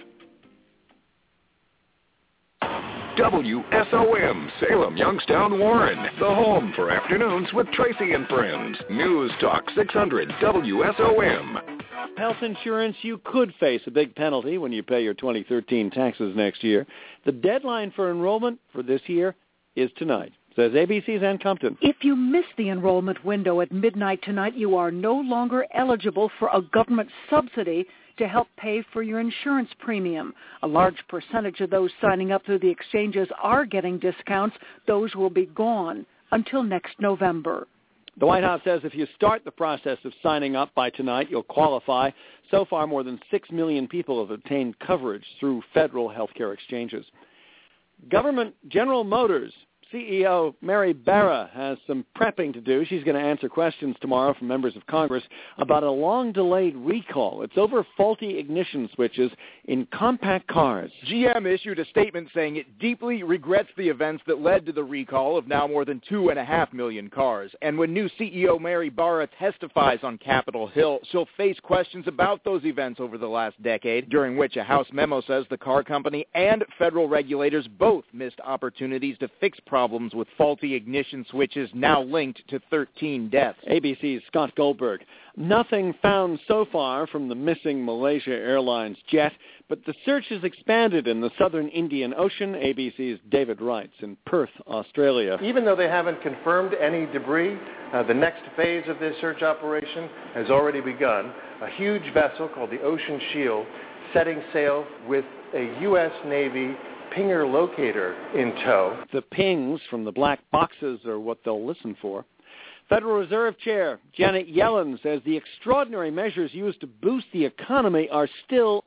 WSOM, Salem, Youngstown, Warren. The home for afternoons with Tracy and Friends. News Talk 600 WSOM. Health insurance, you could face a big penalty when you pay your 2013 taxes next year. The deadline for enrollment for this year is tonight, says ABC's Ann Compton. If you miss the enrollment window at midnight tonight, you are no longer eligible for a government subsidy to help pay for your insurance premium. A large percentage of those signing up through the exchanges are getting discounts. Those will be gone until next November. The White House says if you start the process of signing up by tonight, you'll qualify. So far, more than 6 million people have obtained coverage through federal health care exchanges. Government General Motors CEO Mary Barra has some prepping to do. She's going to answer questions tomorrow from members of Congress about a long-delayed recall. It's over faulty ignition switches in compact cars. GM issued a statement saying it deeply regrets the events that led to the recall of now more than 2.5 million cars. And when new CEO Mary Barra testifies on Capitol Hill, she'll face questions about those events over the last decade, during which a House memo says the car company and federal regulators both missed opportunities to fix problems with faulty ignition switches, now linked to 13 deaths. ABC's Scott Goldberg. Nothing found so far from the missing Malaysia Airlines jet, but the search has expanded in the southern Indian Ocean. ABC's David Wrights in Perth, Australia. Even though they haven't confirmed any debris, the next phase of this search operation has already begun. A huge vessel called the Ocean Shield setting sail with a U.S. Navy Pinger locator in tow. The pings from the black boxes are what they'll listen for. Federal Reserve Chair Janet Yellen says the extraordinary measures used to boost the economy are still...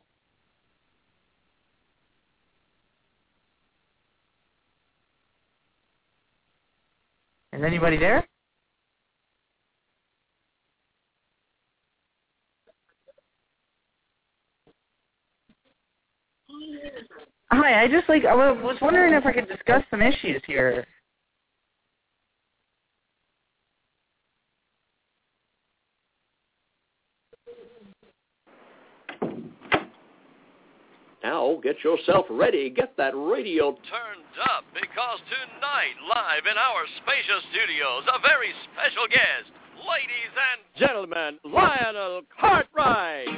Is anybody there? Hi, I was wondering if I could discuss some issues here. Now get yourself ready. Get that radio turned up, because tonight, live in our spacious studios, a very special guest. Ladies and gentlemen, Lionel Cartwright.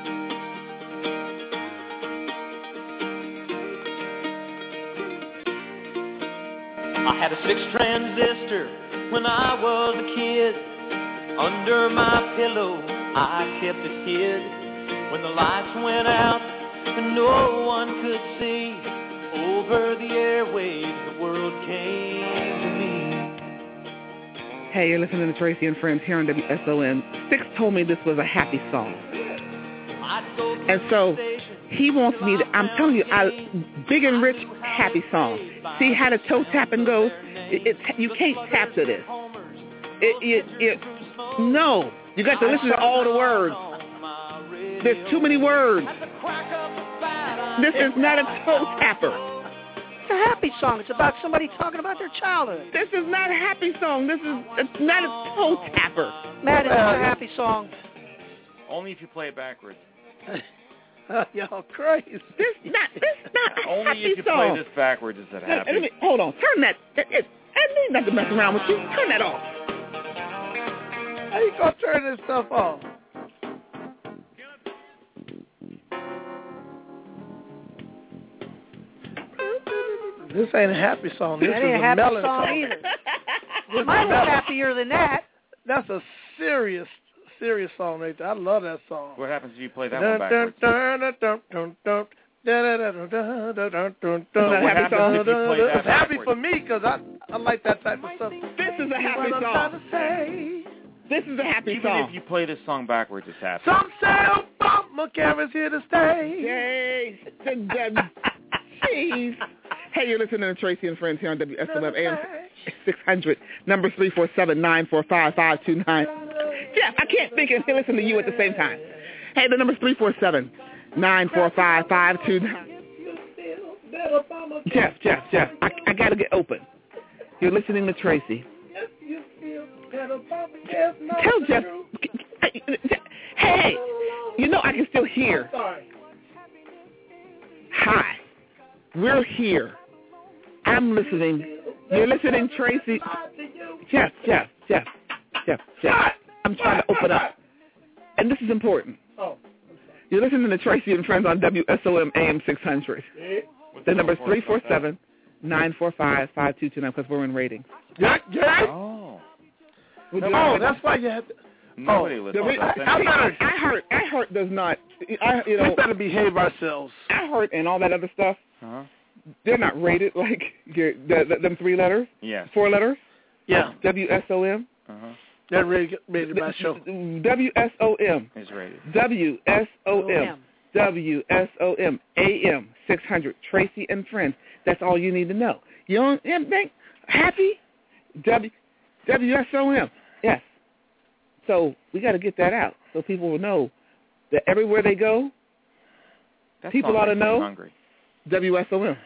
I had a 6 transistor when I was a kid. Under my pillow, I kept it hid. When the lights went out and no one could see, over the airwaves, the world came to me. Hey, you're listening to Tracy and Friends here on WSON. Six told me this was a happy song. And so he wants me to, I'm telling you, Big and Rich, happy song. See how the toe tapping goes? You can't tap to this. No, you got to listen to all the words. There's too many words. This is not a toe tapper. It's a happy song. It's about somebody talking about their childhood. This is not a happy song. It's not a toe tapper. Matt, it's a happy song. Only if you play it backwards. Y'all crazy. This not Only happy if you song. play this backwards is it happy. Hold on. Turn that. I need not to mess around with you. Turn that off. How you gonna turn this stuff off? This ain't a happy song. This that is ain't a a happy melon song either. Mine was happier than that. That's a serious song right there. I love that song. What happens if you play that one backwards? What happens if you play that It's happy for me because I like that type of stuff. This is a happy song. This is a happy Even song. if you play this song backwards, it's happy. Some say Obamacare is here to stay. Yay. Jeez. Hey, you're listening to Tracy and Friends here on WSOM AM 600. Number 347-945-529. Jeff, I can't think and listen to you at the same time. Hey, the number's 347-945-529. Jeff, I got to get open. You're listening to Tracy. Tell Jeff. Hey, you know I can still hear. Hi. We're here. I'm listening. You're listening, Tracy. Jeff. I'm trying to open up. And this is important. You're listening to Tracy and Friends on WSOM AM 600. The number is 347-945-5229 because we're in ratings. Yeah. Oh. That's why you have to. Nobody listens. iHeart does not. We better behave ourselves. iHeart and all that other stuff. Uh-huh. They're not rated like them 3 letters. Yes. 4 letters. Yeah. WSOM. Uh-huh. They're rated by show. WSOM. Is rated. WSOM AM 600. Tracy and Friends. That's all you need to know. You don't think happy? WSOM. Yes. So we got to get that out so people will know that everywhere they go, people ought to know hungry. WSOM.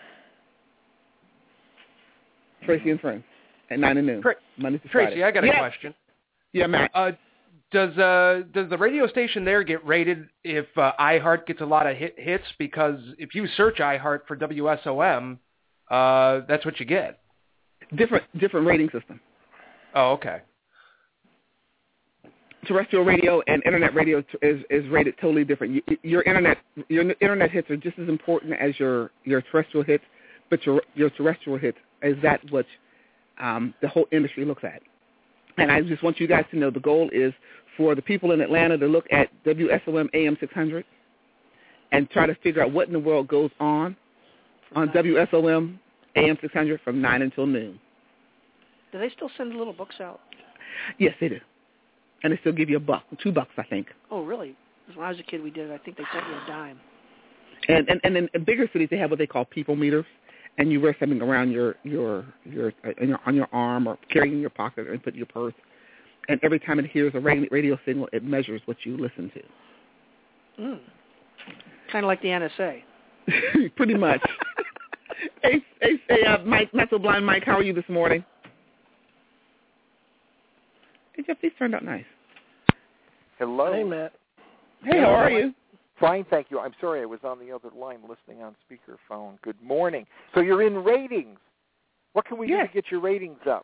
Tracy and Friends at 9 to noon. Monday to Friday. Tracy, I got a question. Yeah, Matt. Does the radio station there get rated if iHeart gets a lot of hits? Because if you search iHeart for WSOM, that's what you get. Different rating system. Oh, okay. Terrestrial radio and internet radio is rated totally different. Your internet hits are just as important as your terrestrial hits, but your terrestrial hits is that what the whole industry looks at. And I just want you guys to know the goal is for the people in Atlanta to look at WSOM AM 600 and try to figure out what in the world goes on WSOM AM 600 from 9 until noon. Do they still send little books out? Yes, they do. And they still give you $1, $2, I think. Oh, really? Because when I was a kid, we did it. I think they sent me a dime. And in bigger cities, they have what they call people meters, and you wear something around on your arm or carry in your pocket and put in your purse. And every time it hears a radio signal, it measures what you listen to. Kind of like the NSA. Pretty much. Hey, Mike, not so blind Mike, how are you this morning? Hey, Jeff, these turned out nice. Hello. Hey, Matt. Hey, how are you? Fine, thank you. I'm sorry I was on the other line listening on speakerphone. Good morning. So you're in ratings. What can we do to get your ratings up?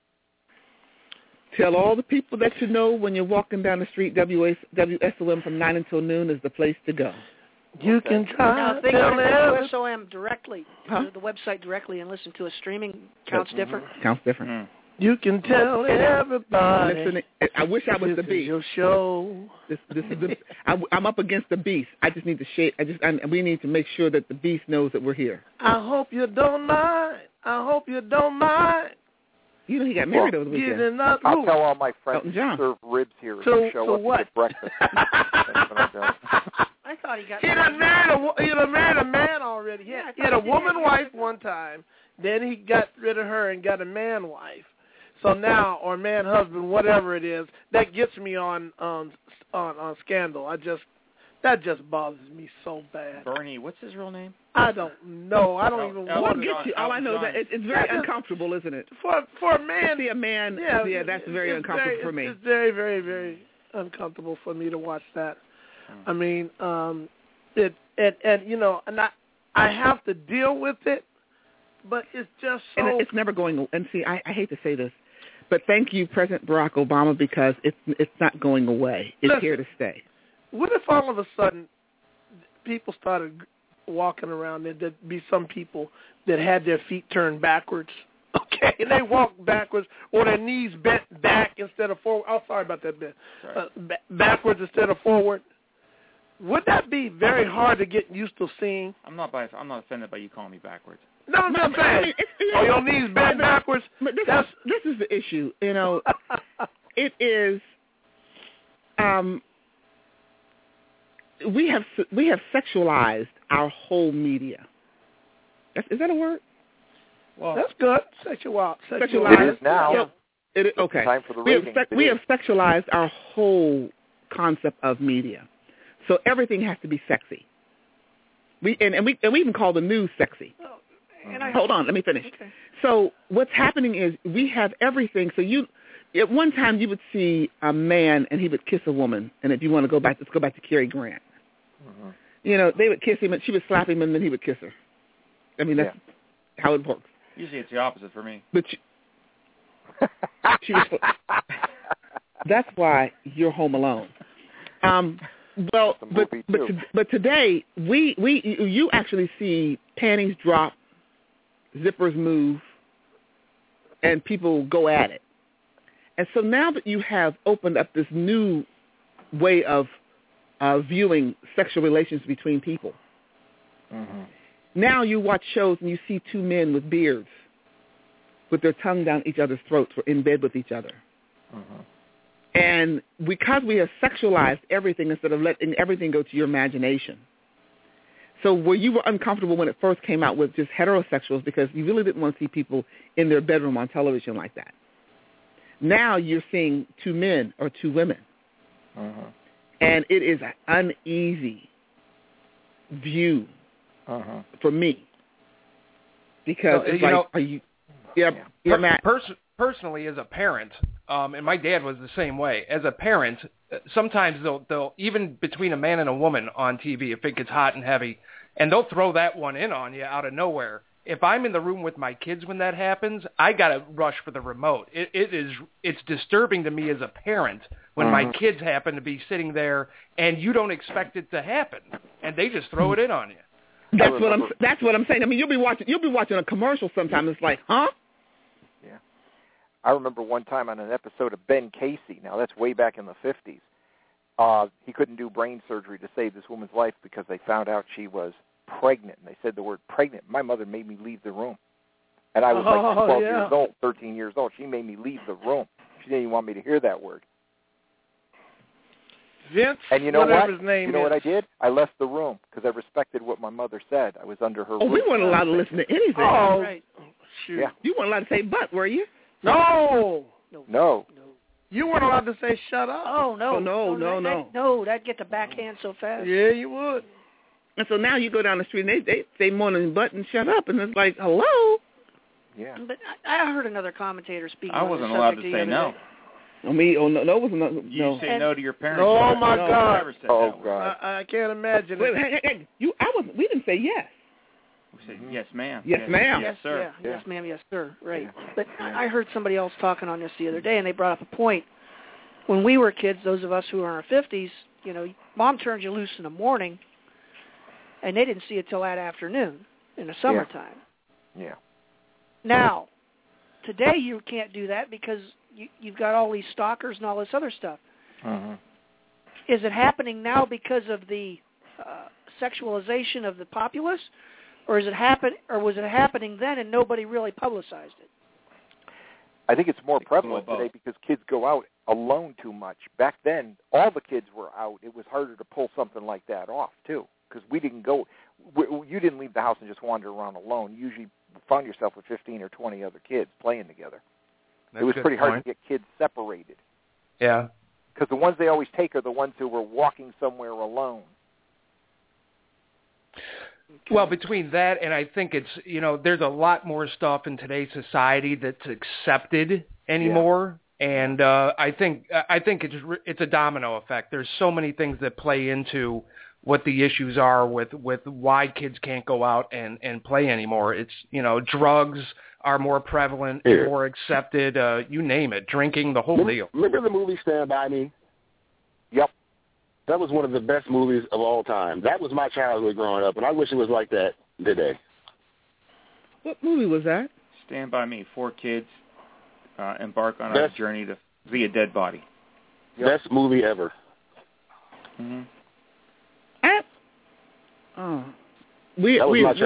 Tell all the people that you know when you're walking down the street, WSOM from 9 until noon is the place to go. You can try. Now, if they go to WSOM directly, to the website directly, and listen to a streaming, counts different? Counts different. You can tell everybody. Listen, I wish I was the beast. Your show. This is the. I'm up against the beast. I just need to shake. We need to make sure that the beast knows that we're here. I hope you don't mind. I hope you don't mind. You know he got married over the weekend. I'll tell all my friends to serve ribs here and show up to get breakfast. I thought he got married. He done married a man already. He had a woman wife one time. Then he got rid of her and got a man wife. So now, or man husband, whatever it is, that gets me on Scandal. That just bothers me so bad. Bernie, what's his real name? I don't know. I don't even want to. All I know is that it's very uncomfortable, isn't it? For a man. See a man, that's very uncomfortable for me. It's very, very, very uncomfortable for me to watch that. I mean, and I have to deal with it, but it's just so. And it's never going. And see, I hate to say this, but thank you, President Barack Obama, because it's not going away. It's here to stay. What if all of a sudden people started walking around, there'd be some people that had their feet turned backwards, okay, and they walk backwards, or their knees bent back instead of forward. Oh, sorry about that bit. Backwards instead of forward. Would that be very hard to get used to seeing? I'm not offended by you calling me backwards. No, I'm not saying. Your knees bent backwards. But this is the issue. You know, it is. We have sexualized our whole media. Is that a word? Well, that's good. Sexualized. It is now. Okay. Time for the we have sexualized our whole concept of media. So everything has to be sexy. We even call the news sexy. Hold on, let me finish. Okay. So what's happening is we have everything. So at one time you would see a man and he would kiss a woman, and if you want to go back, let's go back to Cary Grant. Mm-hmm. You know, they would kiss him and she would slap him and then he would kiss her. I mean, that's how it works. Usually it's the opposite for me. But that's why you're home alone. But today you actually see panties drop, zippers move, and people go at it. And so now that you have opened up this new way of viewing sexual relations between people, now you watch shows and you see two men with beards with their tongue down each other's throats or in bed with each other. And because we have sexualized everything instead of letting everything go to your imagination. So where you were uncomfortable when it first came out with just heterosexuals because you really didn't want to see people in their bedroom on television like that. Now you're seeing two men or two women. And it is an uneasy view for me. Because it's are you... Matt. Personally, as a parent, and my dad was the same way. As a parent, sometimes they'll even between a man and a woman on TV, if it gets hot and heavy, and they'll throw that one in on you out of nowhere. If I'm in the room with my kids when that happens, I gotta rush for the remote. It's disturbing to me as a parent when my kids happen to be sitting there and you don't expect it to happen, and they just throw it in on you. That's what I'm saying. I mean, you'll be watching a commercial sometime. It's like, huh? Yeah. I remember one time on an episode of Ben Casey. Now that's way back in the 50s. He couldn't do brain surgery to save this woman's life because they found out she was pregnant. And they said the word pregnant. My mother made me leave the room. And I was like 12 years old, 13 years old. She made me leave the room. She didn't even want me to hear that word. Vince, and you know what? His name you know what I did? I left the room because I respected what my mother said. I was under her roof. We weren't allowed to listen to anything. Oh, right. Shoot. Yeah. You weren't allowed to say but, were you? No. You weren't allowed to say shut up. Oh, no. No. That'd get the backhand so fast. Yeah, you would. And so now you go down the street and they say morning butt and shut up, and it's like, hello? Yeah. But I heard another commentator speaking I wasn't allowed to say no. No, it was no. You say no to your parents. Oh my God! Oh God! I can't imagine. Wait, hey, we didn't say yes. We said yes, ma'am. Yes, ma'am. Yes, sir. Yeah. Yes, ma'am. Yes, sir. Right. Yeah. But I heard somebody else talking on this the other day, and they brought up a point. When we were kids, those of us who are in our 50s, Mom turned you loose in the morning, and they didn't see it till that afternoon in the summertime. Yeah. Now, today you can't do that because you've got all these stalkers and all this other stuff. Mm-hmm. Is it happening now because of the sexualization of the populace, or was it happening then and nobody really publicized it? I think it's more prevalent today because kids go out alone too much. Back then, all the kids were out. It was harder to pull something like that off, too, because we didn't go. You didn't leave the house and just wander around alone. You usually found yourself with 15 or 20 other kids playing together. It was pretty hard to get kids separated. Yeah. Because the ones they always take are the ones who were walking somewhere alone. Well, between that and I think it's, there's a lot more stuff in today's society that's accepted anymore. Yeah. And I think it's a domino effect. There's so many things that play into what the issues are with why kids can't go out and play anymore. It's, drugs are more prevalent, more accepted, you name it, drinking, the whole deal. Remember the movie Stand By Me? Yep. That was one of the best movies of all time. That was my childhood growing up, and I wish it was like that today. What movie was that? Stand By Me. 4 kids embark on a journey to see a dead body. Yep. Best movie ever. Mm-hmm. We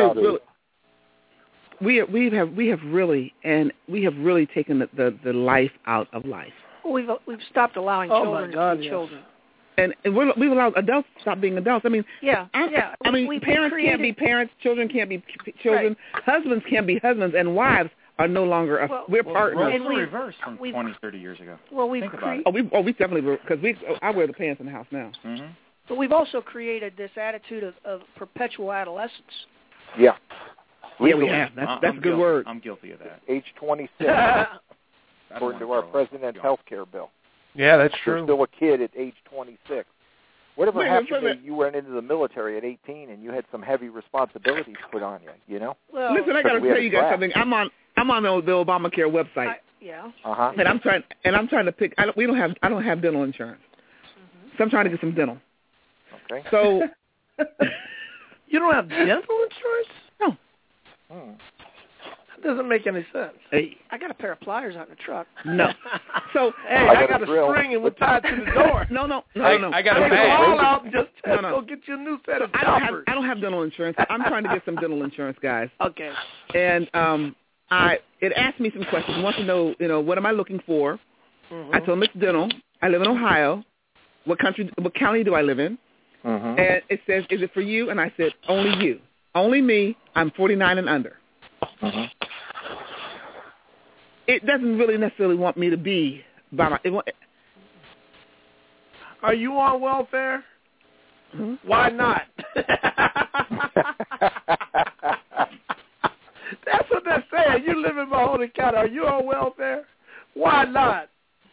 have really taken the life out of life. Well, we've stopped allowing children to be children. And we've allowed adults to stop being adults. I mean, parents can't be parents, children can't be children, husbands can't be husbands, and wives are no longer. We're partners. It's the reverse from 20, 30 years ago. Well, Think about it. We definitely were, because I wear the pants in the house now. Mm-hmm. But we've also created this attitude of perpetual adolescence. Yeah. Yeah, we have. That's a good word. I'm guilty of that. Age 26, according to our president's health care bill. Yeah, that's true. You're still a kid at age 26. Whatever happened if you went into the military at 18 and you had some heavy responsibilities put on you, Well, listen, I got to tell you guys something. I'm on the Obamacare website. Uh-huh. And I'm trying to pick. I don't have dental insurance. Mm-hmm. So I'm trying to get some dental. Okay. So you don't have dental insurance? No. That doesn't make any sense. Hey. I got a pair of pliers out in the truck. No. So hey, I got a string and we're tied to the door. No. I got a bag. All out and just go get you a new set of choppers. I don't have dental insurance. I'm trying to get some dental insurance, guys. Okay. And it asked me some questions. It wants to know, what am I looking for? Mm-hmm. I told them it's dental. I live in Ohio. What county do I live in? Mm-hmm. And it says, is it for you? And I said, only you. Only me. I'm 49 and under. Mm-hmm. It doesn't really necessarily want me to be by my... Are you on welfare? Mm-hmm. Why not? That's what they're saying. You live in Mahoney County. Are you on welfare? Why not?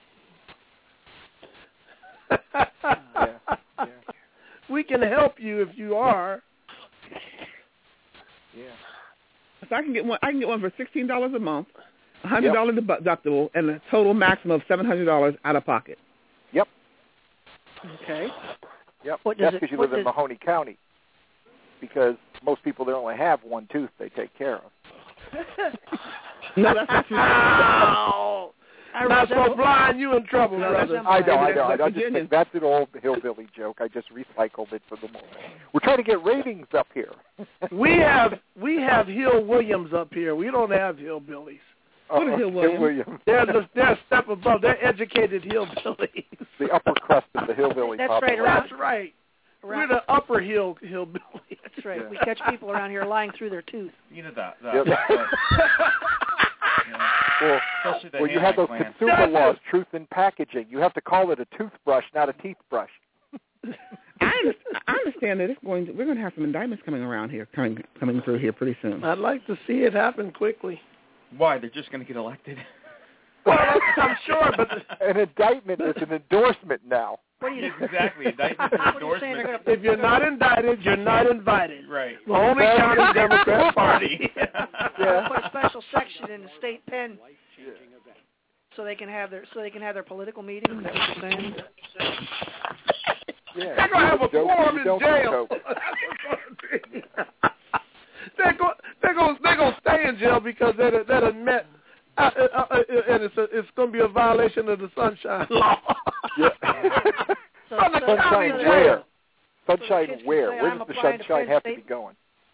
Yeah. We can help you if you are. Yeah. So I can get one for $16 a month, $100 deductible, and a total maximum of $700 out of pocket. Yep. Okay. Yep. That's because you live in Mahoney County. Because most people there only have one tooth they take care of. No, that's not true. Oh, not so blind, you in trouble, brother. I know. That's an old hillbilly joke. I just recycled it for the moment. We're trying to get ratings up here. We have Hill Williams up here. We don't have hillbillies. What is Hill Williams? They're a step above. They're educated hillbillies. The upper crust of the hillbilly population. That's right. We're the upper hillbilly. That's right. Yeah. We catch people around here lying through their tooth. Well, you have those consumer laws, truth in packaging. You have to call it a toothbrush, not a teeth brush. I understand that we're going to have some indictments coming through here pretty soon. I'd like to see it happen quickly. Why? They're just going to get elected? Well, I'm sure, but an indictment is an endorsement now. What do you Exactly. Indictment and endorsement. if you're not indicted, you're not invited. Right. The only county Democrat Party. Yeah. Put a special section in the state pen, so they can have their political meetings. Is that what you're saying? Yeah. They're gonna have a forum in jail. They're gonna stay in jail because they admit. And it's going to be a violation of the Sunshine Law. Yeah. Sunshine where? Sunshine where? Where does the sunshine have to be going?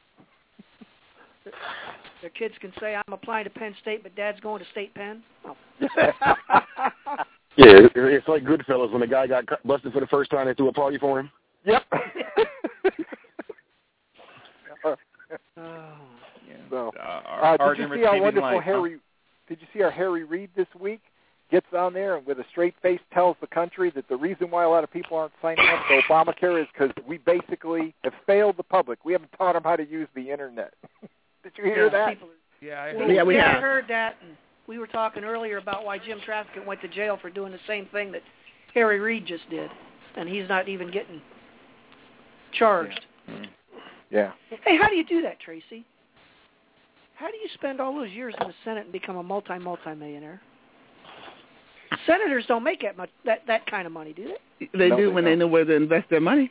Their kids can say, I'm applying to Penn State, but Dad's going to State Penn. Oh. Yeah, it's like Goodfellas when the guy got busted for the first time. They threw a party for him. Yep. So, did you see how wonderful Harry? Did you see our Harry Reid this week? Gets on there and with a straight face tells the country that the reason why a lot of people aren't signing up to Obamacare is because we basically have failed the public. We haven't taught them how to use the Internet. Did you hear that? We have heard that. And we were talking earlier about why Jim Traficant went to jail for doing the same thing that Harry Reid just did, and he's not even getting charged. Yeah. Hey, how do you do that, Tracy? How do you spend all those years in the Senate and become a multi-millionaire? Senators don't make that kind of money, do they? They do when they know where to invest their money.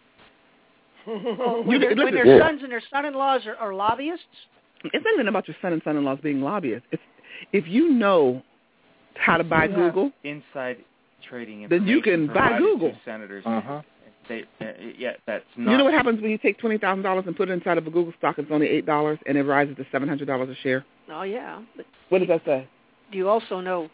When their sons and their son-in-laws are lobbyists? It's not even about your son and son-in-laws being lobbyists. If you know how to buy Google, inside trading, then you can buy Google. Senators. That's not. You know what happens when you take $20,000 and put it inside of a Google stock? It's only $8, and it rises to $700 a share. Oh yeah. But what does that say? Do you also know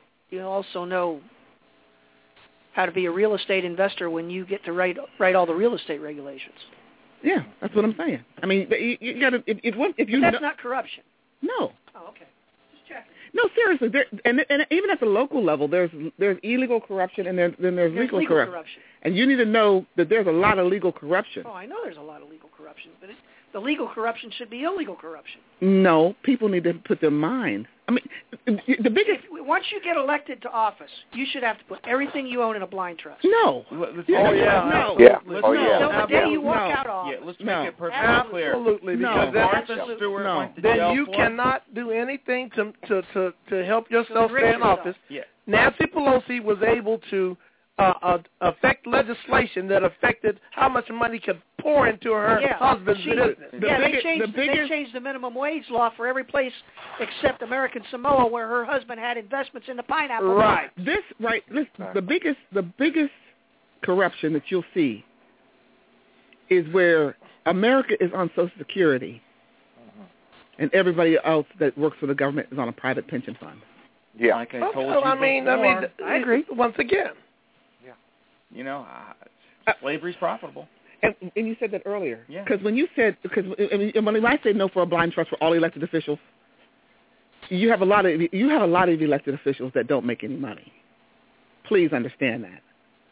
how to be a real estate investor when you get to write all the real estate regulations? Yeah, that's what I'm saying. I mean, you got to if you. But that's not corruption. No. Oh, okay. Just checking. No, seriously. And even at the local level, there's illegal corruption, and then there's legal corruption. And you need to know that there's a lot of legal corruption. Oh, I know there's a lot of legal corruption, but the legal corruption should be illegal corruption. No, people need to put their mind. I mean, the biggest. Once you get elected to office, you should have to put everything you own in a blind trust. No. No. The day you walk out of office. Let's make it perfectly clear. Absolutely, because Martha Stewart went to jail. Then you cannot do anything to help yourself stay in office. Yeah. Nancy Pelosi was able to affect legislation that affected how much money could pour into her husband's business. They changed the minimum wage law for every place except American Samoa, where her husband had investments in the pineapple. Right. The biggest corruption that you'll see is where America is on Social Security, and everybody else that works for the government is on a private pension fund. Yeah. Like I told you before. I agree. Once again. You know, slavery's profitable. And you said that earlier. Yeah. Because when I say no for a blind trust for all elected officials, you have a lot of elected officials that don't make any money. Please understand that.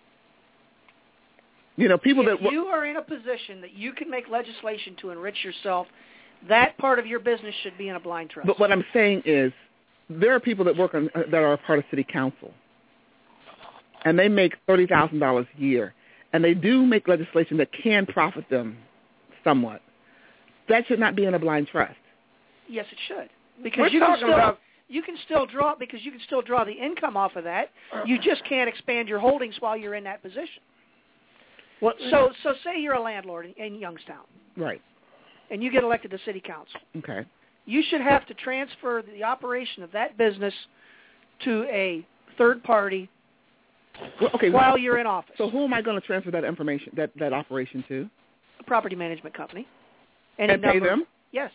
You know, people if you are in a position that you can make legislation to enrich yourself, that part of your business should be in a blind trust. But what I'm saying is, there are people that work that are a part of city council, and they make $30,000 a year, and they do make legislation that can profit them somewhat. That should not be in a blind trust. Yes, it should, because you can still draw the income off of that. You just can't expand your holdings while you're in that position. So say you're a landlord in Youngstown, right? And you get elected to city council. Okay. You should have to transfer the operation of that business to a third party. While you're in office. So who am I going to transfer that information, that operation to? A property management company. And pay them? Yes.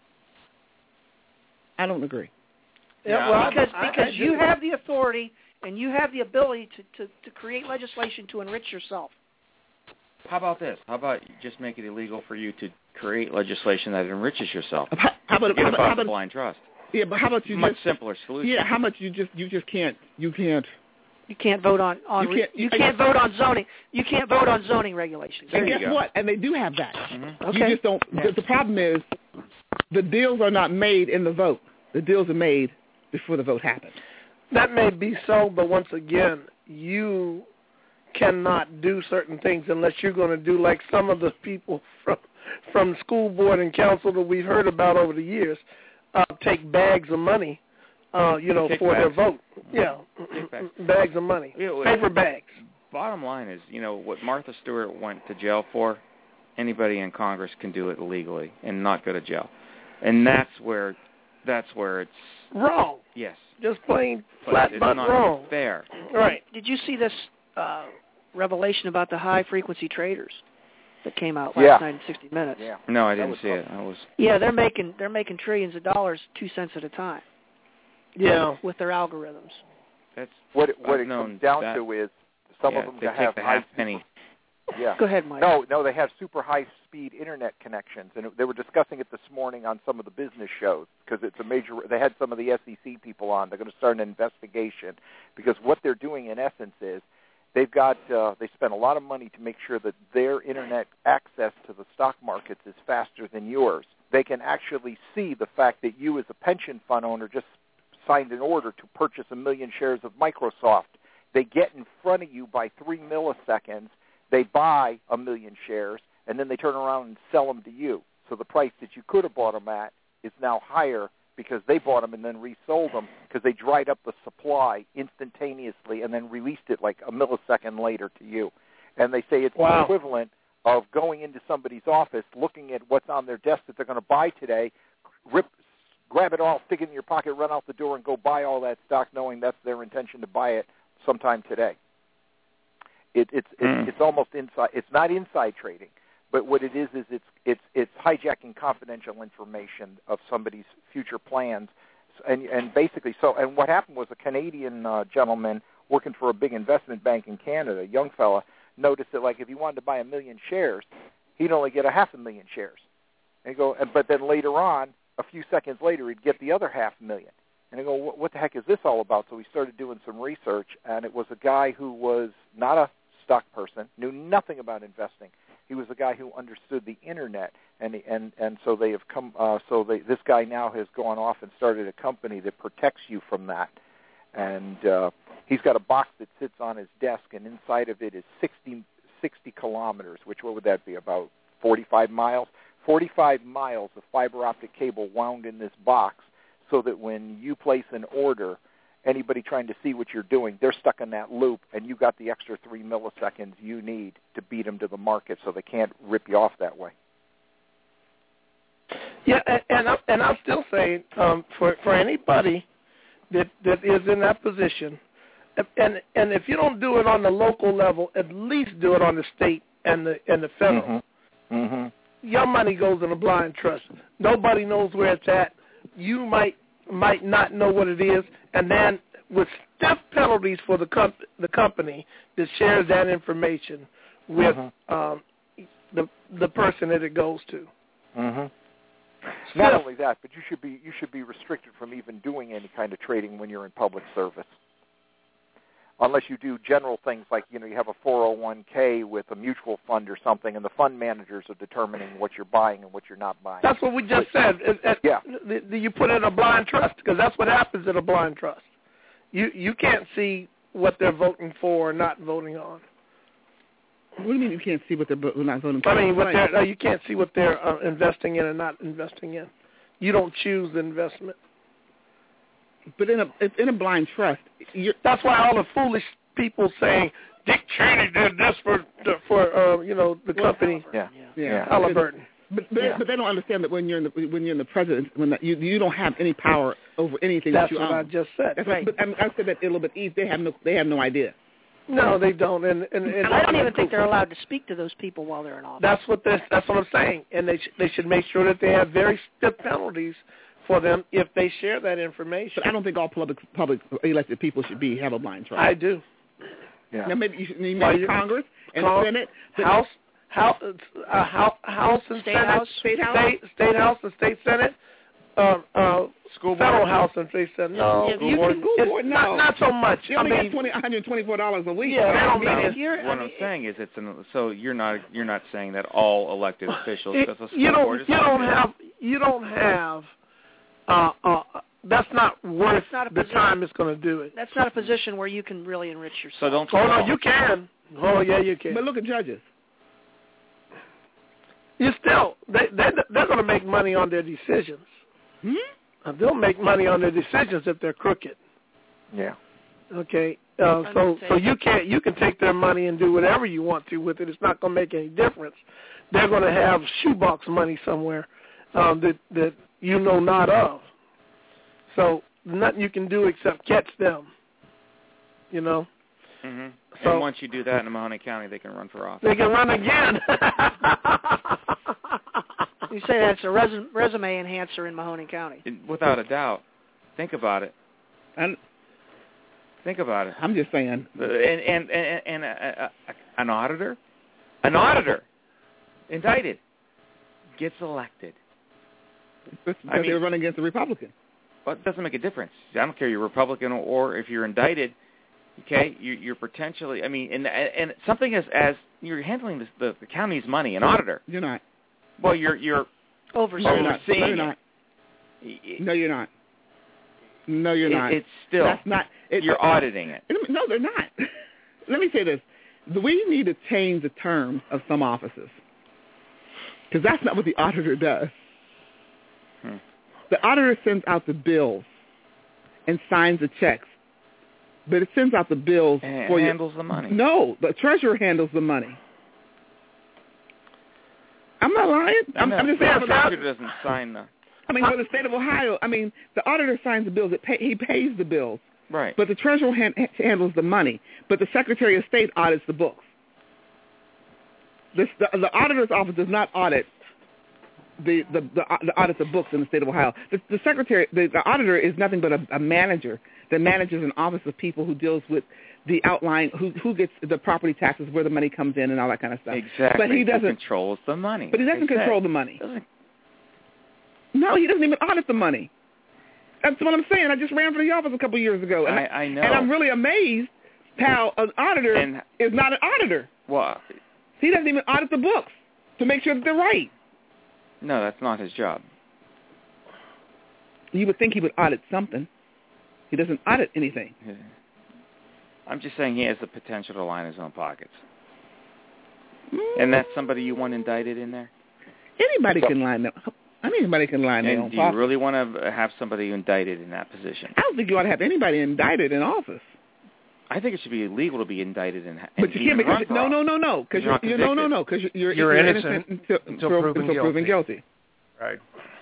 I don't agree. Yeah, because you have the authority and you have the ability to create legislation to enrich yourself. How about this? How about you just make it illegal for you to create legislation that enriches yourself? How about a blind trust? Yeah, but how about you much simpler solution? Yeah, how much you just can't. You can't vote on you can't vote on zoning. You can't vote on zoning regulations. And guess what? And they do have that. Mm-hmm. Okay. You just don't. The problem is, the deals are not made in the vote. The deals are made before the vote happens. That may be so, but once again, you cannot do certain things unless you're going to do like some of the people from school board and council that we've heard about over the years, take bags of money, for their vote. Yeah, bags of money, paper bags. Bottom line is, what Martha Stewart went to jail for, anybody in Congress can do it legally and not go to jail, and that's where it's wrong. Yes, just plain flat but wrong. Fair. Right. Did you see this revelation about the high-frequency traders that came out last night in 60 Minutes? Yeah. No, I didn't see it. Yeah, they're making trillions of dollars 2 cents at a time. Yeah. With their algorithms. That's what it comes down to is some of them have half penny. Yeah. Go ahead, Mike. No, they have super high-speed internet connections, and they were discussing it this morning on some of the business shows because it's a major. They had some of the SEC people on. They're going to start an investigation because what they're doing in essence is they've got they spent a lot of money to make sure that their internet access to the stock markets is faster than yours. They can actually see the fact that you, as a pension fund owner, just signed an order to purchase 1 million shares of Microsoft. They get in front of you by 3 milliseconds. They buy 1 million shares, and then they turn around and sell them to you. So the price that you could have bought them at is now higher because they bought them and then resold them because they dried up the supply instantaneously and then released it like a millisecond later to you. And they say it's the equivalent of going into somebody's office, looking at what's on their desk that they're going to buy today, grab it all, stick it in your pocket, run out the door, and go buy all that stock knowing that's their intention to buy it sometime today. It's almost inside. It's not inside trading, but what it is it's hijacking confidential information of somebody's future plans, and basically so. And what happened was a Canadian gentleman working for a big investment bank in Canada, a young fella, noticed that like if he wanted to buy 1 million shares, he'd only get 500,000 shares. And but then later on, a few seconds later, he'd get the other 500,000. And I go, what the heck is this all about? So we started doing some research, and it was a guy who was not a stock person, knew nothing about investing. He was a guy who understood the internet, and so they have come. This guy now has gone off and started a company that protects you from that. And he's got a box that sits on his desk, and inside of it is 60 kilometers, which what would that be, about 45 miles? 45 miles of fiber optic cable wound in this box so that when you place an order, anybody trying to see what you're doing, they're stuck in that loop, and you got the extra 3 milliseconds you need to beat them to the market so they can't rip you off that way. Yeah, and I'll still say for anybody that is in that position, and if you don't do it on the local level, at least do it on the state and the federal. Mm-hmm. Mm-hmm. Your money goes in a blind trust. Nobody knows where it's at. You might not know what it is, and then with stiff penalties for the company that shares that information with the person that it goes to. Mm-hmm. Not only that, but you should be restricted from even doing any kind of trading when you're in public service, unless you do general things like you have a 401k with a mutual fund or something, and the fund managers are determining what you're buying and what you're not buying. That's what we just said. You put in a blind trust because that's what happens in a blind trust. You can't see what they're voting for or not voting on. What do you mean you can't see what they're not voting for? I mean, you can't see what they're investing in and not investing in. You don't choose the investment. But in a blind trust, that's why all the foolish people saying Dick Cheney did this for the company. Halliburton. But they don't understand that when you're in the president, you don't have any power over anything that's that you own. That's what I just said. That's right. But I said that a little bit easy. They have no idea. No, they don't. And I don't even think they're allowed to speak to those people while they're in office. That's what I'm saying. And they should make sure that they have very stiff penalties for them if they share that information. But I don't think all public elected people should have a blind trust. I do. Yeah. Now maybe Congress and Senate, House and State House, State House and State Senate, School Federal board. House and State Senate. No, School board, no. Not so much. You only get $124 a week. Yeah, what I'm saying is so you're not saying that all elected officials because you don't have that's not worth the position. time it's going to do it. That's not a position where you can really enrich yourself. So don't. Oh no, you can. Oh yeah, you can. But look at judges. You still they're going to make money on their decisions. They'll make money on their decisions if they're crooked. Yeah. Okay. So you can take their money and do whatever you want to with it. It's not going to make any difference. They're going to have shoebox money somewhere that you know not of. So nothing you can do except catch them. You know. Mm-hmm. So and once you do that in Mahoney County, they can run for office. They can run again. You say that's a resume enhancer in Mahoney County. Without a doubt. Think about it. And think about it. I'm just saying. And an auditor, indicted, gets elected. Because they were running against a Republican. Well, it doesn't make a difference. I don't care if you're Republican or if you're indicted. Okay, you're potentially. I mean, and something as you're handling the county's money, an auditor. You're not. Well, you're overseeing. No, you're not. No, you're not. No, you're not. It's still. That's not. You're auditing it. No, they're not. Let me say this: we need to change the terms of some offices because that's not what the auditor does. The auditor sends out the bills and signs the checks, but it sends out the bills and for handles the money. No, the treasurer handles the money. I'm not lying. I'm just saying. The treasurer doesn't sign the. I mean, for the state of Ohio, the auditor signs the bills. He pays the bills. Right. But the treasurer handles the money. But the Secretary of State audits the books. The auditor's office does not audit the audits of books in the state of Ohio. The secretary, the auditor, is nothing but a manager that manages an office of people who deals with the outline, who gets the property taxes, where the money comes in, and all that kind of stuff. Exactly. But he doesn't controls the money. But he doesn't control the money. No, he doesn't even audit the money. That's what I'm saying. I just ran for the office a couple of years ago. And I know. And I'm really amazed how an auditor is not an auditor. Well, he doesn't even audit the books to make sure that they're right. No, that's not his job. You would think he would audit something. He doesn't audit anything. Yeah. I'm just saying he has the potential to line his own pockets. And that's somebody you want indicted in there? Anybody can line them. Anybody can line their own pockets. Do pockets. you really want to have somebody indicted in that position? I don't think you ought to have anybody indicted in office. I think it should be illegal to be indicted in. But you can't because no, because you're innocent until proven guilty. Right.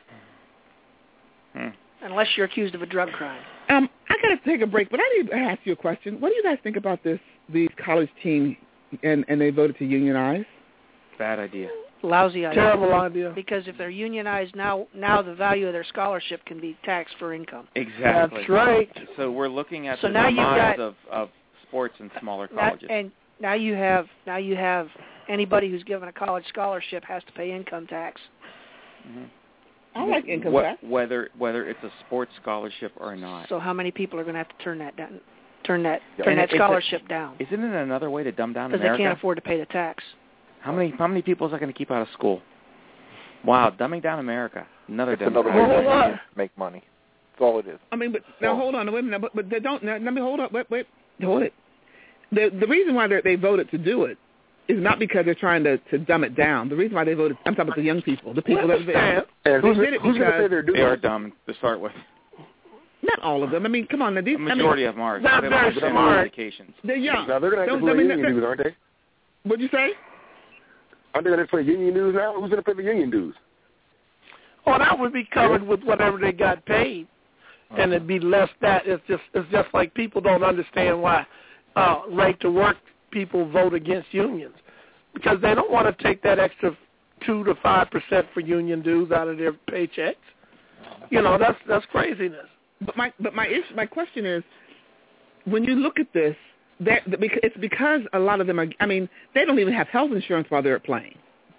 Unless you're accused of a drug crime. I got to take a break, but I need to ask you a question. What do you guys think about these college teams and they voted to unionize? Bad idea. Lousy idea. Terrible idea. Because if they're unionized now the value of their scholarship can be taxed for income. Exactly. That's right. So we're looking at the demise of sports in smaller colleges. And now you have anybody who's given a college scholarship has to pay income tax. Mm-hmm. I like income tax. Whether it's a sports scholarship or not. So how many people are going to have to turn that down? Turn that scholarship down? Isn't it another way to dumb down America? Because they can't afford to pay the tax. How many people is that going to keep out of school? Wow, dumbing down America. Another way to make money. That's all it is. I mean, but now hold on, wait a minute. But they don't. Now, let me hold up. Wait, hold it. The reason why they voted to do it is not because they're trying to dumb it down. The reason why they voted, I'm talking about the young people, the people that and who's going to say they're doing it? They are dumb to start with. Not all of them. I mean, come on. The majority of them are. Not very smart. They're young. Now they're going to have to play union dues, aren't they? What'd you say? Aren't they going to play union dues now? Who's going to pay the union dues? Oh, that would be covered with whatever they got paid, and it'd be less that. It's just like people don't understand why right to work people vote against unions because they don't want to take that extra 2 to 5% for union dues out of their paychecks. You know, that's craziness. But my question is, when you look at this, it's because a lot of them are. I mean, they don't even have health insurance while they're playing.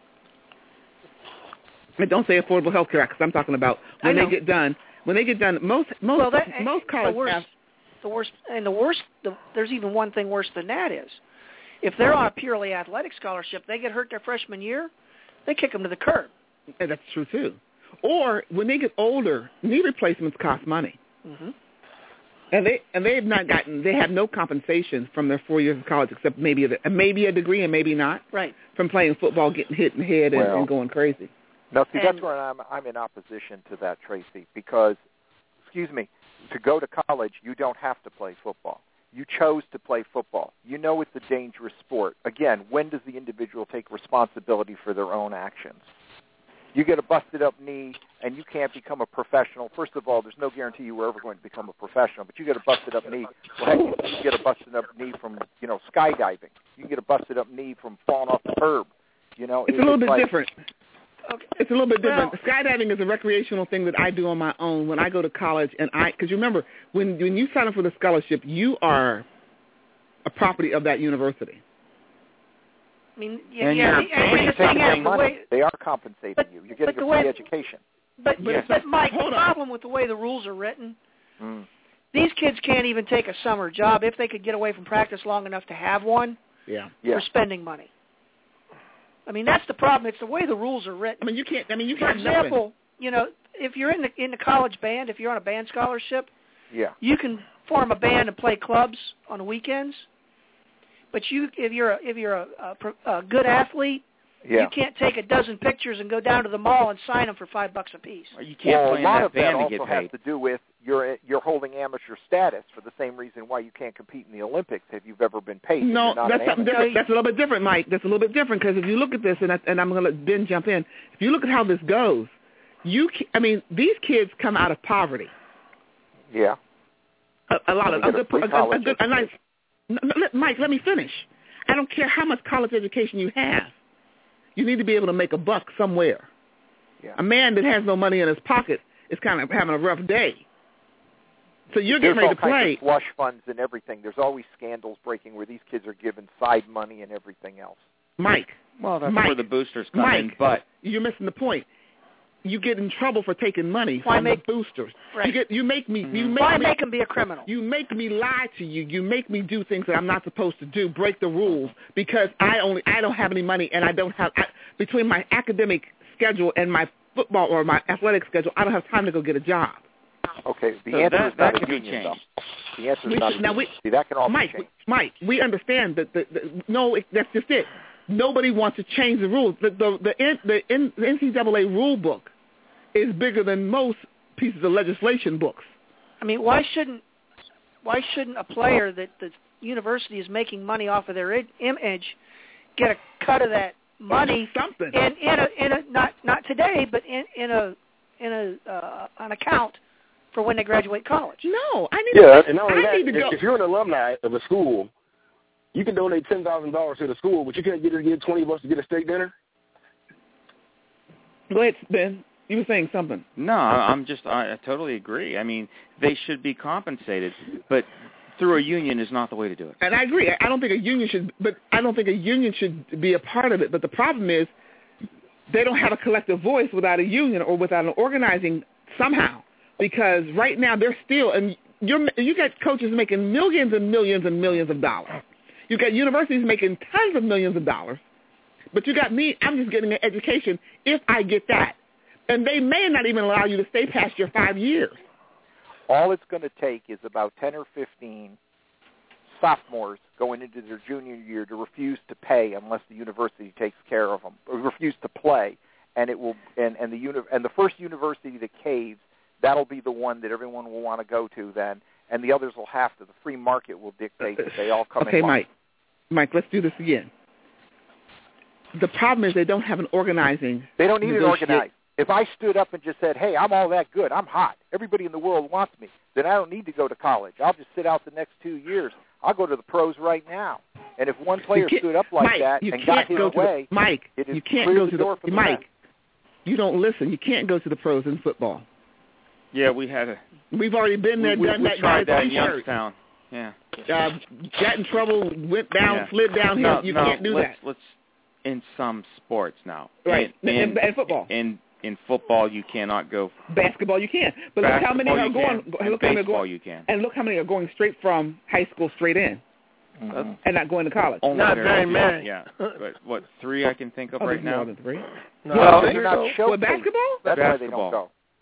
And don't say Affordable Health Care Act because I'm talking about when they get done. When they get done, most college there's even one thing worse than that is, if they're on a purely athletic scholarship, they get hurt their freshman year, they kick them to the curb. And that's true too. Or when they get older, knee replacements cost money. Mm-hmm. And they've not gotten. They have no compensation from their 4 years of college except maybe a degree and maybe not. Right. From playing football, getting hit in the head and going crazy. Now, see, that's where I'm in opposition to that, Tracy, because, to go to college, you don't have to play football. You chose to play football. You know it's a dangerous sport. Again, when does the individual take responsibility for their own actions? You get a busted-up knee, and you can't become a professional. First of all, there's no guarantee you were ever going to become a professional, but you get a busted-up knee. Well, heck, you can get a busted-up knee from, skydiving. You can get a busted-up knee from falling off the curb. It's a little bit different. Okay. It's a little bit different. Skydiving is a recreational thing that I do on my own when I go to college, because you remember, when you sign up for the scholarship, you are a property of that university. I mean, the thing is, they are compensating you. You're getting a free education. But Mike, the problem with the way the rules are written, these kids can't even take a summer job if they could get away from practice long enough to have one. For spending money. I mean, that's the problem. It's the way the rules are written. I mean, you can't. For example, if you're in the college band, if you're on a band scholarship, you can form a band and play clubs on the weekends. But if you're a good athlete, you can't take a dozen pictures and go down to the mall and sign them for $5 a piece. You can't play in that band and get paid. A lot of that also has to do with you're holding amateur status for the same reason why you can't compete in the Olympics if you've ever been paid. No, that's something different. That's a little bit different, Mike. That's a little bit different because if you look at this, and I'm going to let Ben jump in. If you look at how this goes, these kids come out of poverty. Yeah. A lot of Mike, let me finish. I don't care how much college education you have. You need to be able to make a buck somewhere. Yeah. A man that has no money in his pocket is kind of having a rough day. So you're getting ready to play. There's all kinds of slush funds and everything. There's always scandals breaking where these kids are given side money and everything else. Mike. Well, that's where the boosters come in. But you're missing the point. You get in trouble for taking money from the boosters. Right. You make me them be a criminal? You make me lie to you. You make me do things that I'm not supposed to do. Break the rules because I don't have any money and I don't have between my academic schedule and my football or my athletic schedule. I don't have time to go get a job. Okay, the answer is not a union, though. The answer is not a union. See, that can all be changed. Mike, we understand that. That's just it. Nobody wants to change the rules. The NCAA rule book is bigger than most pieces of legislation books. I mean, why shouldn't a player that the university is making money off of their image get a cut of that money? Something. In a not today, but in an account for when they graduate college. No, I need to go. If you're an alumni of a school, you can donate $10,000 to the school, but you can't get $20 to get a steak dinner. Go ahead, Ben. You were saying something. No, I totally agree. I mean, they should be compensated, but through a union is not the way to do it. And I agree. I don't think a union should be a part of it. But the problem is they don't have a collective voice without a union or without an organizing somehow. Because right now they're still, and you got coaches making millions and millions and millions of dollars. You got universities making tons of millions of dollars. But you got me, I'm just getting an education if I get that. And they may not even allow you to stay past your 5 years. All it's going to take is about 10 or 15 sophomores going into their junior year to refuse to pay unless the university takes care of them, or refuse to play, and it will. And the first university that caves, that'll be the one that everyone will want to go to then, and the others will have to. The free market will dictate that they all come in. Okay, Mike, let's do this again. The problem is they don't have an organizing. They don't need it organized. If I stood up and just said, hey, I'm all that good, I'm hot, everybody in the world wants me, then I don't need to go to college. I'll just sit out the next 2 years. I'll go to the pros right now. And if one player stood up like that and got his way, you can't go to the door for Mike. You don't listen. You can't go to the pros in football. Yeah, we've already been there, done that. We tried that in Youngstown. Yeah. Got in trouble, went down, slid downhill. You can't do that. Let's in some sports now. Right. In football. In football, you cannot go. Basketball, you can. But look how many are going. Baseball, you can. And look how many are going straight from high school straight in, and not going to college. Not very many. Yeah. But what, 3 I can think of right now? More than 3. No, they're not showcased. Basketball? That's why they don't go.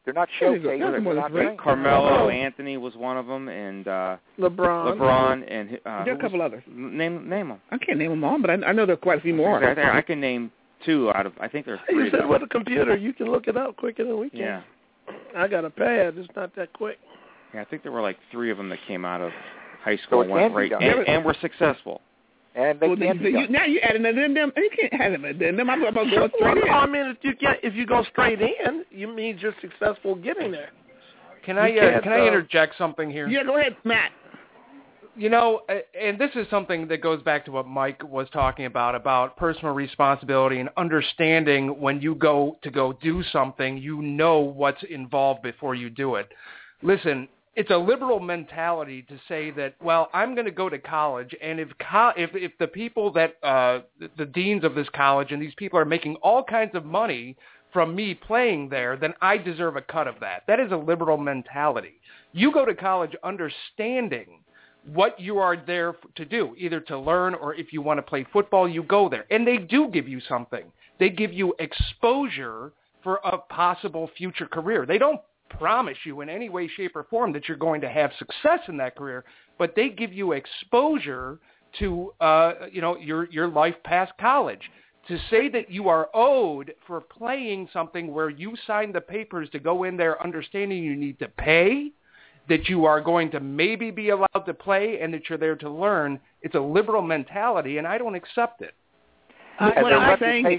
They're not showcased. They're not trained. Carmelo Anthony was one of them, and LeBron, and there are a couple others. Name them. I can't name them all, but I know there are quite a few more. I can name 2 out of. I think there's 3. You said with a computer, you can look it up quicker than we can. Yeah. I got a pad. It's not that quick. Yeah, I think there were like 3 of them that came out of high school and went right, and were successful. And they now you add an addendum. You can't add an addendum. I'm about to go straight in. I mean, if you go straight in, you mean you're successful getting there. Can I interject something here? Yeah, go ahead, Matt. You know, and this is something that goes back to what Mike was talking about personal responsibility and understanding when you go do something, you know what's involved before you do it. Listen, it's a liberal mentality to say that, well, I'm going to go to college, and if the people that the deans of this college and these people are making all kinds of money from me playing there, then I deserve a cut of that. That is a liberal mentality. You go to college understanding what you are there to do, either to learn or if you want to play football, you go there. And they do give you something. They give you exposure for a possible future career. They don't promise you in any way, shape, or form that you're going to have success in that career, but they give you exposure to your life past college. To say that you are owed for playing something where you signed the papers to go in there understanding you need to pay, that you are going to maybe be allowed to play, and that you're there to learn, it's a liberal mentality, and I don't accept it. What I'm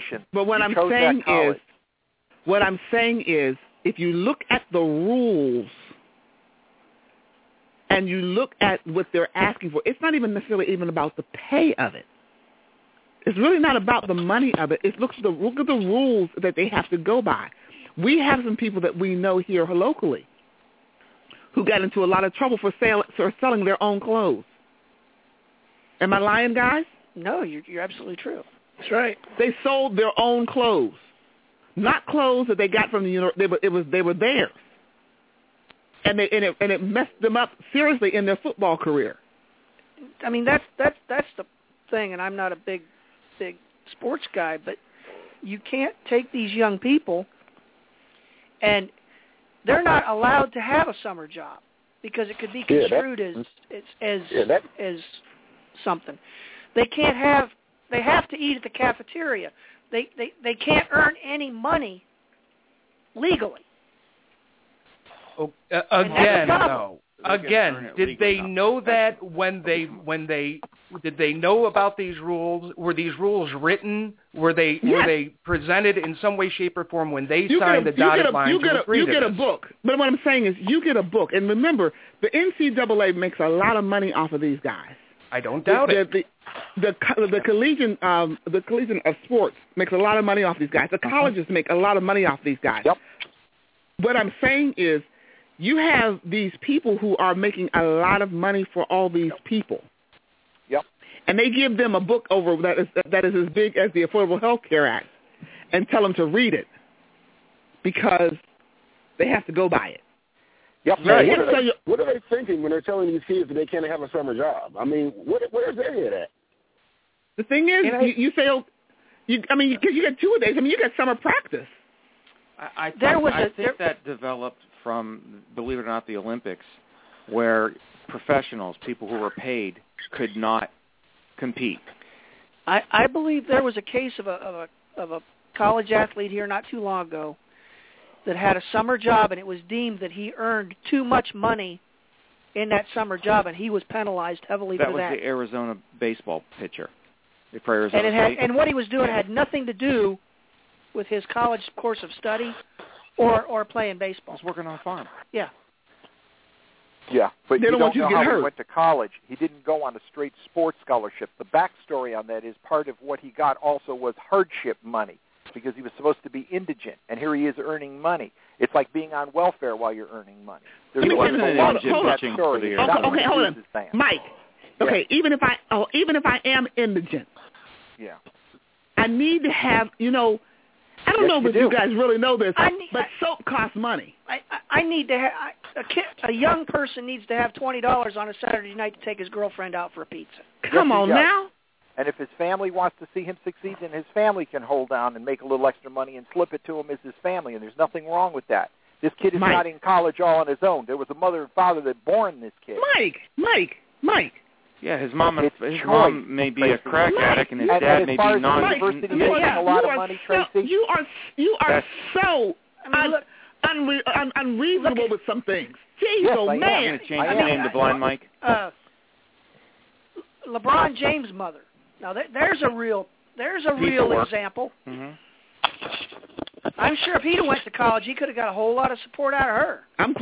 saying is, if you look at the rules and you look at what they're asking for, it's not even necessarily even about the pay of it. It's really not about the money of it. Look at the rules that they have to go by. We have some people that we know here locally who got into a lot of trouble for selling their own clothes. Am I lying, guys? No, you're absolutely true. That's right. They sold their own clothes. Not clothes that they got from the university. They were theirs, and it messed them up seriously in their football career. I mean, that's the thing, and I'm not a big sports guy, but you can't take these young people, and they're not allowed to have a summer job because it could be construed as something. They can't have. They have to eat at the cafeteria. They can't earn any money legally. Again, did they know that when did they know about these rules? Were these rules written? Were they presented in some way, shape, or form when they signed the dotted line? You get a book. But what I'm saying is, you get a book, and remember, the NCAA makes a lot of money off of these guys. I don't doubt it. The collegiate of sports makes a lot of money off these guys. The colleges make a lot of money off these guys. Yep. What I'm saying is, you have these people who are making a lot of money for all these people. Yep. And they give them a book over that is as big as the Affordable Health Care Act and tell them to read it because they have to go by it. Yep. Right. What are they thinking when they're telling these kids that they can't have a summer job? I mean, where's their head at? The thing is, you say, because you got 2 days. I mean, you got summer practice. I think that developed from, believe it or not, the Olympics, where professionals, people who were paid, could not compete. I believe there was a case of a college athlete here not too long ago that had a summer job, and it was deemed that he earned too much money in that summer job, and he was penalized heavily for that. That was the Arizona baseball pitcher. For Arizona and what he was doing had nothing to do with his college course of study or playing baseball. He was working on a farm. Yeah. Yeah, but they you don't want you know to get how hurt. He went to college. He didn't go on a straight sports scholarship. The backstory on that is part of what he got also was hardship money, because he was supposed to be indigent, and here he is earning money. It's like being on welfare while you're earning money. There's a lot of that story. Okay, hold on, Mike. Okay, yeah. even if I am indigent, yeah, I need to have, I don't know if you guys really know this, but soap costs money. I need to have a young person needs to have $20 on a Saturday night to take his girlfriend out for a pizza. Come on now. And if his family wants to see him succeed, then his family can hold down and make a little extra money and slip it to him as his family, and there's nothing wrong with that. This kid is not in college all on his own. There was a mother and father that born this kid. Mike. Yeah, his mom may be a crack addict, and his dad may be non-university making a lot of money, Tracy. You are so unreasonable with some things. Jeez, yes, man. I'm going to change the name to Blind Mike. LeBron James' mother. Now there's a real example. Mm-hmm. I'm sure if he'd have went to college, he could have got a whole lot of support out of her. I'm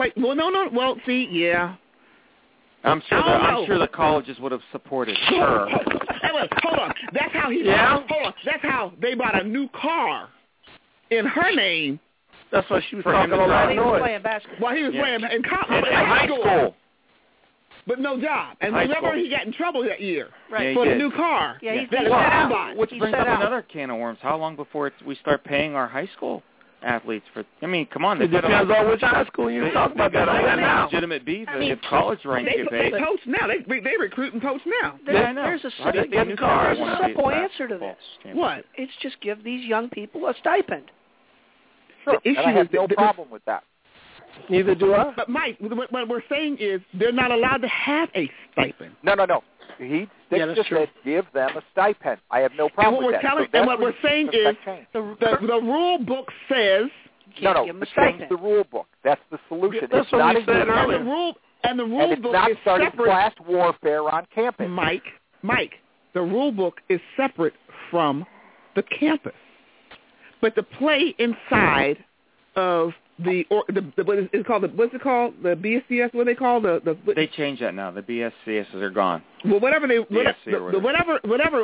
sure the colleges would have supported her. Hold on. That's how he. Yeah. Hold on. That's how they bought a new car in her name. That's why she was talking about that noise. He was playing basketball. While he was playing in college, in high school. But no job. And remember, he got in trouble that year right. for the new car. Yeah, which brings up another can of worms. How long before we start paying our high school athletes for? I mean, come on. It depends on which high school you talk about. That now. Legitimate beef. If college ranks get paid. They coach now. They recruit and coach now. There's a simple answer to this. What? It's just give these young people a stipend. Sure. And I have no problem with that. Neither do I. But Mike, what we're saying is they're not allowed to have a stipend. No. He just said give them a stipend. I have no problem with that. And what we're saying is the rule book says change the rule book. That's the solution. That's what we said earlier. And the rule book is starting separate. Class warfare on campus. Mike, the rule book is separate from the campus. But the play inside of what's it called? The BSCS? What do they call the? They changed that now. The BSCS are gone. Well, whatever NCAA.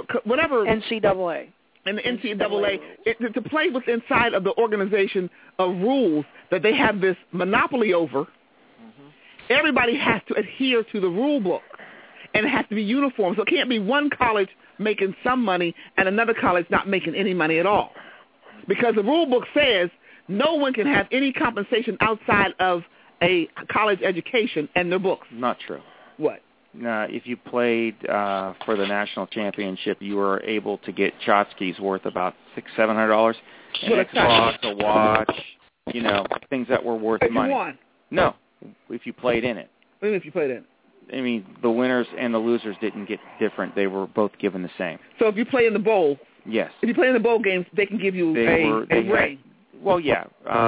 And the NCAA to play with inside of the organization of rules that they have this monopoly over. Mm-hmm. Everybody has to adhere to the rule book, and it has to be uniform. So it can't be one college making some money and another college not making any money at all, because the rule book says no one can have any compensation outside of a college education and their books. Not true. What? If you played for the national championship, you were able to get tchotchkes worth about $600-700, an Xbox, a watch, things that were worth money. You won. No, if you played in it. What do you mean if you played in it? I mean, the winners and the losers didn't get different. They were both given the same. So if you play in the bowl, yes. If you play in the bowl games, they can give you a ring. Well, yeah.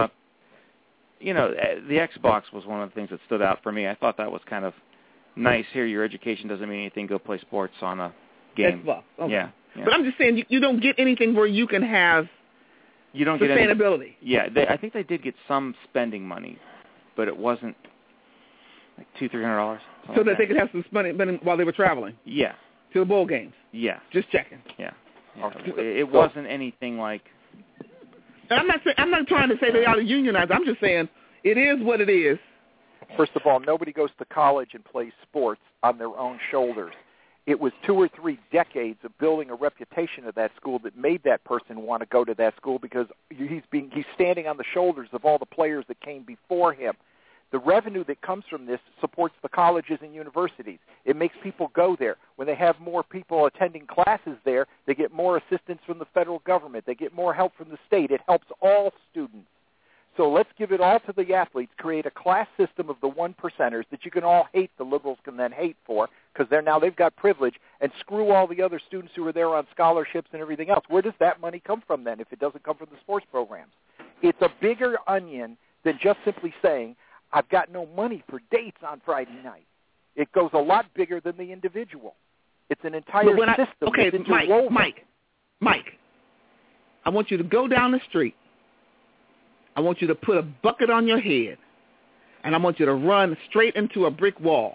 The Xbox was one of the things that stood out for me. I thought that was kind of nice. Here, your education doesn't mean anything. Go play sports on a game. Xbox. Okay. Yeah. But I'm just saying, you don't get anything where you can have sustainability. I think they did get some spending money, but it wasn't like $200-300. So that they could have some spending while they were traveling. Yeah. To the bowl games. Yeah. Just checking. Yeah. It wasn't anything like. And I'm not trying to say they ought to unionize. I'm just saying it is what it is. First of all, nobody goes to college and plays sports on their own shoulders. It was 2 or 3 decades of building a reputation of that school that made that person want to go to that school, because he's standing on the shoulders of all the players that came before him. The revenue that comes from this supports the colleges and universities. It makes people go there. When they have more people attending classes there, they get more assistance from the federal government. They get more help from the state. It helps all students. So let's give it all to the athletes, create a class system of the 1%ers that you can all hate, the liberals can then hate for, because they've got privilege, and screw all the other students who are there on scholarships and everything else. Where does that money come from then if it doesn't come from the sports programs? It's a bigger onion than just simply saying, I've got no money for dates on Friday night. It goes a lot bigger than the individual. It's an entire system. Okay, Mike, I want you to go down the street. I want you to put a bucket on your head, and I want you to run straight into a brick wall.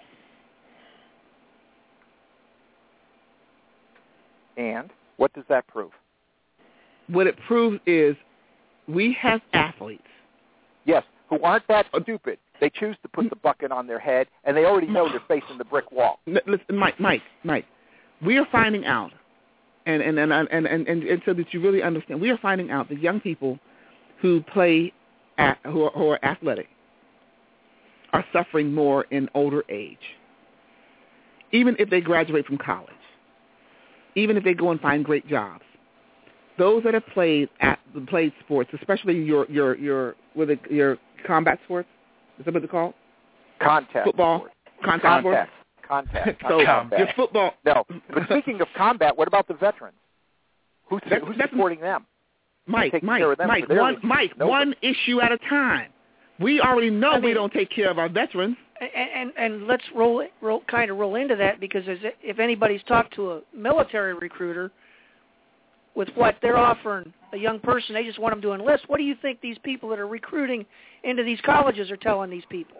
And what does that prove? What it proves is we have athletes. Yes, who aren't that stupid. They choose to put the bucket on their head, and they already know they're facing the brick wall. Listen, Mike, we are finding out, and so that you really understand, we are finding out that young people who who are athletic are suffering more in older age. Even if they graduate from college, even if they go and find great jobs, those that have played sports, especially your combat sports. Is that what they're called? Contact football. Sports. Contact sports. Contact. So combat. your football. No, but speaking of combat, what about the veterans? Who's supporting them? Mike, Nobody. one issue at a time. We already know we don't take care of our veterans. And let's roll into that, because if anybody's talked to a military recruiter with what they're offering a young person, they just want them to enlist. What do you think these people that are recruiting into these colleges are telling these people?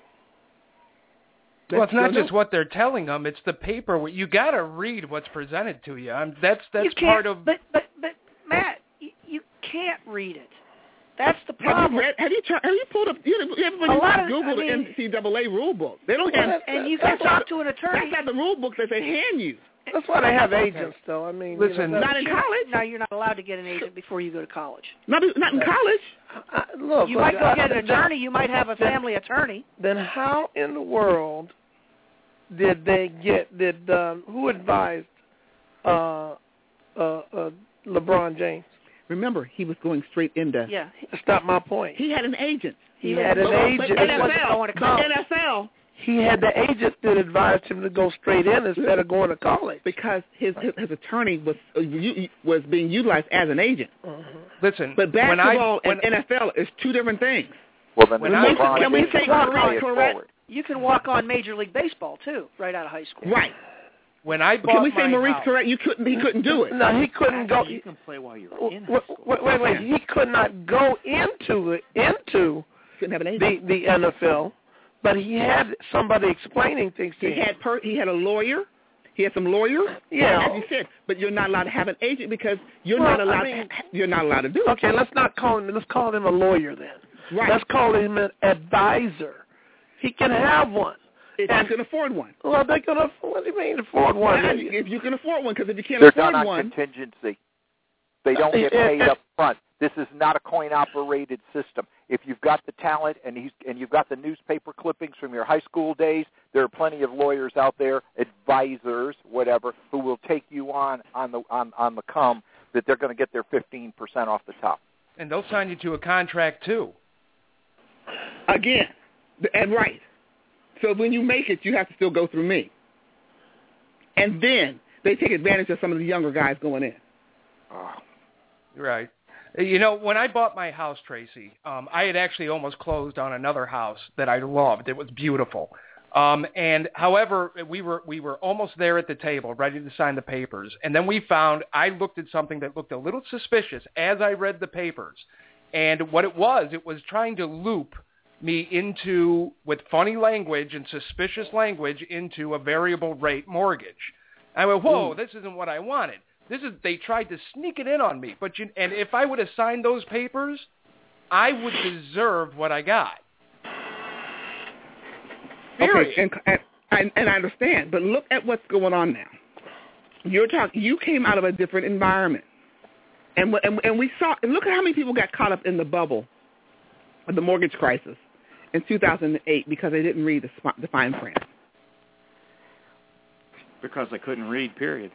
Well, it's not just what they're telling them; it's the paper. You got to read what's presented to you. That's part of. But Matt, you can't read it. That's the problem. Have you pulled up? Everybody Google the NCAA rule book. They don't have. And you can talk to an attorney. That's not the rule book that they hand you. That's why they have agents, though. I mean, listen, not in college. No, you're not allowed to get an agent before you go to college. Not in college. Look, you might go get an attorney. You might have a family attorney. Then how in the world did they get? Who advised LeBron James? Remember, he was going straight into. Yeah, that's not my point. He had an agent. He had an agent. NFL. He had the agent that advised him to go straight in instead of going to college, because his attorney was being utilized as an agent. Mm-hmm. Listen, but basketball and NFL is two different things. Well, then can we take correct? You can walk on Major League Baseball too, right out of high school. Right. When I bought can we say Maurice house, correct? He couldn't do it. No, he couldn't go. You can play while you're in. Wait. He could not go into couldn't have an agent. the NFL, but he had somebody explaining things to him. He had a lawyer. He had some lawyers. Yeah, as you said, but you're not allowed to have an agent because you're not allowed. You're not allowed to do it. Okay, let's call him a lawyer then. Right. Let's call him an advisor. He can have one. If you can afford one. Well, they're going to. What do you mean afford one? If you can afford one, because if you can't they're afford done on one, contingency. They don't get paid up front. This is not a coin-operated system. If you've got the talent and you've got the newspaper clippings from your high school days, there are plenty of lawyers out there, advisors, whatever, who will take you on the come that they're going to get their 15% off the top. And they'll sign you to a contract too. Again, and right. So when you make it, you have to still go through me. And then they take advantage of some of the younger guys going in. Oh. Right. You know, when I bought my house, Tracy, I had actually almost closed on another house that I loved. It was beautiful. And however, we were almost there at the table, ready to sign the papers. And then I looked at something that looked a little suspicious as I read the papers. And what it was trying to loop me into, with funny language and suspicious language, into a variable rate mortgage. I went, whoa, this isn't what I wanted. They tried to sneak it in on me. And if I would have signed those papers, I would deserve what I got. Period. Okay, and I understand, but look at what's going on now. You came out of a different environment. And we saw, and look at how many people got caught up in the bubble of the mortgage crisis in 2008 because they didn't read the fine print. Because they couldn't read, period.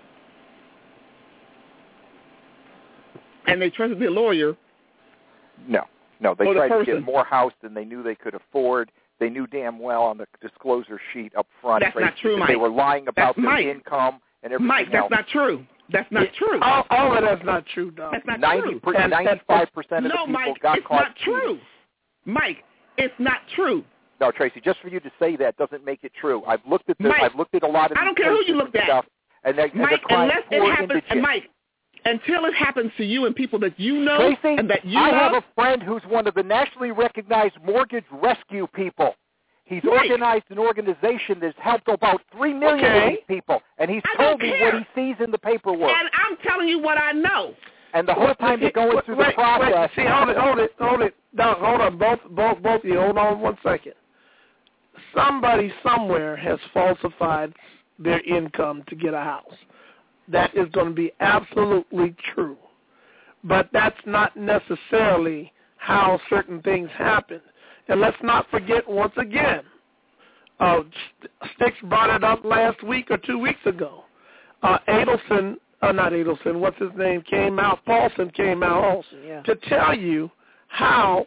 And they trusted the lawyer. No, they tried to get more house than they knew they could afford. They knew damn well on the disclosure sheet up front. That's not true, Mike. They were lying about their income and everything Mike, that's else. not true. That's not true. All of that's not true, Doc. That's not true. 95% of the people Mike, got caught. It's not true. Mike, it's not true. No, Tracy, just for you to say that doesn't make it true. I've looked at a lot of. I don't care who you looked at. Stuff, and Mike, unless it happens, Mike, until it happens to you and people that you know, Tracy, and that you I love. have a friend who's one of the nationally recognized mortgage rescue people. He's organized an organization that's helped about 3 million of these people, and he's told me what he sees in the paperwork. And I'm telling you what I know. And the whole time you're going through the process. See, hold it. Doc, hold on, both of you. Hold on 1 second. Somebody somewhere has falsified their income to get a house. That is going to be absolutely true. But that's not necessarily how certain things happen. And let's not forget once again, Sticks brought it up last week or 2 weeks ago. Paulson came out to tell you how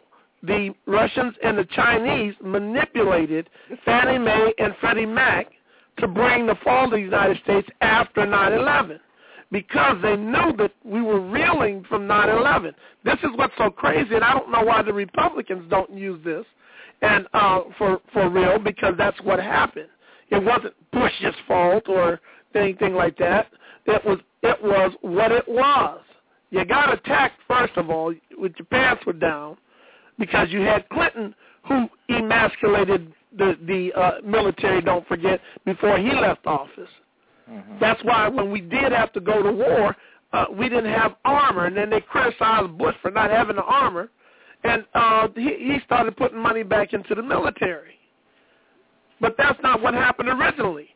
the Russians and the Chinese manipulated Fannie Mae and Freddie Mac to bring the fall to the United States after 9/11 because they knew that we were reeling from 9/11. This is what's so crazy, and I don't know why the Republicans don't use this and for real, because that's what happened. It wasn't Bush's fault or anything like that. It was what it was. You got attacked, first of all, with your pants were down, because you had Clinton, who emasculated the military, don't forget, before he left office. Mm-hmm. That's why when we did have to go to war, we didn't have armor, and then they criticized Bush for not having the armor, and he started putting money back into the military. But that's not what happened originally.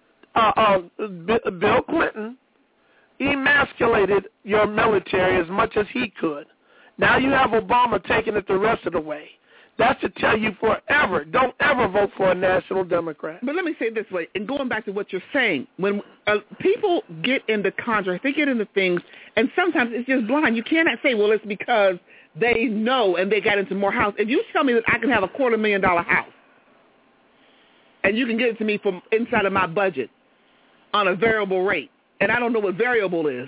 Bill Clinton emasculated your military as much as he could. Now you have Obama taking it the rest of the way. That should tell you forever, don't ever vote for a national Democrat. But let me say it this way, and going back to what you're saying, when people get into contracts, they get into things, and sometimes it's just blind. You cannot say, well, it's because they know and they got into more house. If you tell me that I can have a $250,000 house, and you can get it to me from inside of my budget on a variable rate, and I don't know what variable is.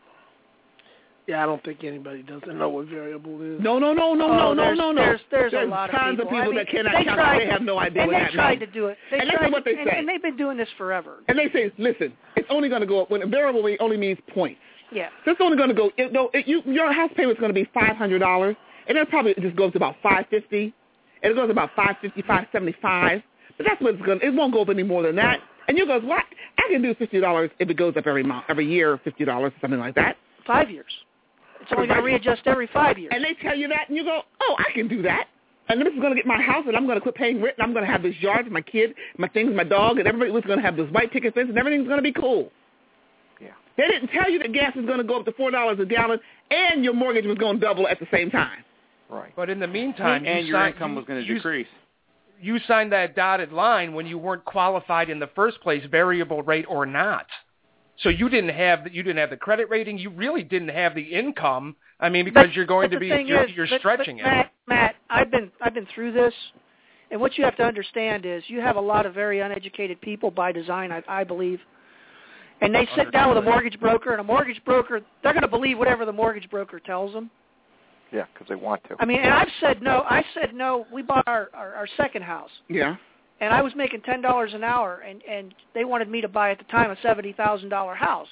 Yeah, I don't think anybody doesn't know what variable is. No. There's a lot tons of people that cannot calculate. They have no idea what that means. And they tried to do it. And that's what they say. And they've been doing this forever. And they say, listen, it's only going to go up when a variable rate only means points. Yeah. So it's only going to go. Your house payment's going to be $500, and it probably just goes to about $550, and it goes to about $550, $575. But that's what it's going to. It won't go up any more than that. And you go, what? I can do $50 if it goes up every month, every year, $50, something like that. 5 years. It's only going to readjust every 5 years. And they tell you that, and you go, oh, I can do that. And this is going to get my house, and I'm going to quit paying rent, and I'm going to have this yard for my kid, my things, my dog, and everybody was going to have this white picket fence, and everything's going to be cool. Yeah. They didn't tell you that gas is going to go up to $4 a gallon, and your mortgage was going to double at the same time. Right. But in the meantime, and your income was going to decrease. You signed that dotted line when you weren't qualified in the first place, variable rate or not. So you didn't have the credit rating. You really didn't have the income. I mean, because you're going to be you're stretching it. Matt, I've been through this, and what you have to understand is you have a lot of very uneducated people by design, I believe, and they sit down with a mortgage broker, and a mortgage broker, they're going to believe whatever the mortgage broker tells them. Yeah, because they want to. I mean, and I've said no. I said no. We bought our second house. Yeah. And I was making $10 an hour, and they wanted me to buy at the time a $70,000 house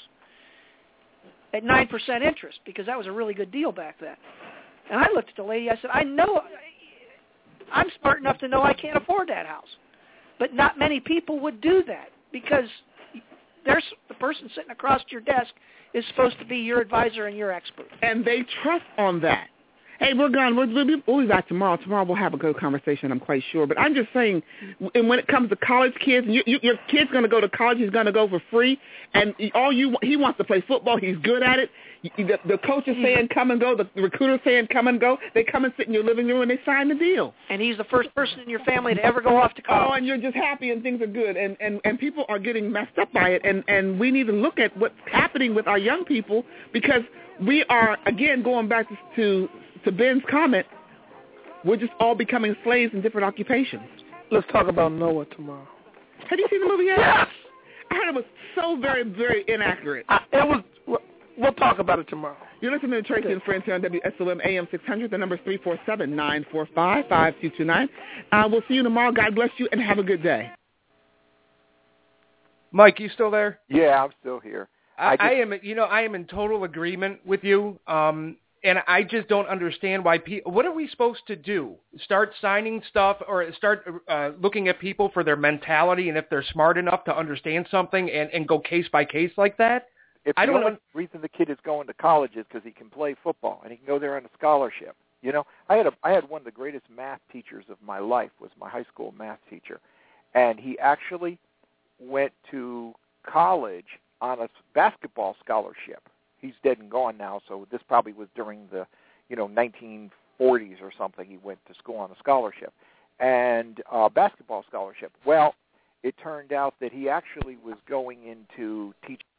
at 9% interest, because that was a really good deal back then. And I looked at the lady. I said, I know, I'm smart enough to know I can't afford that house, but not many people would do that, because there's the person sitting across your desk is supposed to be your advisor and your expert, and they trust on that. Hey, we're gone. We'll be back tomorrow. Tomorrow we'll have a good conversation, I'm quite sure. But I'm just saying, and when it comes to college kids, your kid's going to go to college. He's going to go for free. And he wants to play football. He's good at it. The coach is saying come and go. The recruiter is saying come and go. They come and sit in your living room, and they sign the deal. And he's the first person in your family to ever go off to college. Oh, and you're just happy and things are good. And people are getting messed up by it. And we need to look at what's happening with our young people, because we are, again, going back to Ben's comment, we're just all becoming slaves in different occupations. Let's talk about Noah tomorrow. Have you seen the movie yet? Yes. I heard it was so very, very inaccurate. We'll talk about it tomorrow. You're listening to Tracy and Friends here on WSOM AM 600. The number is 347-945-5229. We'll see you tomorrow. God bless you, and have a good day. Mike, you still there? Yeah, I'm still here. I am in total agreement with you. And I just don't understand why people. What are we supposed to do? Start signing stuff, or start looking at people for their mentality and if they're smart enough to understand something and go case by case like that? I don't know. The reason the kid is going to college is because he can play football and he can go there on a scholarship. You know, I had one of the greatest math teachers of my life was my high school math teacher, and he actually went to college on a basketball scholarship. He's dead and gone now, so this probably was during the, 1940s or something. He went to school on a scholarship, and basketball scholarship. Well, it turned out that he actually was going into teaching